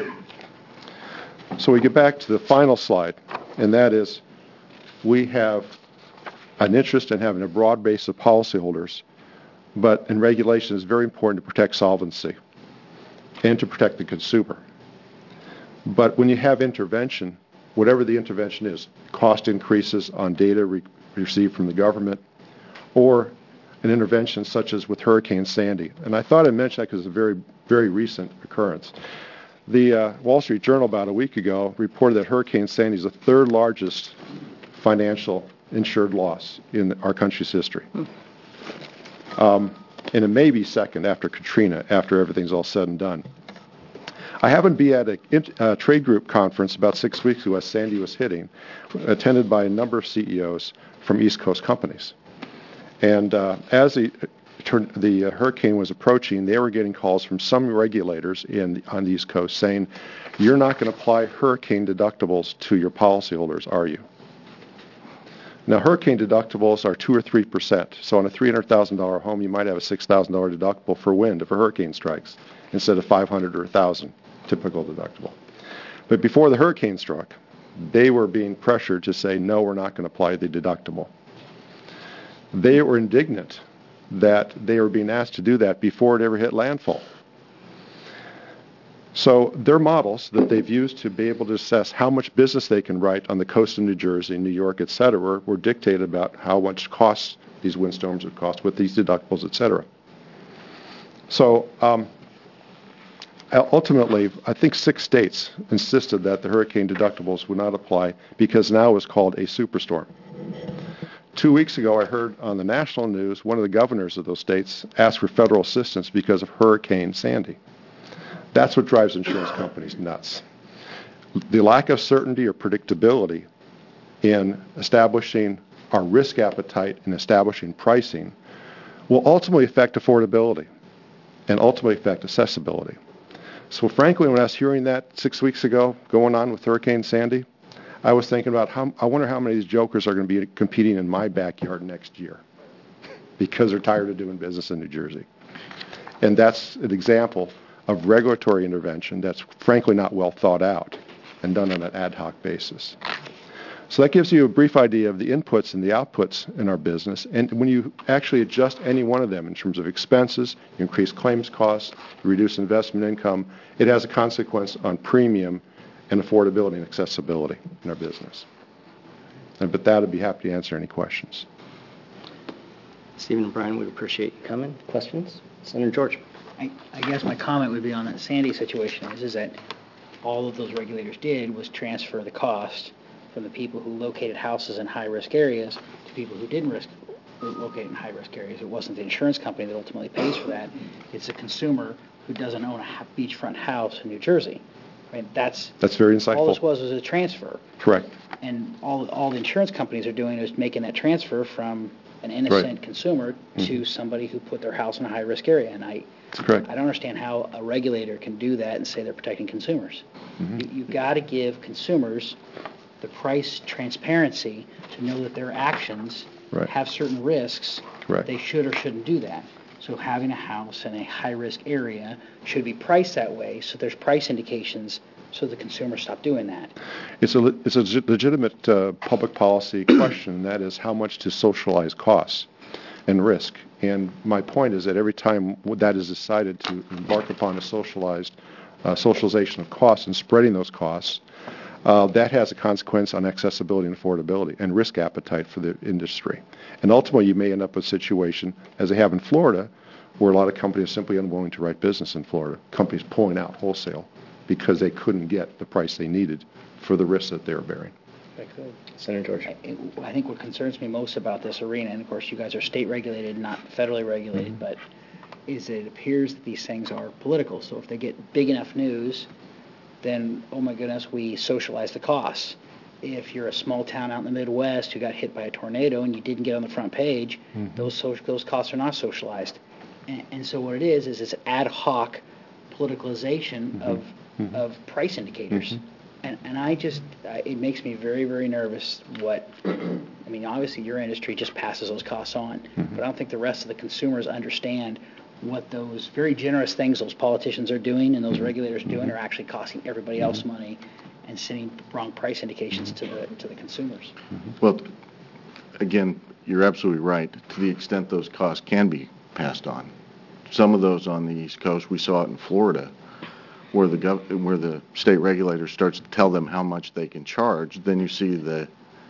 So we get back to the final slide, and that is we have an interest in having a broad base of policyholders, but in regulation it's very important to protect solvency and to protect the consumer. But when you have intervention, whatever the intervention is, cost increases on data received from the government, or an intervention such as with Hurricane Sandy. And I thought I'd mention that because it's a very, very recent occurrence. The Wall Street Journal about a week ago reported that Hurricane Sandy is the third largest financial insured loss in our country's history. And it may be second after Katrina, after everything's all said and done. I happened to be at a trade group conference about 6 weeks ago as Sandy was hitting, attended by a number of CEOs from East Coast companies. And as the hurricane was approaching, they were getting calls from some regulators on the East Coast saying, you're not going to apply hurricane deductibles to your policyholders, are you? Now, hurricane deductibles are 2 or 3%. So on a $300,000 home, you might have a $6,000 deductible for wind if a hurricane strikes, instead of $500 or $1,000 typical deductible. But before the hurricane struck, they were being pressured to say, no, we're not going to apply the deductible. They were indignant that they were being asked to do that before it ever hit landfall. So their models that they've used to be able to assess how much business they can write on the coast of New Jersey, New York, et cetera, were dictated about how much costs these windstorms would cost with these deductibles, et cetera. So ultimately, I think 6 states insisted that the hurricane deductibles would not apply because now it's called a superstorm. 2 weeks ago, I heard on the national news one of the governors of those states ask for federal assistance because of Hurricane Sandy. That's what drives insurance companies nuts. The lack of certainty or predictability in establishing our risk appetite and establishing pricing will ultimately affect affordability and ultimately affect accessibility. So frankly, when I was hearing that 6 weeks ago going on with Hurricane Sandy, I was thinking about I wonder how many of these jokers are going to be competing in my backyard next year because they're tired of doing business in New Jersey. And that's an example of regulatory intervention that's frankly not well thought out and done on an ad hoc basis. So that gives you a brief idea of the inputs and the outputs in our business. And when you actually adjust any one of them in terms of expenses, you increase claims costs, you reduce investment income, it has a consequence on premium and affordability and accessibility in our business. And with that, I'd be happy to answer any questions. Stephen and Brian, we appreciate you coming. Questions? Senator George. I guess my comment would be on that Sandy situation is that all of those regulators did was transfer the cost from the people who located houses in high-risk areas to people who didn't locate in high-risk areas. It wasn't the insurance company that ultimately pays for that. It's the consumer who doesn't own a beachfront house in New Jersey. Right? That's very insightful. All this was a transfer. Correct. And all the insurance companies are doing is making that transfer from an innocent consumer to somebody who put their house in a high-risk area. And That's correct. I don't understand how a regulator can do that and say they're protecting consumers. You've got to give consumers the price transparency to know that their actions have certain risks. Correct. They should or shouldn't do that. So having a house in a high-risk area should be priced that way so there's price indications so the consumers stop doing that. It's a legitimate public policy question, and that is how much to socialize costs and risk. And my point is that every time that is decided to embark upon a socialization of costs and spreading those costs, that has a consequence on accessibility and affordability and risk appetite for the industry. And ultimately, you may end up with a situation, as they have in Florida, where a lot of companies are simply unwilling to write business in Florida. Companies pulling out wholesale because they couldn't get the price they needed for the risks that they were bearing. Senator George. I think what concerns me most about this arena, and of course you guys are state regulated, not federally regulated, but is it appears that these things are political. So if they get big enough news, then, oh my goodness, we socialize the costs. If you're a small town out in the Midwest who got hit by a tornado and you didn't get on the front page, those costs are not socialized. And so what it is this ad hoc politicalization of price indicators. And I just, it makes me very, very nervous obviously your industry just passes those costs on, but I don't think the rest of the consumers understand what those very generous things those politicians are doing and those regulators doing are actually costing everybody else money and sending wrong price indications to the consumers. Well, again, you're absolutely right. To the extent those costs can be passed on. Some of those on the East Coast, we saw it in Florida, where the state regulator starts to tell them how much they can charge, then you see the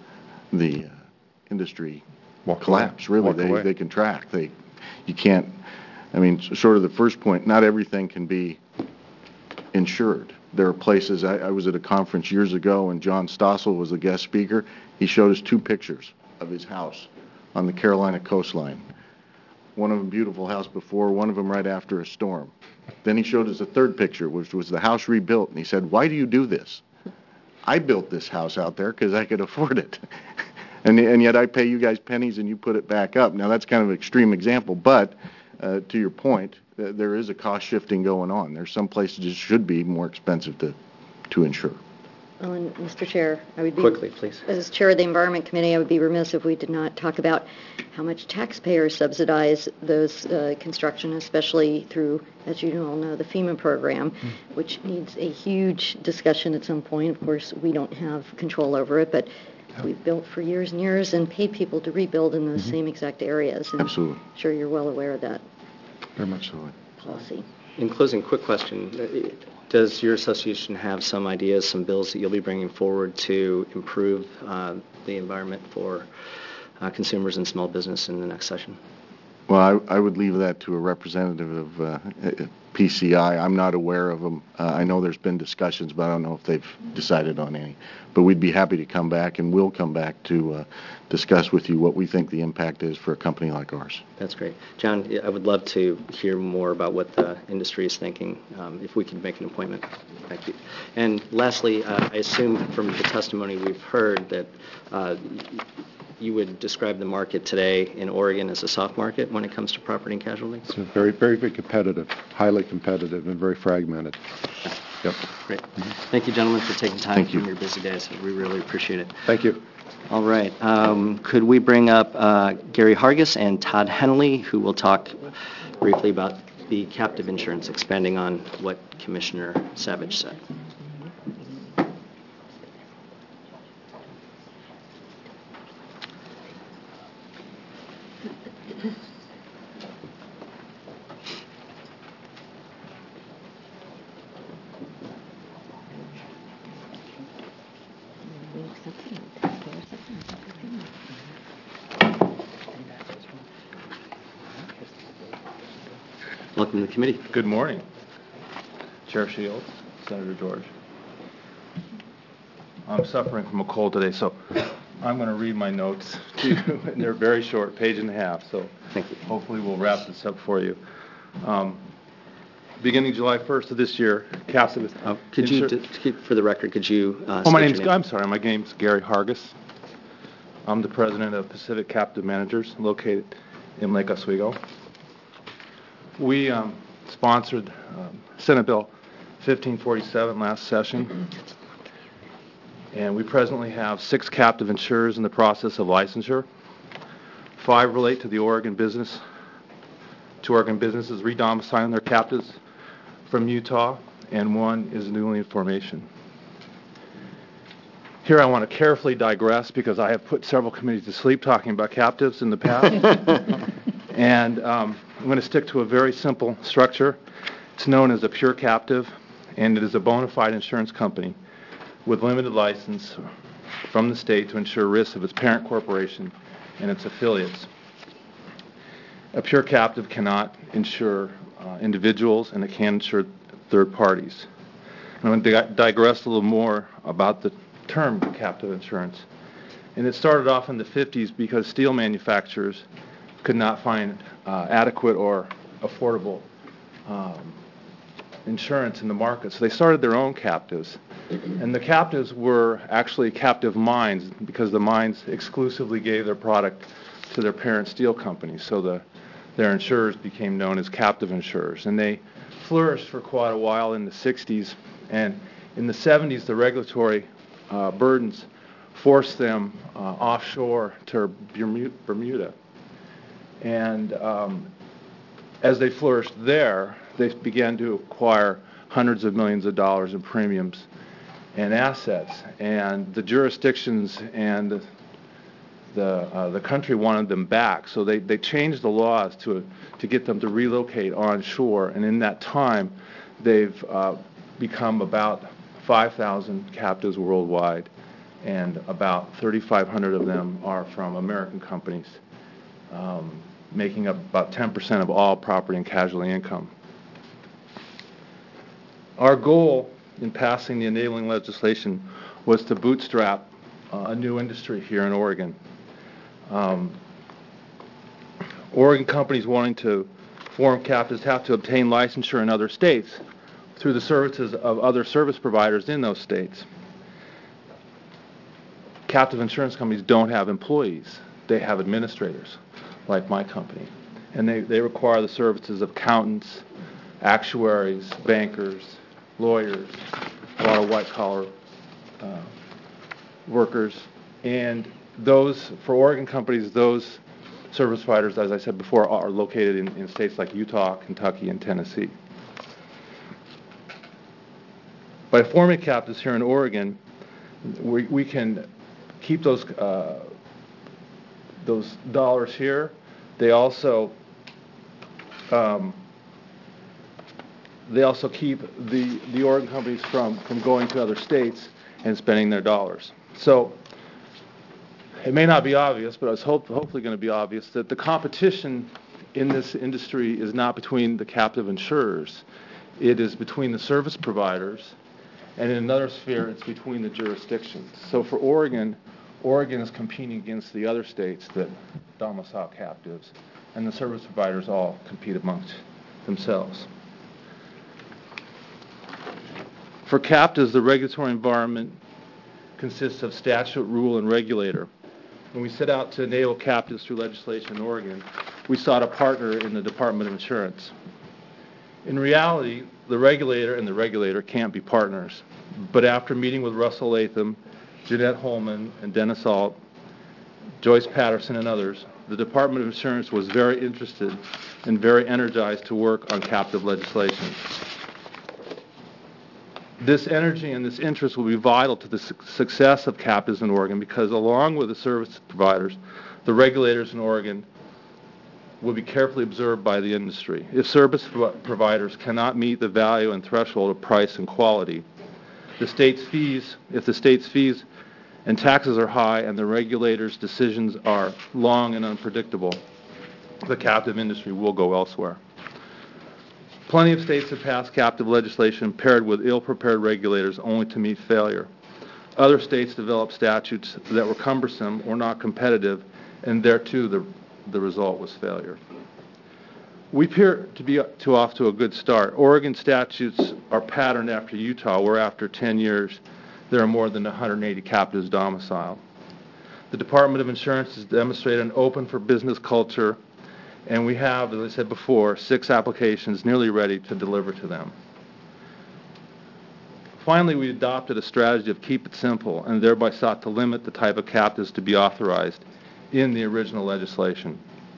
industry collapse. Really, they contract. You can't. I mean, sort of the first point. Not everything can be insured. There are places. I was at a conference years ago, and John Stossel was the guest speaker. He showed us 2 pictures of his house on the Carolina coastline. One of them beautiful house before, one of them right after a storm. Then he showed us a 3rd picture, which was the house rebuilt, and he said, "Why do you do this? I built this house out there because I could afford it, and yet I pay you guys pennies and you put it back up." Now that's kind of an extreme example, but to your point, there is a cost shifting going on. There's some places it should be more expensive to insure. Well, and Mr. Chair, I would be... Quickly, please. As Chair of the Environment Committee, I would be remiss if we did not talk about how much taxpayers subsidize those construction, especially through, as you all know, the FEMA program, which needs a huge discussion at some point. Of course, we don't have control over it, but we've built for years and years and paid people to rebuild in those same exact areas. And Absolutely. I'm sure you're well aware of that Very much so. policy. In closing, quick question. Does your association have some ideas, some bills that you'll be bringing forward to improve the environment for consumers and small business in the next session? Well, I would leave that to a representative of PCI. I'm not aware of them. I know there's been discussions, but I don't know if they've decided on any. But we'd be happy to come back, and we'll come back to discuss with you what we think the impact is for a company like ours. That's great. John, I would love to hear more about what the industry is thinking, if we could make an appointment. Thank you. And lastly, I assume from the testimony we've heard that you would describe the market today in Oregon as a soft market when it comes to property and casualty? It's very, very, very competitive, highly competitive, and very fragmented. Yep. Great. Thank you, gentlemen, for taking time Thank you. from your busy days. We really appreciate it. Thank you. All right. Could we bring up Gary Hargis and Todd Henley, who will talk briefly about the captive insurance, expanding on what Commissioner Savage said. Welcome to the committee. Good morning, Chair Shields, Senator George. I'm suffering from a cold today, so I'm going to read my notes to you, and they're very short, page and a half, so hopefully we'll wrap this up for you. Beginning July 1st of this year, captive... Could you, for the record, could you my name's Gary Hargis. I'm the president of Pacific Captive Managers, located in Lake Oswego. We sponsored Senate Bill 1547 last session, and we presently have 6 captive insurers in the process of licensure. 5 relate to the Oregon business, to Oregon businesses re-domiciling their captives from Utah, and 1 is newly in formation. Here I want to carefully digress because I have put several committees to sleep talking about captives in the past. And I'm going to stick to a very simple structure. It's known as a pure captive, and it is a bona fide insurance company with limited license from the state to insure risks of its parent corporation and its affiliates. A pure captive cannot insure individuals, and it can insure third parties. I'm going to digress a little more about the term captive insurance. And it started off in the 50s because steel manufacturers could not find adequate or affordable insurance in the market. So they started their own captives. And the captives were actually captive mines because the mines exclusively gave their product to their parent steel companies. So their insurers became known as captive insurers. And they flourished for quite a while in the 60s. And in the 70s, the regulatory burdens forced them offshore to Bermuda. And as they flourished there, they began to acquire hundreds of millions of dollars in premiums and assets. And the jurisdictions and the country wanted them back. So they changed the laws to get them to relocate onshore. And in that time, they've become about 5,000 captives worldwide, and about 3,500 of them are from American companies, making up about 10% of all property and casualty income. Our goal in passing the enabling legislation was to bootstrap a new industry here in Oregon. Oregon companies wanting to form captives have to obtain licensure in other states through the services of other service providers in those states. Captive insurance companies don't have employees. They have administrators, like my company. And they require the services of accountants, actuaries, bankers, lawyers, a lot of white-collar workers. And those, for Oregon companies, those service providers, as I said before, are located in states like Utah, Kentucky, and Tennessee. By forming captives here in Oregon, we can keep those dollars here. They also keep the Oregon companies from going to other states and spending their dollars. So it may not be obvious, but it's hopefully going to be obvious that the competition in this industry is not between the captive insurers. It is between the service providers, and in another sphere, it's between the jurisdictions. So for Oregon, Oregon is competing against the other states that domicile captives, and the service providers all compete amongst themselves. For captives, the regulatory environment consists of statute, rule, and regulator. When we set out to enable captives through legislation in Oregon, we sought a partner in the Department of Insurance. In reality, the regulator and the regulator can't be partners. But after meeting with Russell Latham, Jeanette Holman, and Dennis Alt, Joyce Patterson, and others, the Department of Insurance was very interested and very energized to work on captive legislation. This energy and this interest will be vital to the success of captives in Oregon because along with the service providers, the regulators in Oregon will be carefully observed by the industry. If service providers cannot meet the value and threshold of price and quality, if the state's fees and taxes are high and the regulators' decisions are long and unpredictable, the captive industry will go elsewhere. Plenty of states have passed captive legislation paired with ill-prepared regulators only to meet failure. Other states developed statutes that were cumbersome or not competitive, and there too the result was failure. We appear to be off to a good start. Oregon statutes are patterned after Utah, where after 10 years there are more than 180 captives domiciled. The Department of Insurance has demonstrated an open for business culture, and we have, as I said before, 6 applications nearly ready to deliver to them. Finally, we adopted a strategy of keep it simple and thereby sought to limit the type of captives to be authorized in the original legislation.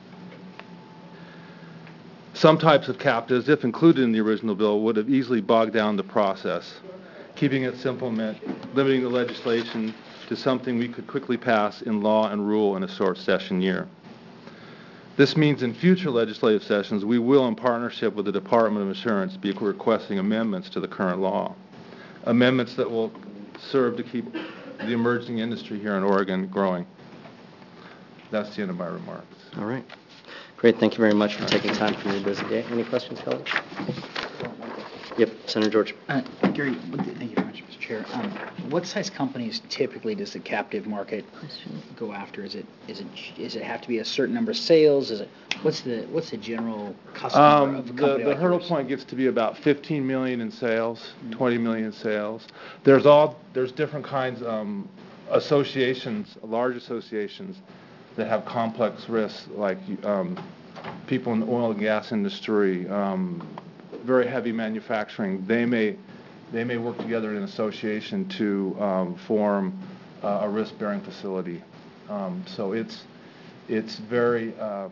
Some types of captives, if included in the original bill, would have easily bogged down the process. Keeping it simple meant limiting the legislation to something we could quickly pass in law and rule in a short session year. This means in future legislative sessions, we will, in partnership with the Department of Insurance, be requesting amendments to the current law. Amendments that will serve to keep the emerging industry here in Oregon growing. That's the end of my remarks. All right. Great. Thank you very much for taking time from your busy day. Any questions, colleagues? Yep, Senator George. Gary, thank you very much, Mr. Chair. What size companies typically does the captive market go after? Is it have to be a certain number of sales? What's the general customer of a company? The hurdle point gets to be about 15 million in sales, 20 million in sales. There's different kinds associations, large associations that have complex risks, like people in the oil and gas industry, very heavy manufacturing. They may work together in an association to form a risk-bearing facility. So it's very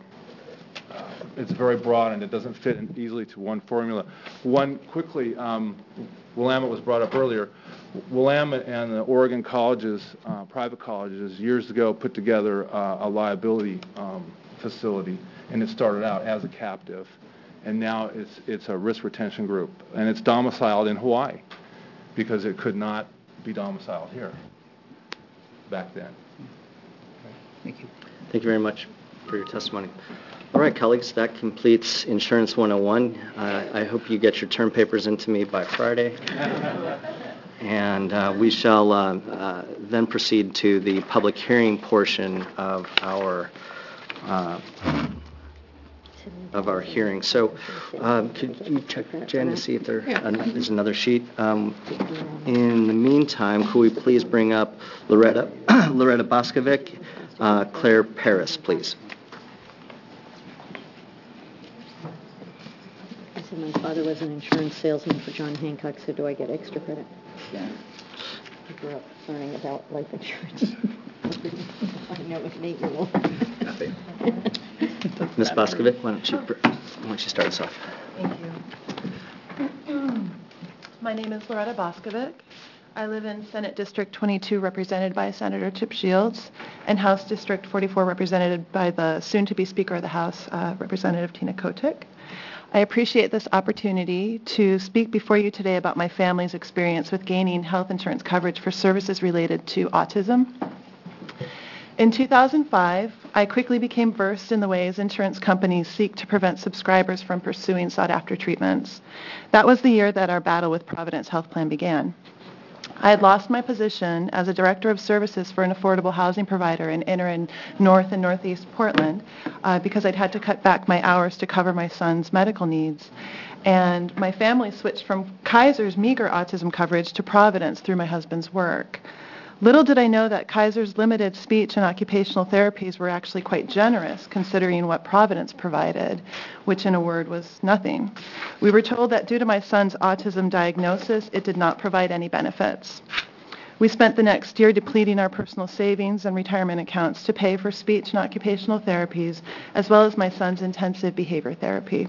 broad, and it doesn't fit in easily to one formula. One quickly, Willamette was brought up earlier. Willamette and the Oregon colleges, private colleges, years ago put together a liability facility, and it started out as a captive. And now it's a risk retention group, and it's domiciled in Hawaii because it could not be domiciled here back then. Thank you. Thank you very much for your testimony. All right, colleagues, that completes Insurance 101. I hope you get your term papers into me by Friday. And we shall then proceed to the public hearing portion of our hearing. So could you check, Jan, to see if there is another sheet? In the meantime, could we please bring up Loretta Boskovic, Claire Paris, please. I said my father was an insurance salesman for John Hancock, so do I get extra credit? Yeah. I grew up learning about life insurance. I know with an 8-year-old. Ms. Boskovic, why don't you start us off? Thank you. My name is Loretta Boskovic. I live in Senate District 22, represented by Senator Chip Shields, and House District 44, represented by the soon-to-be Speaker of the House, Representative Tina Kotick. I appreciate this opportunity to speak before you today about my family's experience with gaining health insurance coverage for services related to autism. In 2005, I quickly became versed in the ways insurance companies seek to prevent subscribers from pursuing sought-after treatments. That was the year that our battle with Providence Health Plan began. I had lost my position as a director of services for an affordable housing provider in inner and north and northeast Portland because I'd had to cut back my hours to cover my son's medical needs. And my family switched from Kaiser's meager autism coverage to Providence through my husband's work. Little did I know that Kaiser's limited speech and occupational therapies were actually quite generous, considering what Providence provided, which in a word was nothing. We were told that due to my son's autism diagnosis, it did not provide any benefits. We spent the next year depleting our personal savings and retirement accounts to pay for speech and occupational therapies, as well as my son's intensive behavior therapy.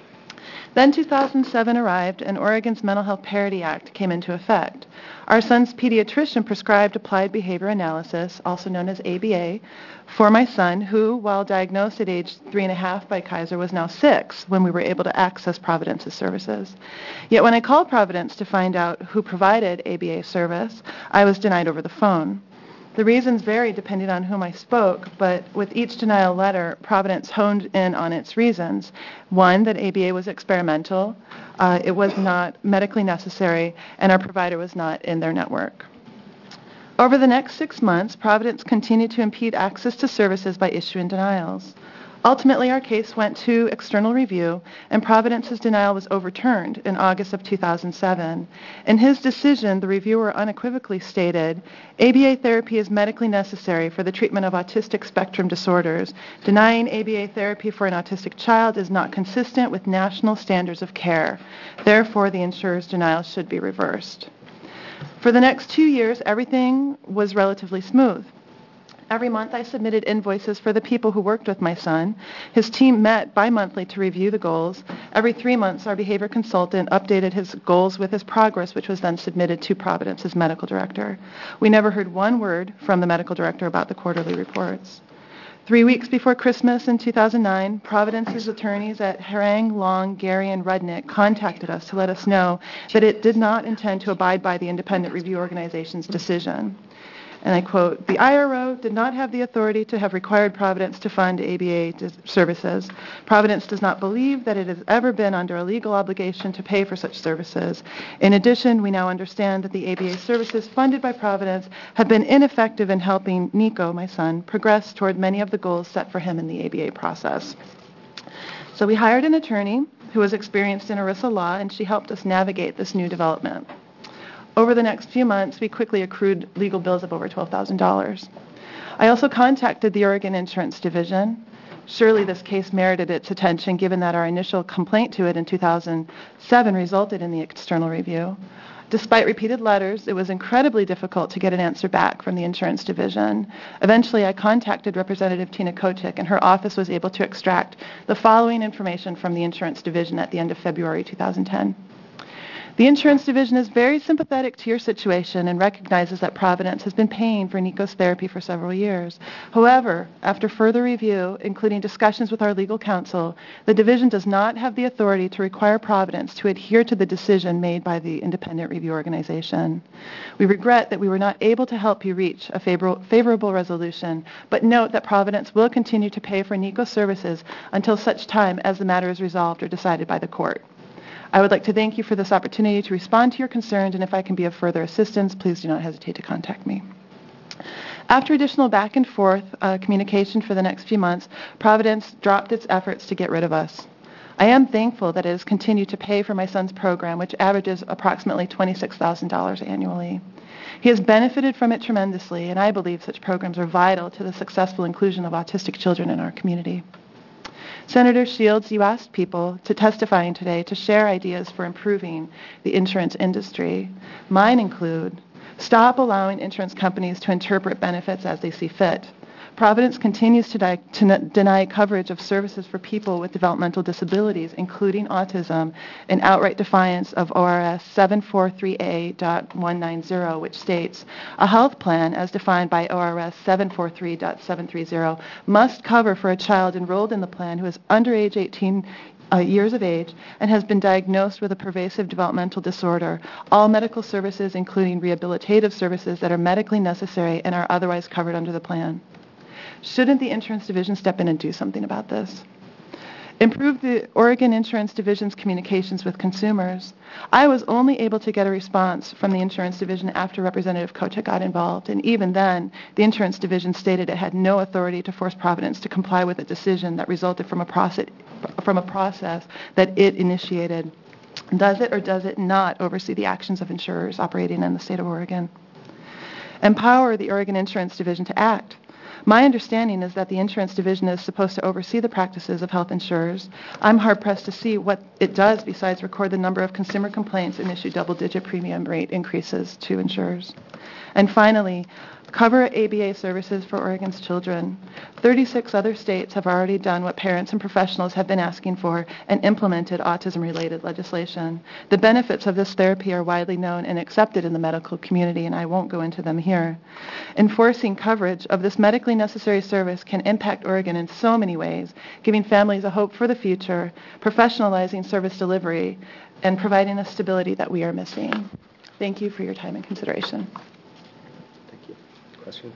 Then 2007 arrived, and Oregon's Mental Health Parity Act came into effect. Our son's pediatrician prescribed applied behavior analysis, also known as ABA, for my son, who, while diagnosed at age 3.5 by Kaiser, was now 6 when we were able to access Providence's services. Yet when I called Providence to find out who provided ABA service, I was denied over the phone. The reasons varied depending on whom I spoke, but with each denial letter, Providence honed in on its reasons. One, that ABA was experimental, it was not medically necessary, and our provider was not in their network. Over the next 6 months, Providence continued to impede access to services by issuing denials. Ultimately, our case went to external review, and Providence's denial was overturned in August of 2007. In his decision, the reviewer unequivocally stated, ABA therapy is medically necessary for the treatment of autistic spectrum disorders. Denying ABA therapy for an autistic child is not consistent with national standards of care. Therefore, the insurer's denial should be reversed. For the next 2 years, everything was relatively smooth. Every month I submitted invoices for the people who worked with my son. His team met bi-monthly to review the goals. Every 3 months our behavior consultant updated his goals with his progress, which was then submitted to Providence's medical director. We never heard one word from the medical director about the quarterly reports. 3 weeks before Christmas in 2009, Providence's attorneys at Harang, Long, Gary, and Rudnick contacted us to let us know that it did not intend to abide by the independent review organization's decision. And I quote, "The IRO did not have the authority to have required Providence to fund ABA services. Providence does not believe that it has ever been under a legal obligation to pay for such services. In addition, we now understand that the ABA services funded by Providence have been ineffective in helping Nico, my son, progress toward many of the goals set for him in the ABA process." So we hired an attorney who was experienced in ERISA law, and she helped us navigate this new development. Over the next few months, we quickly accrued legal bills of over $12,000. I also contacted the Oregon Insurance Division. Surely this case merited its attention given that our initial complaint to it in 2007 resulted in the external review. Despite repeated letters, it was incredibly difficult to get an answer back from the Insurance Division. Eventually, I contacted Representative Tina Kochik, and her office was able to extract the following information from the Insurance Division at the end of February 2010. The Insurance Division is very sympathetic to your situation and recognizes that Providence has been paying for Nico's therapy for several years. However, after further review, including discussions with our legal counsel, the division does not have the authority to require Providence to adhere to the decision made by the independent review organization. We regret that we were not able to help you reach a favorable resolution, but note that Providence will continue to pay for Nico's services until such time as the matter is resolved or decided by the court. I would like to thank you for this opportunity to respond to your concerns, and if I can be of further assistance, please do not hesitate to contact me. After additional back and forth communication for the next few months, Providence dropped its efforts to get rid of us. I am thankful that it has continued to pay for my son's program, which averages approximately $26,000 annually. He has benefited from it tremendously, and I believe such programs are vital to the successful inclusion of autistic children in our community. Senator Shields, you asked people to testifying today to share ideas for improving the insurance industry. Mine include, stop allowing insurance companies to interpret benefits as they see fit. Providence continues to deny coverage of services for people with developmental disabilities, including autism, in outright defiance of ORS 743A.190, which states, a health plan, as defined by ORS 743.730, must cover for a child enrolled in the plan who is under age 18 years of age and has been diagnosed with a pervasive developmental disorder, all medical services, including rehabilitative services that are medically necessary and are otherwise covered under the plan. Shouldn't the Insurance Division step in and do something about this? Improve the Oregon Insurance Division's communications with consumers. I was only able to get a response from the Insurance Division after Representative Kochik got involved, and even then, the Insurance Division stated it had no authority to force Providence to comply with a decision that resulted from a process that it initiated. Does it or does it not oversee the actions of insurers operating in the state of Oregon? Empower the Oregon Insurance Division to act. My understanding is that the Insurance Division is supposed to oversee the practices of health insurers. I'm hard-pressed to see what it does besides record the number of consumer complaints and issue double-digit premium rate increases to insurers. And finally, cover ABA services for Oregon's children. 36 other states have already done what parents and professionals have been asking for and implemented autism-related legislation. The benefits of this therapy are widely known and accepted in the medical community, and I won't go into them here. Enforcing coverage of this medically necessary service can impact Oregon in so many ways, giving families a hope for the future, professionalizing service delivery, and providing the stability that we are missing. Thank you for your time and consideration. Questions?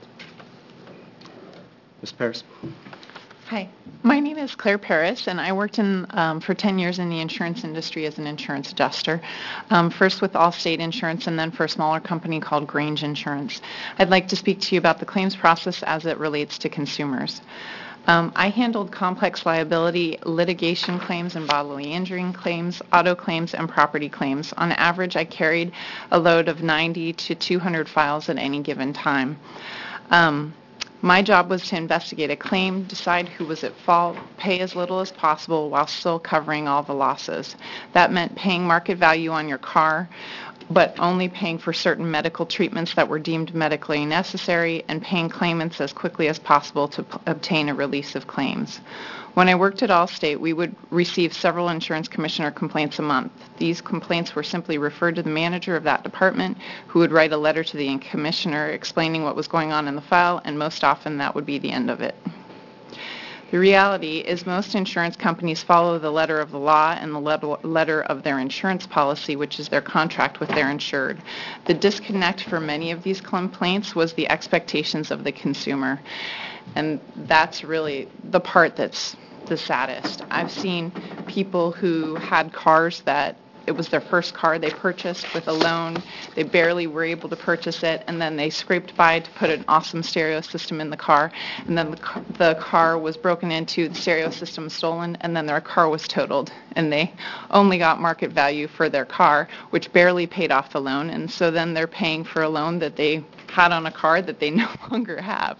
Ms. Paris? Hi, my name is Claire Paris, and I worked for 10 years in the insurance industry as an insurance adjuster, first with Allstate Insurance and then for a smaller company called Grange Insurance. I'd like to speak to you about the claims process as it relates to consumers. I handled complex liability, litigation claims and bodily injury claims, auto claims, and property claims. On average, I carried a load of 90 to 200 files at any given time. My job was to investigate a claim, decide who was at fault, pay as little as possible while still covering all the losses. That meant paying market value on your car, but only paying for certain medical treatments that were deemed medically necessary and paying claimants as quickly as possible to obtain a release of claims. When I worked at Allstate, we would receive several insurance commissioner complaints a month. These complaints were simply referred to the manager of that department, who would write a letter to the commissioner explaining what was going on in the file, and most often that would be the end of it. The reality is most insurance companies follow the letter of the law and the letter of their insurance policy, which is their contract with their insured. The disconnect for many of these complaints was the expectations of the consumer, and that's really the part that's the saddest. I've seen people who had cars that it was their first car they purchased with a loan. They barely were able to purchase it, and then they scraped by to put an awesome stereo system in the car, and then the car was broken into, the stereo system stolen, and then their car was totaled, and they only got market value for their car, which barely paid off the loan, and so then they're paying for a loan that they had on a car that they no longer have.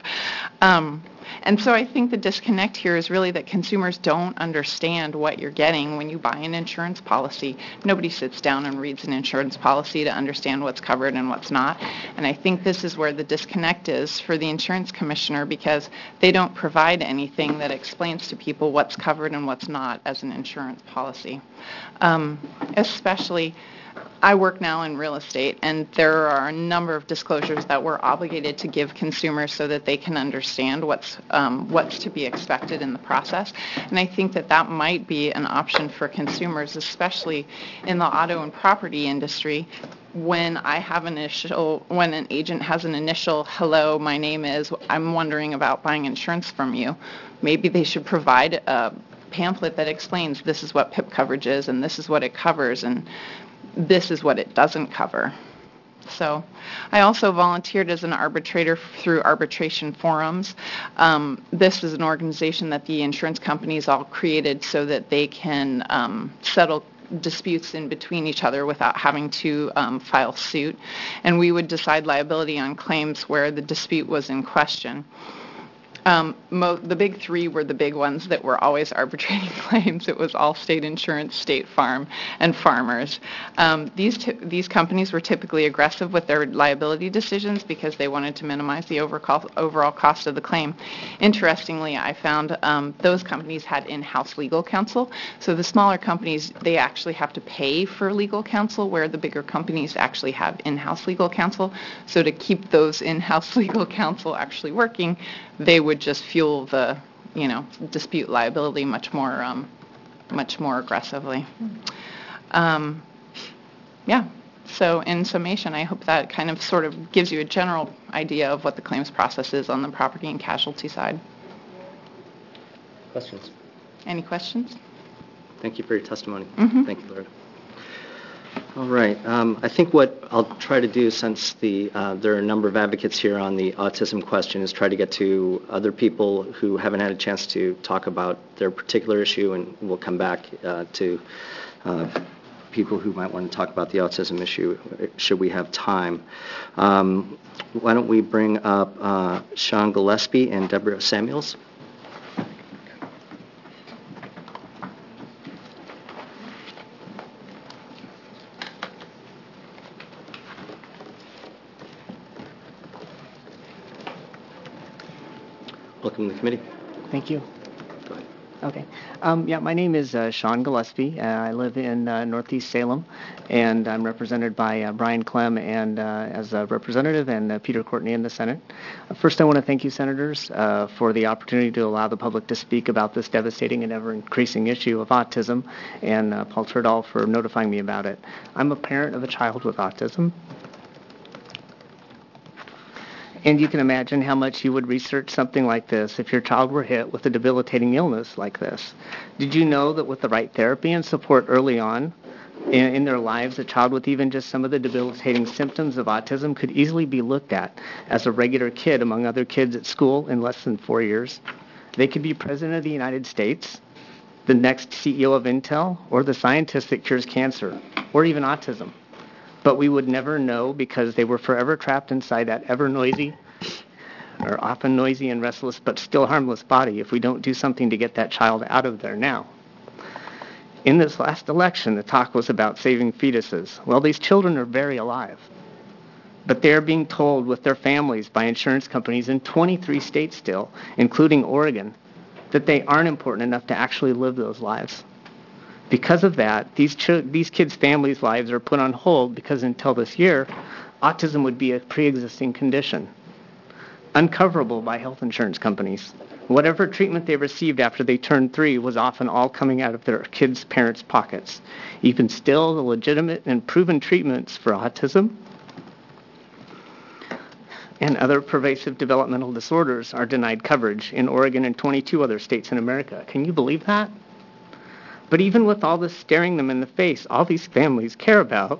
And so I think the disconnect here is really that consumers don't understand what you're getting when you buy an insurance policy. Nobody sits down and reads an insurance policy to understand what's covered and what's not. And I think this is where the disconnect is for the insurance commissioner, because they don't provide anything that explains to people what's covered and what's not as an insurance policy. Especially, I work now in real estate, and there are a number of disclosures that we're obligated to give consumers so that they can understand what's to be expected in the process. And I think that might be an option for consumers, especially in the auto and property industry. When when an agent has an initial, hello, my name is, I'm wondering about buying insurance from you, maybe they should provide a pamphlet that explains this is what PIP coverage is, and this is what it covers, and this is what it doesn't cover. So I also volunteered as an arbitrator through arbitration forums. This is an organization that the insurance companies all created so that they can settle disputes in between each other without having to file suit. And we would decide liability on claims where the dispute was in question. The big three were the big ones that were always arbitrating claims. It was Allstate Insurance, State Farm, and Farmers. These companies were typically aggressive with their liability decisions because they wanted to minimize the overall cost of the claim. Interestingly, I found those companies had in-house legal counsel. So the smaller companies, they actually have to pay for legal counsel, where the bigger companies actually have in-house legal counsel. So to keep those in-house legal counsel actually working, they would just fuel the, dispute liability much more aggressively. So in summation, I hope that kind of sort of gives you a general idea of what the claims process is on the property and casualty side. Questions? Any questions? Thank you for your testimony. Mm-hmm. Thank you, Loretta. All right. I think what I'll try to do, since there are a number of advocates here on the autism question, is try to get to other people who haven't had a chance to talk about their particular issue, and we'll come back to people who might want to talk about the autism issue should we have time. Why don't we bring up Sean Gillespie and Deborah Samuels? Welcome to the committee. Thank you. Go ahead. Okay. My name is Sean Gillespie. I live in Northeast Salem, and I'm represented by Brian Clem and as a representative, and Peter Courtney in the Senate. First, I want to thank you, Senators, for the opportunity to allow the public to speak about this devastating and ever-increasing issue of autism, and Paul Turdahl for notifying me about it. I'm a parent of a child with autism. And you can imagine how much you would research something like this if your child were hit with a debilitating illness like this. Did you know that with the right therapy and support early on in their lives, a child with even just some of the debilitating symptoms of autism could easily be looked at as a regular kid among other kids at school in less than 4 years? They could be President of the United States, the next CEO of Intel, or the scientist that cures cancer, or even autism. But we would never know because they were forever trapped inside that ever noisy, or often noisy and restless, but still harmless body if we don't do something to get that child out of there now. In this last election, the talk was about saving fetuses. Well, these children are very alive, but they're being told with their families by insurance companies in 23 states still, including Oregon, that they aren't important enough to actually live those lives. Because of that, these kids' families' lives are put on hold because until this year, autism would be a pre-existing condition, uncoverable by health insurance companies. Whatever treatment they received after they turned 3 was often all coming out of their kids' parents' pockets. Even still, the legitimate and proven treatments for autism and other pervasive developmental disorders are denied coverage in Oregon and 22 other states in America. Can you believe that? But even with all this staring them in the face, all these families care about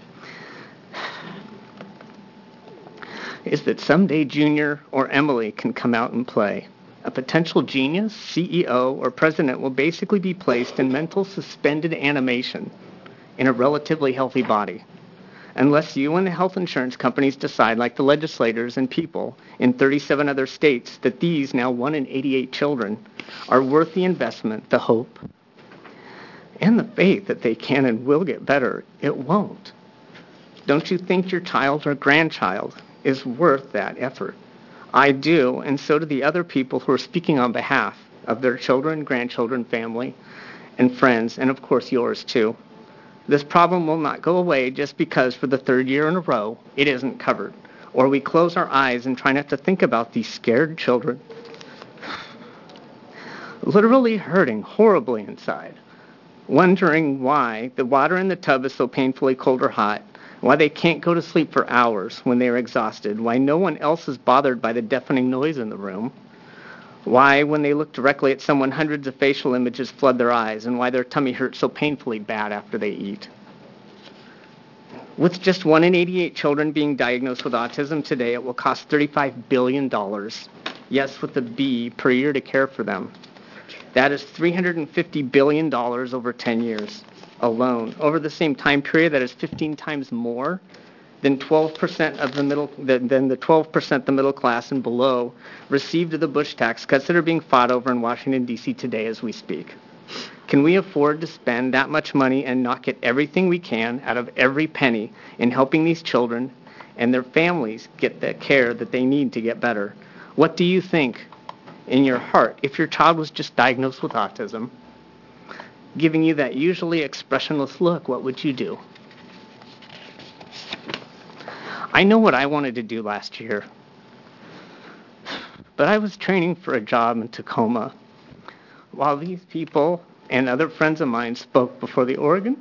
is that someday Junior or Emily can come out and play. A potential genius, CEO, or president will basically be placed in mental suspended animation in a relatively healthy body, unless you and the health insurance companies decide, like the legislators and people in 37 other states, that these now 1 in 88 children are worth the investment, the hope, and the faith that they can and will get better. It won't. Don't you think your child or grandchild is worth that effort? I do, and so do the other people who are speaking on behalf of their children, grandchildren, family, and friends, and of course yours too. This problem will not go away just because for the 3rd year in a row it isn't covered, or we close our eyes and try not to think about these scared children literally hurting horribly inside, wondering why the water in the tub is so painfully cold or hot, why they can't go to sleep for hours when they are exhausted, why no one else is bothered by the deafening noise in the room, why when they look directly at someone hundreds of facial images flood their eyes, and why their tummy hurts so painfully bad after they eat. With just 1 in 88 children being diagnosed with autism today, it will cost $35 billion, yes, with a B, per year to care for them. That is $350 billion over 10 years. Alone. Over the same time period, that is 15 times more than 12% of the the 12% the middle class and below received of the Bush tax cuts that are being fought over in Washington, D.C. today as we speak. Can we afford to spend that much money and not get everything we can out of every penny in helping these children and their families get the care that they need to get better? What do you think in your heart if your child was just diagnosed with autism, giving you that usually expressionless look? What would you do? I know what I wanted to do last year, but I was training for a job in Tacoma while these people and other friends of mine spoke before the Oregon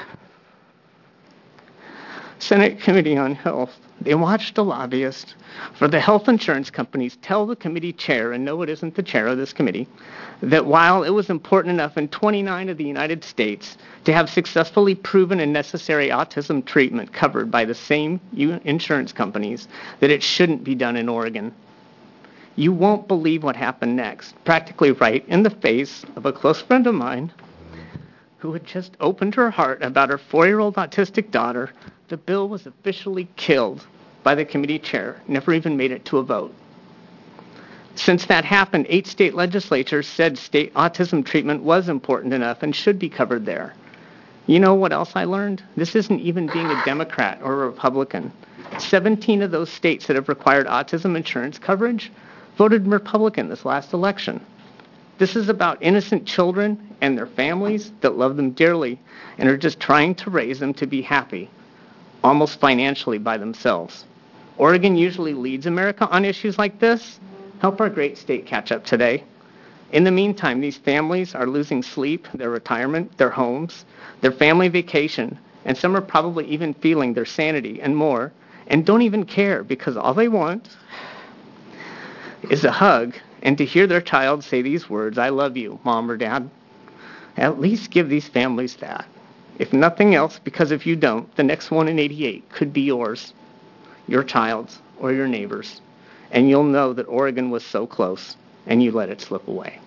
Senate Committee on Health. They watched a lobbyist for the health insurance companies tell the committee chair, and no, it isn't the chair of this committee, that while it was important enough in 29 of the United States to have successfully proven and necessary autism treatment covered by the same insurance companies, that it shouldn't be done in Oregon. You won't believe what happened next, practically right in the face of a close friend of mine who had just opened her heart about her 4-year-old autistic daughter. The bill was officially killed by the committee chair, never even made it to a vote. Since that happened, 8 state legislatures said state autism treatment was important enough and should be covered there. You know what else I learned? This isn't even being a Democrat or a Republican. 17 of those states that have required autism insurance coverage voted Republican this last election. This is about innocent children and their families that love them dearly and are just trying to raise them to be happy, almost financially by themselves. Oregon usually leads America on issues like this. Help our great state catch up today. In the meantime, these families are losing sleep, their retirement, their homes, their family vacation, and some are probably even feeling their sanity and more, and don't even care because all they want is a hug and to hear their child say these words, "I love you, Mom or Dad." At least give these families that. If nothing else, because if you don't, the next 1 in 88 could be yours, your child's, or your neighbor's. And you'll know that Oregon was so close, and you let it slip away.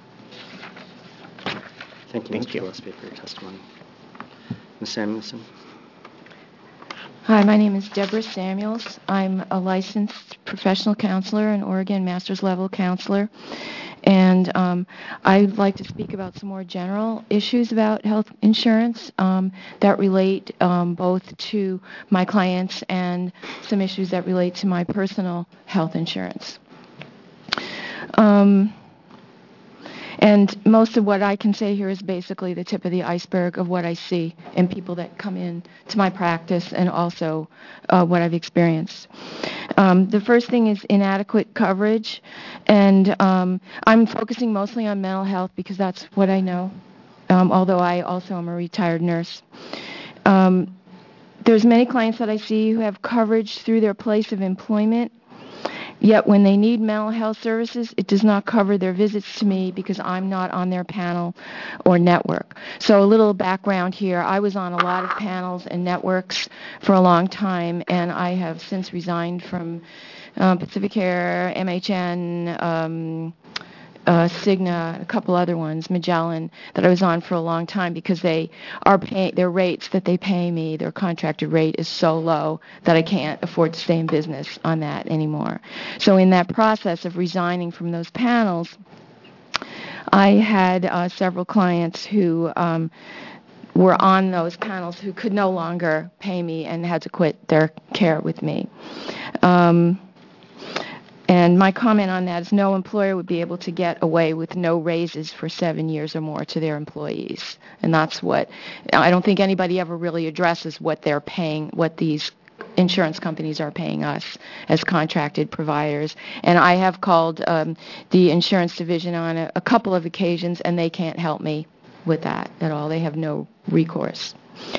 Thank you, Mr. Gillespie, for your testimony. Ms. Samuelson. Hi, my name is Deborah Samuels. I'm a licensed professional counselor, an Oregon master's level counselor. And I'd like to speak about some more general issues about health insurance that relate both to my clients and some issues that relate to my personal health insurance. And most of what I can say here is basically the tip of the iceberg of what I see in people that come in to my practice and also what I've experienced. The first thing is inadequate coverage, and I'm focusing mostly on mental health because that's what I know, although I also am a retired nurse. There's many clients that I see who have coverage through their place of employment, yet when they need mental health services, it does not cover their visits to me because I'm not on their panel or network. So a little background here. I was on a lot of panels and networks for a long time, and I have since resigned from Pacificare, MHN, Cigna, a couple other ones, Magellan, that I was on for a long time because they are paying their rates that they pay me. Their contracted rate is so low that I can't afford to stay in business on that anymore. So in that process of resigning from those panels, I had several clients who were on those panels who could no longer pay me and had to quit their care with me. And my comment on that is no employer would be able to get away with no raises for 7 years or more to their employees. And that's what, I don't think anybody ever really addresses what they're paying, what these insurance companies are paying us as contracted providers. And I have called the insurance division on a couple of occasions, and they can't help me with that at all. They have no recourse.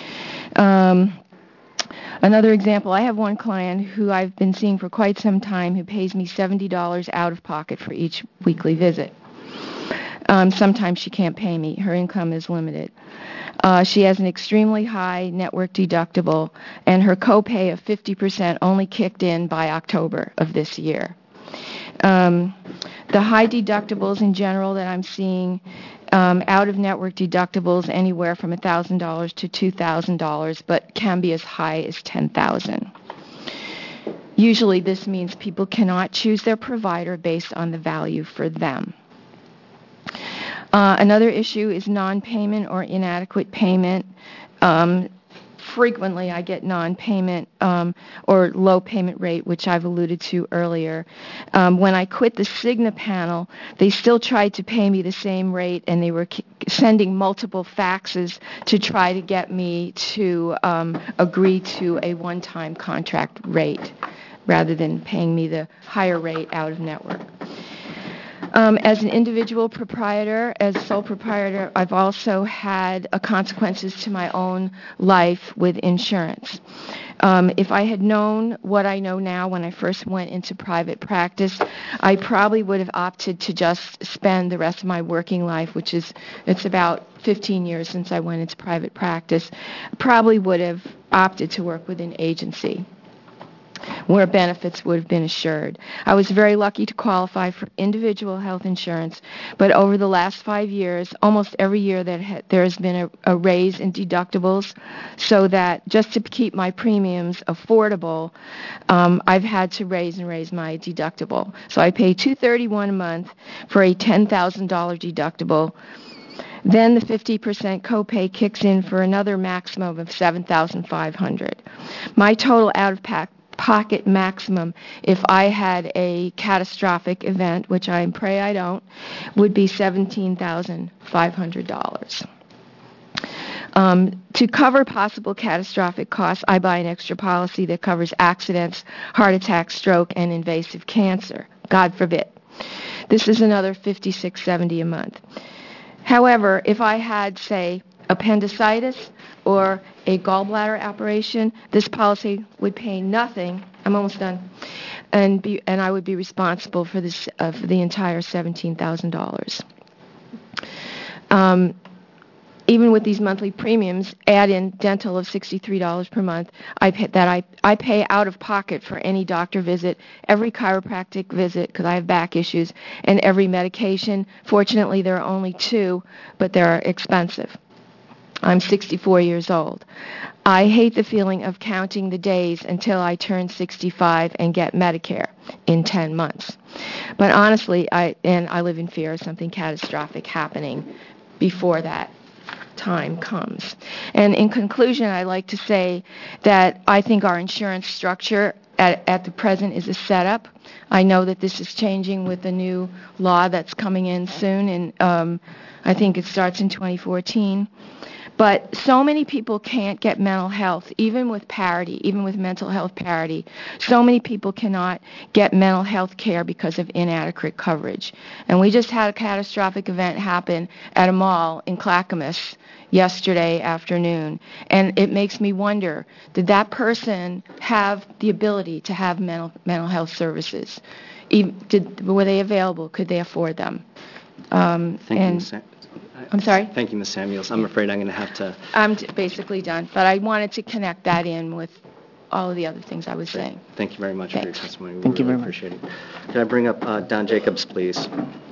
Another example, I have one client who I've been seeing for quite some time who pays me $70 out of pocket for each weekly visit. Sometimes she can't pay me. Her income is limited. She has an extremely high network deductible, and her copay of 50% only kicked in by October of this year. The high deductibles in general that I'm seeing, out-of-network deductibles anywhere from $1,000 to $2,000, but can be as high as $10,000. Usually this means people cannot choose their provider based on the value for them. Another issue is non-payment or inadequate payment. Frequently I get non-payment or low payment rate, which I've alluded to earlier. When I quit the Cigna panel, they still tried to pay me the same rate, and they were sending multiple faxes to try to get me to agree to a one-time contract rate rather than paying me the higher rate out of network. As an individual proprietor, as sole proprietor, I've also had consequences to my own life with insurance. If I had known what I know now when I first went into private practice, I probably would have opted to just spend the rest of my working life, which is, it's about 15 years since I went into private practice, probably would have opted to work with an agency where benefits would have been assured. I was very lucky to qualify for individual health insurance, but over the last 5 years, almost every year there has been a raise in deductibles, so that just to keep my premiums affordable, I've had to raise my deductible. So I pay $231 a month for a $10,000 deductible. Then the 50% copay kicks in for another maximum of $7,500. My total out-of-pocket maximum, if I had a catastrophic event, which I pray I don't, would be $17,500. To cover possible catastrophic costs, I buy an extra policy that covers accidents, heart attack, stroke, and invasive cancer. God forbid. This is another $56.70 a month. However, if I had, say, appendicitis or a gallbladder operation, this policy would pay nothing. I'm almost done. And I would be responsible for this for the entire $17,000. Even with these monthly premiums, add in dental of $63 per month. I pay out of pocket for any doctor visit, every chiropractic visit because I have back issues, and every medication. Fortunately, there are only 2, but they're expensive. I'm 64 years old. I hate the feeling of counting the days until I turn 65 and get Medicare in 10 months. But honestly, I live in fear of something catastrophic happening before that time comes. And in conclusion, I'd like to say that I think our insurance structure at the present is a setup. I know that this is changing with the new law that's coming in soon, and I think it starts in 2014. But so many people can't get mental health, even with parity, even with mental health parity. So many people cannot get mental health care because of inadequate coverage. And we just had a catastrophic event happen at a mall in Clackamas yesterday afternoon. And it makes me wonder, did that person have the ability to have mental health services? Were they available? Could they afford them? Thank you, Ms. I'm sorry? Thank you, Ms. Samuels. I'm afraid I'm going to have to... I'm basically done, but I wanted to connect that in with all of the other things I was saying. Thank you very much for your Thanks. testimony. We Thank you really very much. appreciate it. Could I bring up Don Jacobs, please?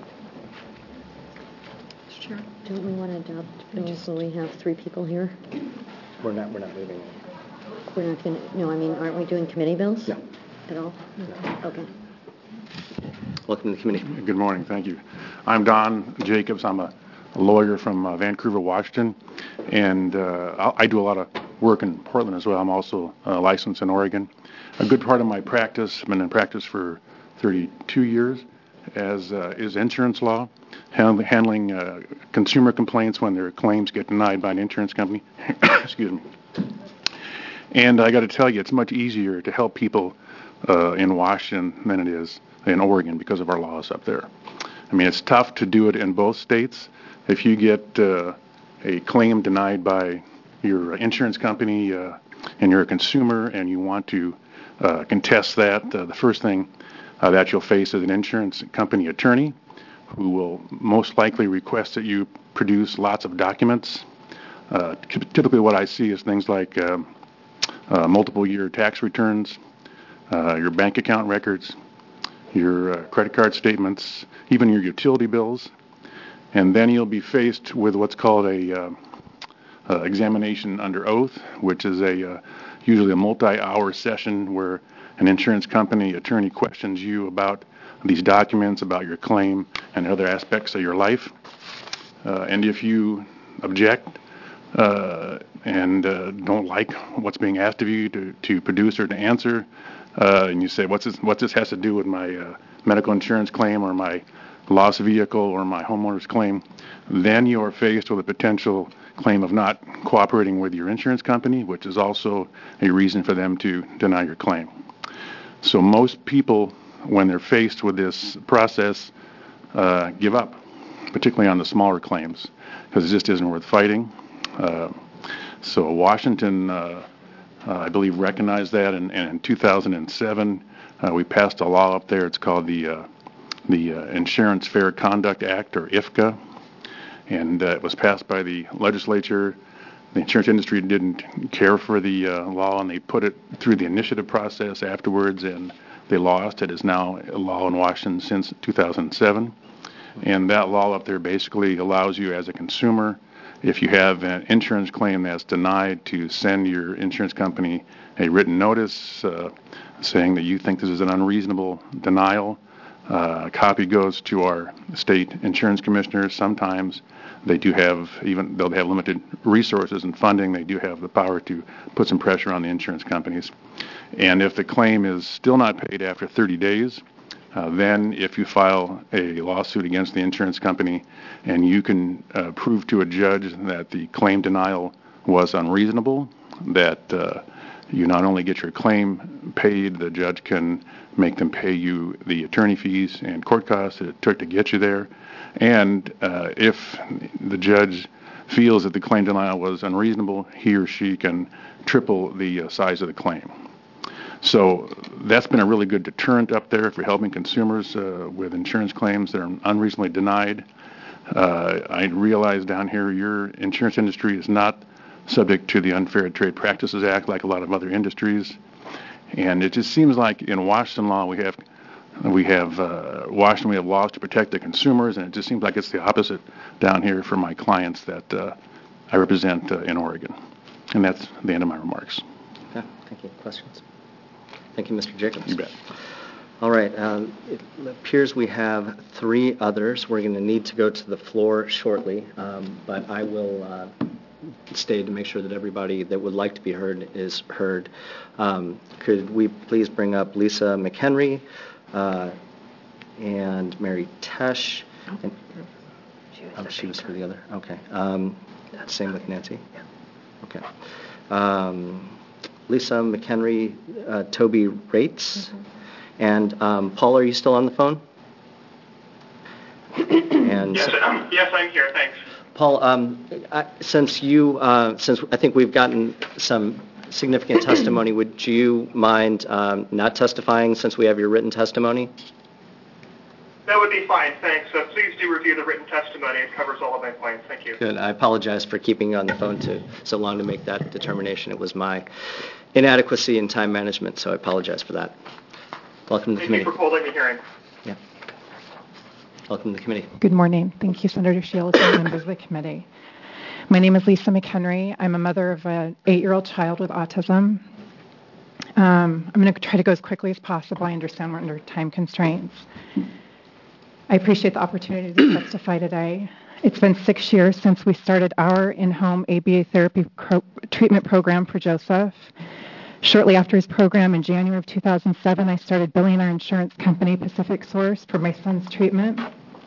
Sure. Don't we want to adopt bills when we have 3 people here? We're not moving. We're not going to, no, I mean, aren't we doing committee bills? No. At all? No. Okay. Welcome to the committee. Good morning. Thank you. I'm Don Jacobs. I'm a lawyer from Vancouver, Washington, and I do a lot of work in Portland as well. I'm also licensed in Oregon. A good part of my practice, I've been in practice for 32 years, is insurance law, handling consumer complaints when their claims get denied by an insurance company. Excuse me. And I got to tell you, it's much easier to help people in Washington than it is in Oregon because of our laws up there. I mean, it's tough to do it in both states. If you get a claim denied by your insurance company and you're a consumer and you want to contest that, the first thing that you'll face is an insurance company attorney who will most likely request that you produce lots of documents. Typically what I see is things like multiple year tax returns, your bank account records, your credit card statements, even your utility bills. And then you'll be faced with what's called a examination under oath, which is usually a multi-hour session where an insurance company attorney questions you about these documents, about your claim, and other aspects of your life. And if you object and don't like what's being asked of you to produce or to answer, and you say, what this has to do with my medical insurance claim or my lost vehicle or my homeowner's claim, then you are faced with a potential claim of not cooperating with your insurance company, which is also a reason for them to deny your claim. So most people, when they're faced with this process, give up, particularly on the smaller claims, because it just isn't worth fighting. So Washington, I believe, recognized that, and in 2007, we passed a law up there. It's called the Insurance Fair Conduct Act, or IFCA, and it was passed by the legislature. The insurance industry didn't care for the law, and they put it through the initiative process afterwards, and they lost. It is now a law in Washington since 2007, and that law up there basically allows you as a consumer, if you have an insurance claim that's denied, to send your insurance company a written notice saying that you think this is an unreasonable denial. A copy goes to our state insurance commissioners. Sometimes they do have, even though they have limited resources and funding, they do have the power to put some pressure on the insurance companies. And if the claim is still not paid after 30 days, then if you file a lawsuit against the insurance company and you can prove to a judge that the claim denial was unreasonable, that you not only get your claim paid, the judge can make them pay you the attorney fees and court costs it took to get you there. And if the judge feels that the claim denial was unreasonable, he or she can triple the size of the claim. So that's been a really good deterrent up there for helping consumers with insurance claims that are unreasonably denied. I realize down here your insurance industry is not subject to the Unfair Trade Practices Act like a lot of other industries. And it just seems like in Washington law we have laws to protect the consumers, and it just seems like it's the opposite down here for my clients that I represent in Oregon. And that's the end of my remarks. Okay, thank you. Questions? Thank you, Mr. Jacobs. You bet. All right. It appears we have 3 others. We're going to need to go to the floor shortly, but I will stay to make sure that everybody that would like to be heard is heard. Could we please bring up Lisa McHenry and Mary Tesh? And, she was for the other. Okay. Same with Nancy? Okay. Lisa McHenry, Toby Rates, and Paul, are you still on the phone? And yes, I'm here. Thanks. Paul, since I think we've gotten some significant testimony, would you mind not testifying since we have your written testimony? That would be fine, thanks. Please do review the written testimony. It covers all of my points. Thank you. Good. I apologize for keeping you on the phone so long to make that determination. It was my inadequacy in time management, so I apologize for that. Welcome to the committee. Thank you for holding the hearing. Yeah. Welcome to the committee. Good morning. Thank you, Senator Shields and members of the committee. My name is Lisa McHenry. I'm a mother of an 8-year-old child with autism. I'm going to try to go as quickly as possible. I understand we're under time constraints. I appreciate the opportunity to testify today. It's been 6 years since we started our in-home ABA therapy treatment program for Joseph. Shortly after his program in January of 2007, I started billing our insurance company, Pacific Source, for my son's treatment.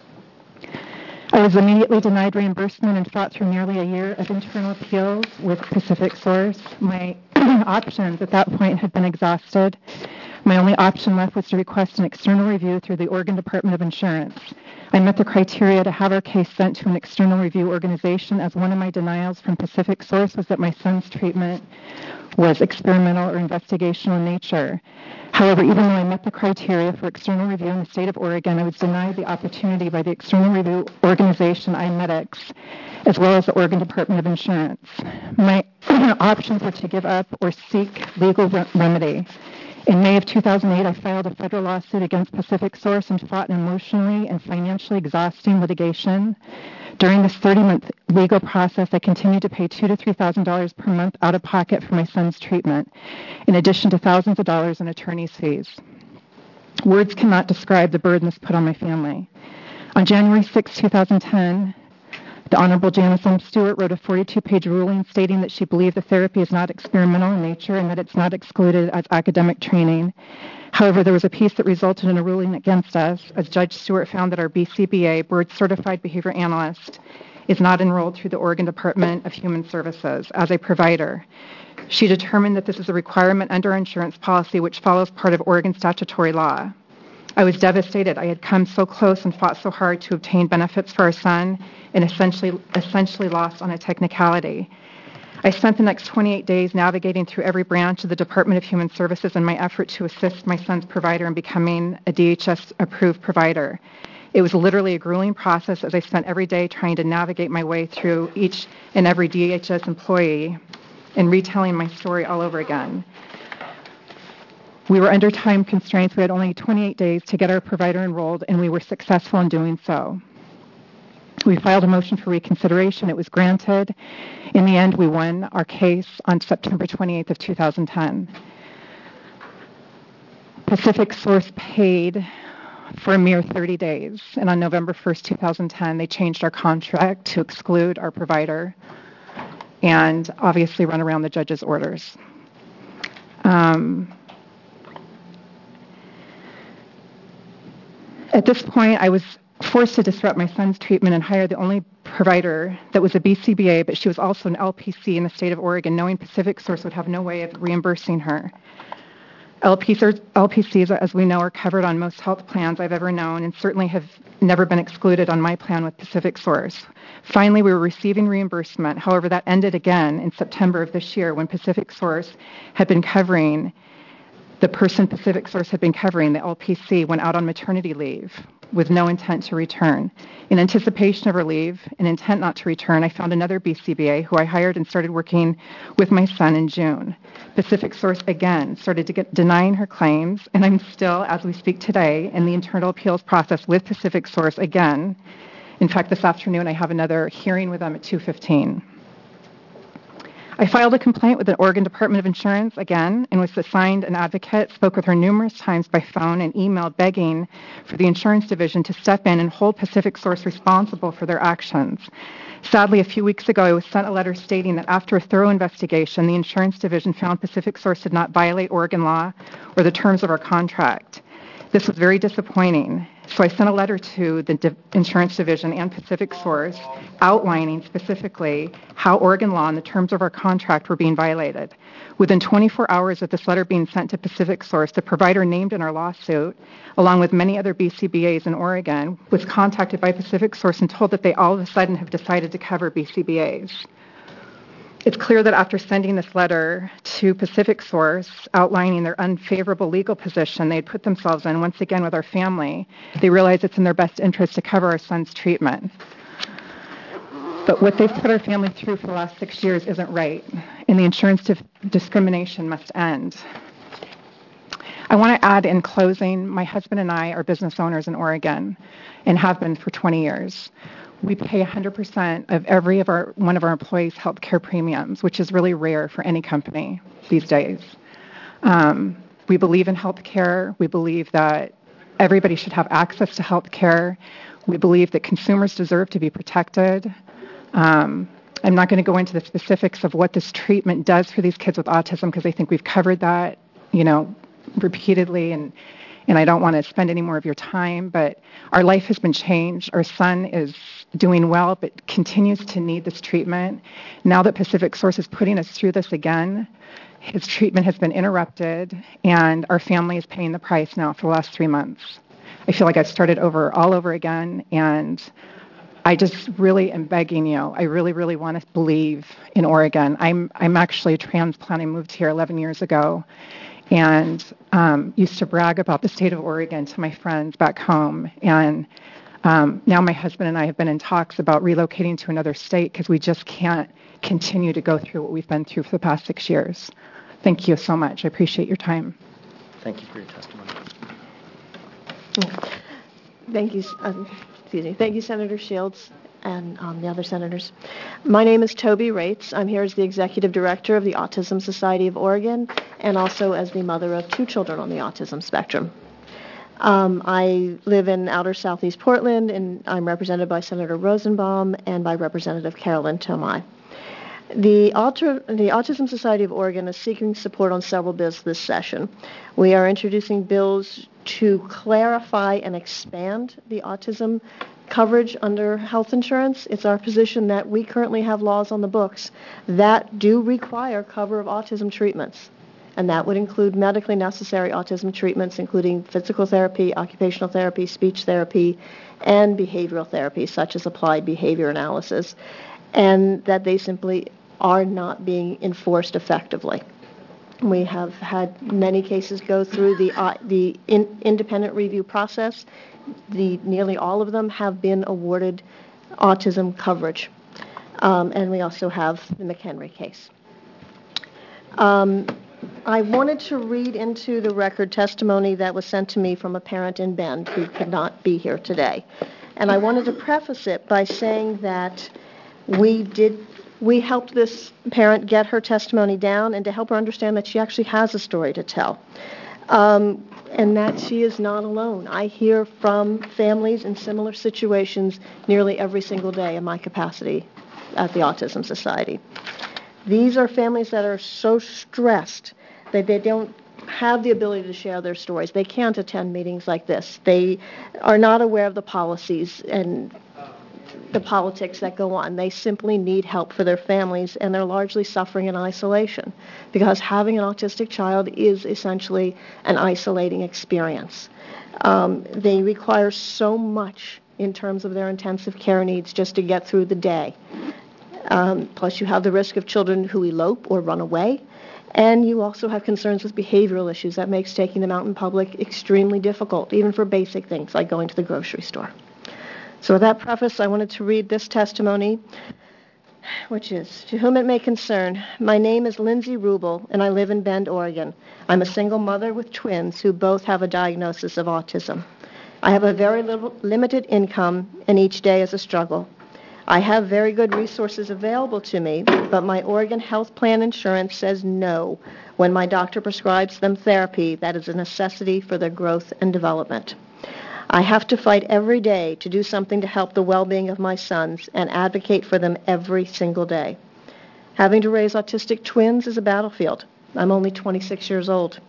I was immediately denied reimbursement and fought through nearly a year of internal appeals with Pacific Source. My options at that point had been exhausted. My only option left was to request an external review through the Oregon Department of Insurance. I met the criteria to have our case sent to an external review organization, as one of my denials from Pacific Source was that my son's treatment was experimental or investigational in nature. However, even though I met the criteria for external review in the state of Oregon, I was denied the opportunity by the external review organization, iMedics, as well as the Oregon Department of Insurance. My options were to give up or seek legal remedy. In May of 2008, I filed a federal lawsuit against Pacific Source and fought an emotionally and financially exhausting litigation. During this 30-month legal process, I continued to pay $2,000 to $3,000 per month out of pocket for my son's treatment, in addition to thousands of dollars in attorney's fees. Words cannot describe the burden this put on my family. On January 6, 2010, the Honorable Janice M. Stewart wrote a 42-page ruling stating that she believed the therapy is not experimental in nature and that it's not excluded as academic training. However, there was a piece that resulted in a ruling against us, as Judge Stewart found that our BCBA, Board Certified Behavior Analyst, is not enrolled through the Oregon Department of Human Services as a provider. She determined that this is a requirement under our insurance policy, which follows part of Oregon statutory law. I was devastated. I had come so close and fought so hard to obtain benefits for our son and essentially lost on a technicality. I spent the next 28 days navigating through every branch of the Department of Human Services in my effort to assist my son's provider in becoming a DHS-approved provider. It was literally a grueling process, as I spent every day trying to navigate my way through each and every DHS employee and retelling my story all over again. We were under time constraints. We had only 28 days to get our provider enrolled, and we were successful in doing so. We filed a motion for reconsideration. It was granted. In the end, we won our case on September 28th of 2010. Pacific Source paid for a mere 30 days, and on November 1st, 2010, they changed our contract to exclude our provider and obviously run around the judge's orders. At this point, I was forced to disrupt my son's treatment and hire the only provider that was a BCBA, but she was also an LPC in the state of Oregon, knowing Pacific Source would have no way of reimbursing her. LPCs, as we know, are covered on most health plans I've ever known and certainly have never been excluded on my plan with Pacific Source. Finally, we were receiving reimbursement. However, that ended again in September of this year when Pacific Source had been covering, the person Pacific Source had been covering, the LPC, went out on maternity leave with no intent to return. In anticipation of her leave and intent not to return, I found another BCBA who I hired and started working with my son in June. Pacific Source again started to denying her claims, and I'm still, as we speak today, in the internal appeals process with Pacific Source again. In fact, this afternoon I have another hearing with them at 2:15. I filed a complaint with the Oregon Department of Insurance again and was assigned an advocate, spoke with her numerous times by phone and email begging for the insurance division to step in and hold Pacific Source responsible for their actions. Sadly, a few weeks ago, I was sent a letter stating that after a thorough investigation, the insurance division found Pacific Source did not violate Oregon law or the terms of our contract. This was very disappointing. So I sent a letter to the insurance division and Pacific Source outlining specifically how Oregon law and the terms of our contract were being violated. Within 24 hours of this letter being sent to Pacific Source, the provider named in our lawsuit, along with many other BCBAs in Oregon, was contacted by Pacific Source and told that they all of a sudden have decided to cover BCBAs. It's clear that after sending this letter to Pacific Source outlining their unfavorable legal position they had put themselves in once again with our family, they realized it's in their best interest to cover our son's treatment. But what they've put our family through for the last 6 years isn't right, and the insurance discrimination must end. I want to add in closing, my husband and I are business owners in Oregon and have been for 20 years. We pay 100% of one of our employees' health care premiums, which is really rare for any company these days. We believe in health care. We believe that everybody should have access to health care. We believe that consumers deserve to be protected. I'm not going to go into the specifics of what this treatment does for these kids with autism because I think we've covered that, repeatedly, and I don't want to spend any more of your time, but our life has been changed. Our son is doing well, but continues to need this treatment. Now that Pacific Source is putting us through this again, his treatment has been interrupted, and our family is paying the price now for the last 3 months. I feel like I've started all over again, and I just really am begging you. I really, really want to believe in Oregon. I'm actually a transplant. I moved here 11 years ago, and used to brag about the state of Oregon to my friends back home. And now my husband and I have been in talks about relocating to another state because we just can't continue to go through what we've been through for the past 6 years. Thank you so much. I appreciate your time. Thank you for your testimony. Thank you. Thank you, Senator Shields and the other senators. My name is Toby Rates. I'm here as the Executive Director of the Autism Society of Oregon and also as the mother of 2 children on the autism spectrum. I live in outer southeast Portland, and I'm represented by Senator Rosenbaum and by Representative Carolyn Tomei. The Autism Society of Oregon is seeking support on several bills this session. We are introducing bills to clarify and expand the autism coverage under health insurance. It's our position that we currently have laws on the books that do require cover of autism treatments, and that would include medically necessary autism treatments, including physical therapy, occupational therapy, speech therapy, and behavioral therapy, such as applied behavior analysis, and that they simply are not being enforced effectively. We have had many cases go through the independent review process. Nearly all of them have been awarded autism coverage. And we also have the McHenry case. I wanted to read into the record testimony that was sent to me from a parent in Bend who could not be here today. And I wanted to preface it by saying that we helped this parent get her testimony down and to help her understand that she actually has a story to tell. And that she is not alone. I hear from families in similar situations nearly every single day in my capacity at the Autism Society. These are families that are so stressed that they don't have the ability to share their stories. They can't attend meetings like this. They are not aware of the policies and the politics that go on. They simply need help for their families, and they're largely suffering in isolation because having an autistic child is essentially an isolating experience. They require so much in terms of their intensive care needs just to get through the day. Plus you have the risk of children who elope or run away, and you also have concerns with behavioral issues that makes taking them out in public extremely difficult, even for basic things like going to the grocery store. So with that preface, I wanted to read this testimony, which is, to whom it may concern, my name is Lindsay Rubel, and I live in Bend, Oregon. I'm a single mother with twins who both have a diagnosis of autism. I have a very limited income, and each day is a struggle. I have very good resources available to me, but my Oregon Health Plan insurance says no when my doctor prescribes them therapy that is a necessity for their growth and development. I have to fight every day to do something to help the well-being of my sons and advocate for them every single day. Having to raise autistic twins is a battlefield. I'm only 26 years old.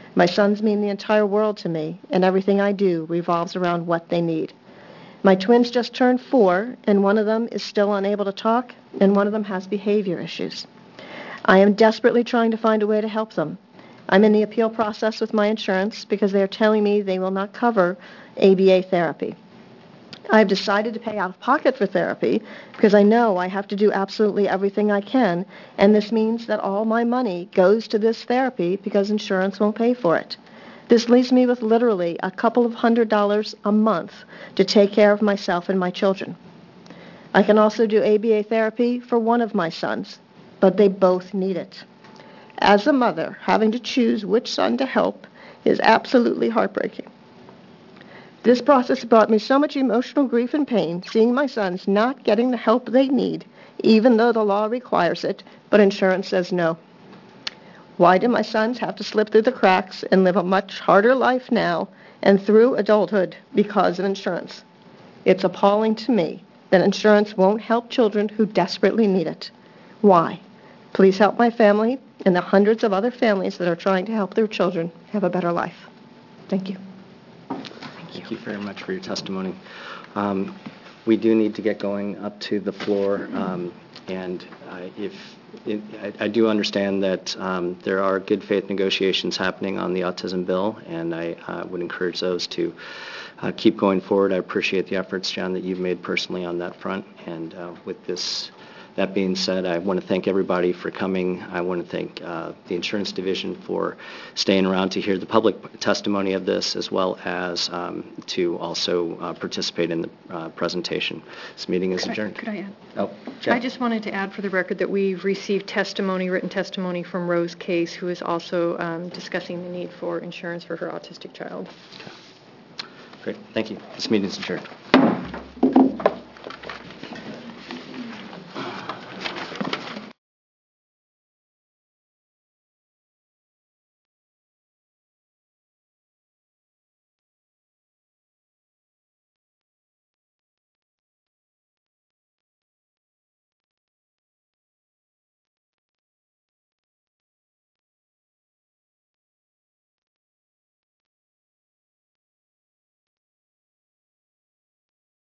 My sons mean the entire world to me, and everything I do revolves around what they need. My twins just turned 4, and one of them is still unable to talk, and one of them has behavior issues. I am desperately trying to find a way to help them. I'm in the appeal process with my insurance because they are telling me they will not cover ABA therapy. I've decided to pay out of pocket for therapy because I know I have to do absolutely everything I can, and this means that all my money goes to this therapy because insurance won't pay for it. This leaves me with literally a couple of $100 a month to take care of myself and my children. I can also do ABA therapy for one of my sons, but they both need it. As a mother, having to choose which son to help is absolutely heartbreaking. This process brought me so much emotional grief and pain, seeing my sons not getting the help they need, even though the law requires it, but insurance says no. Why do my sons have to slip through the cracks and live a much harder life now and through adulthood because of insurance? It's appalling to me that insurance won't help children who desperately need it. Why? Please help my family and the hundreds of other families that are trying to help their children have a better life. Thank you. Thank you very much for your testimony. We do need to get going up to the floor, and I do understand that there are good faith negotiations happening on the autism bill, and I would encourage those to keep going forward. I appreciate the efforts, John, that you've made personally on that front, and with this. That being said, I want to thank everybody for coming. I want to thank the Insurance Division for staying around to hear the public testimony of this, as well as to also participate in the presentation. This meeting is adjourned. Could I add? Oh, Jeff. I just wanted to add for the record that we've received testimony, written testimony from Rose Case, who is also discussing the need for insurance for her autistic child. Great. Thank you. This meeting is adjourned.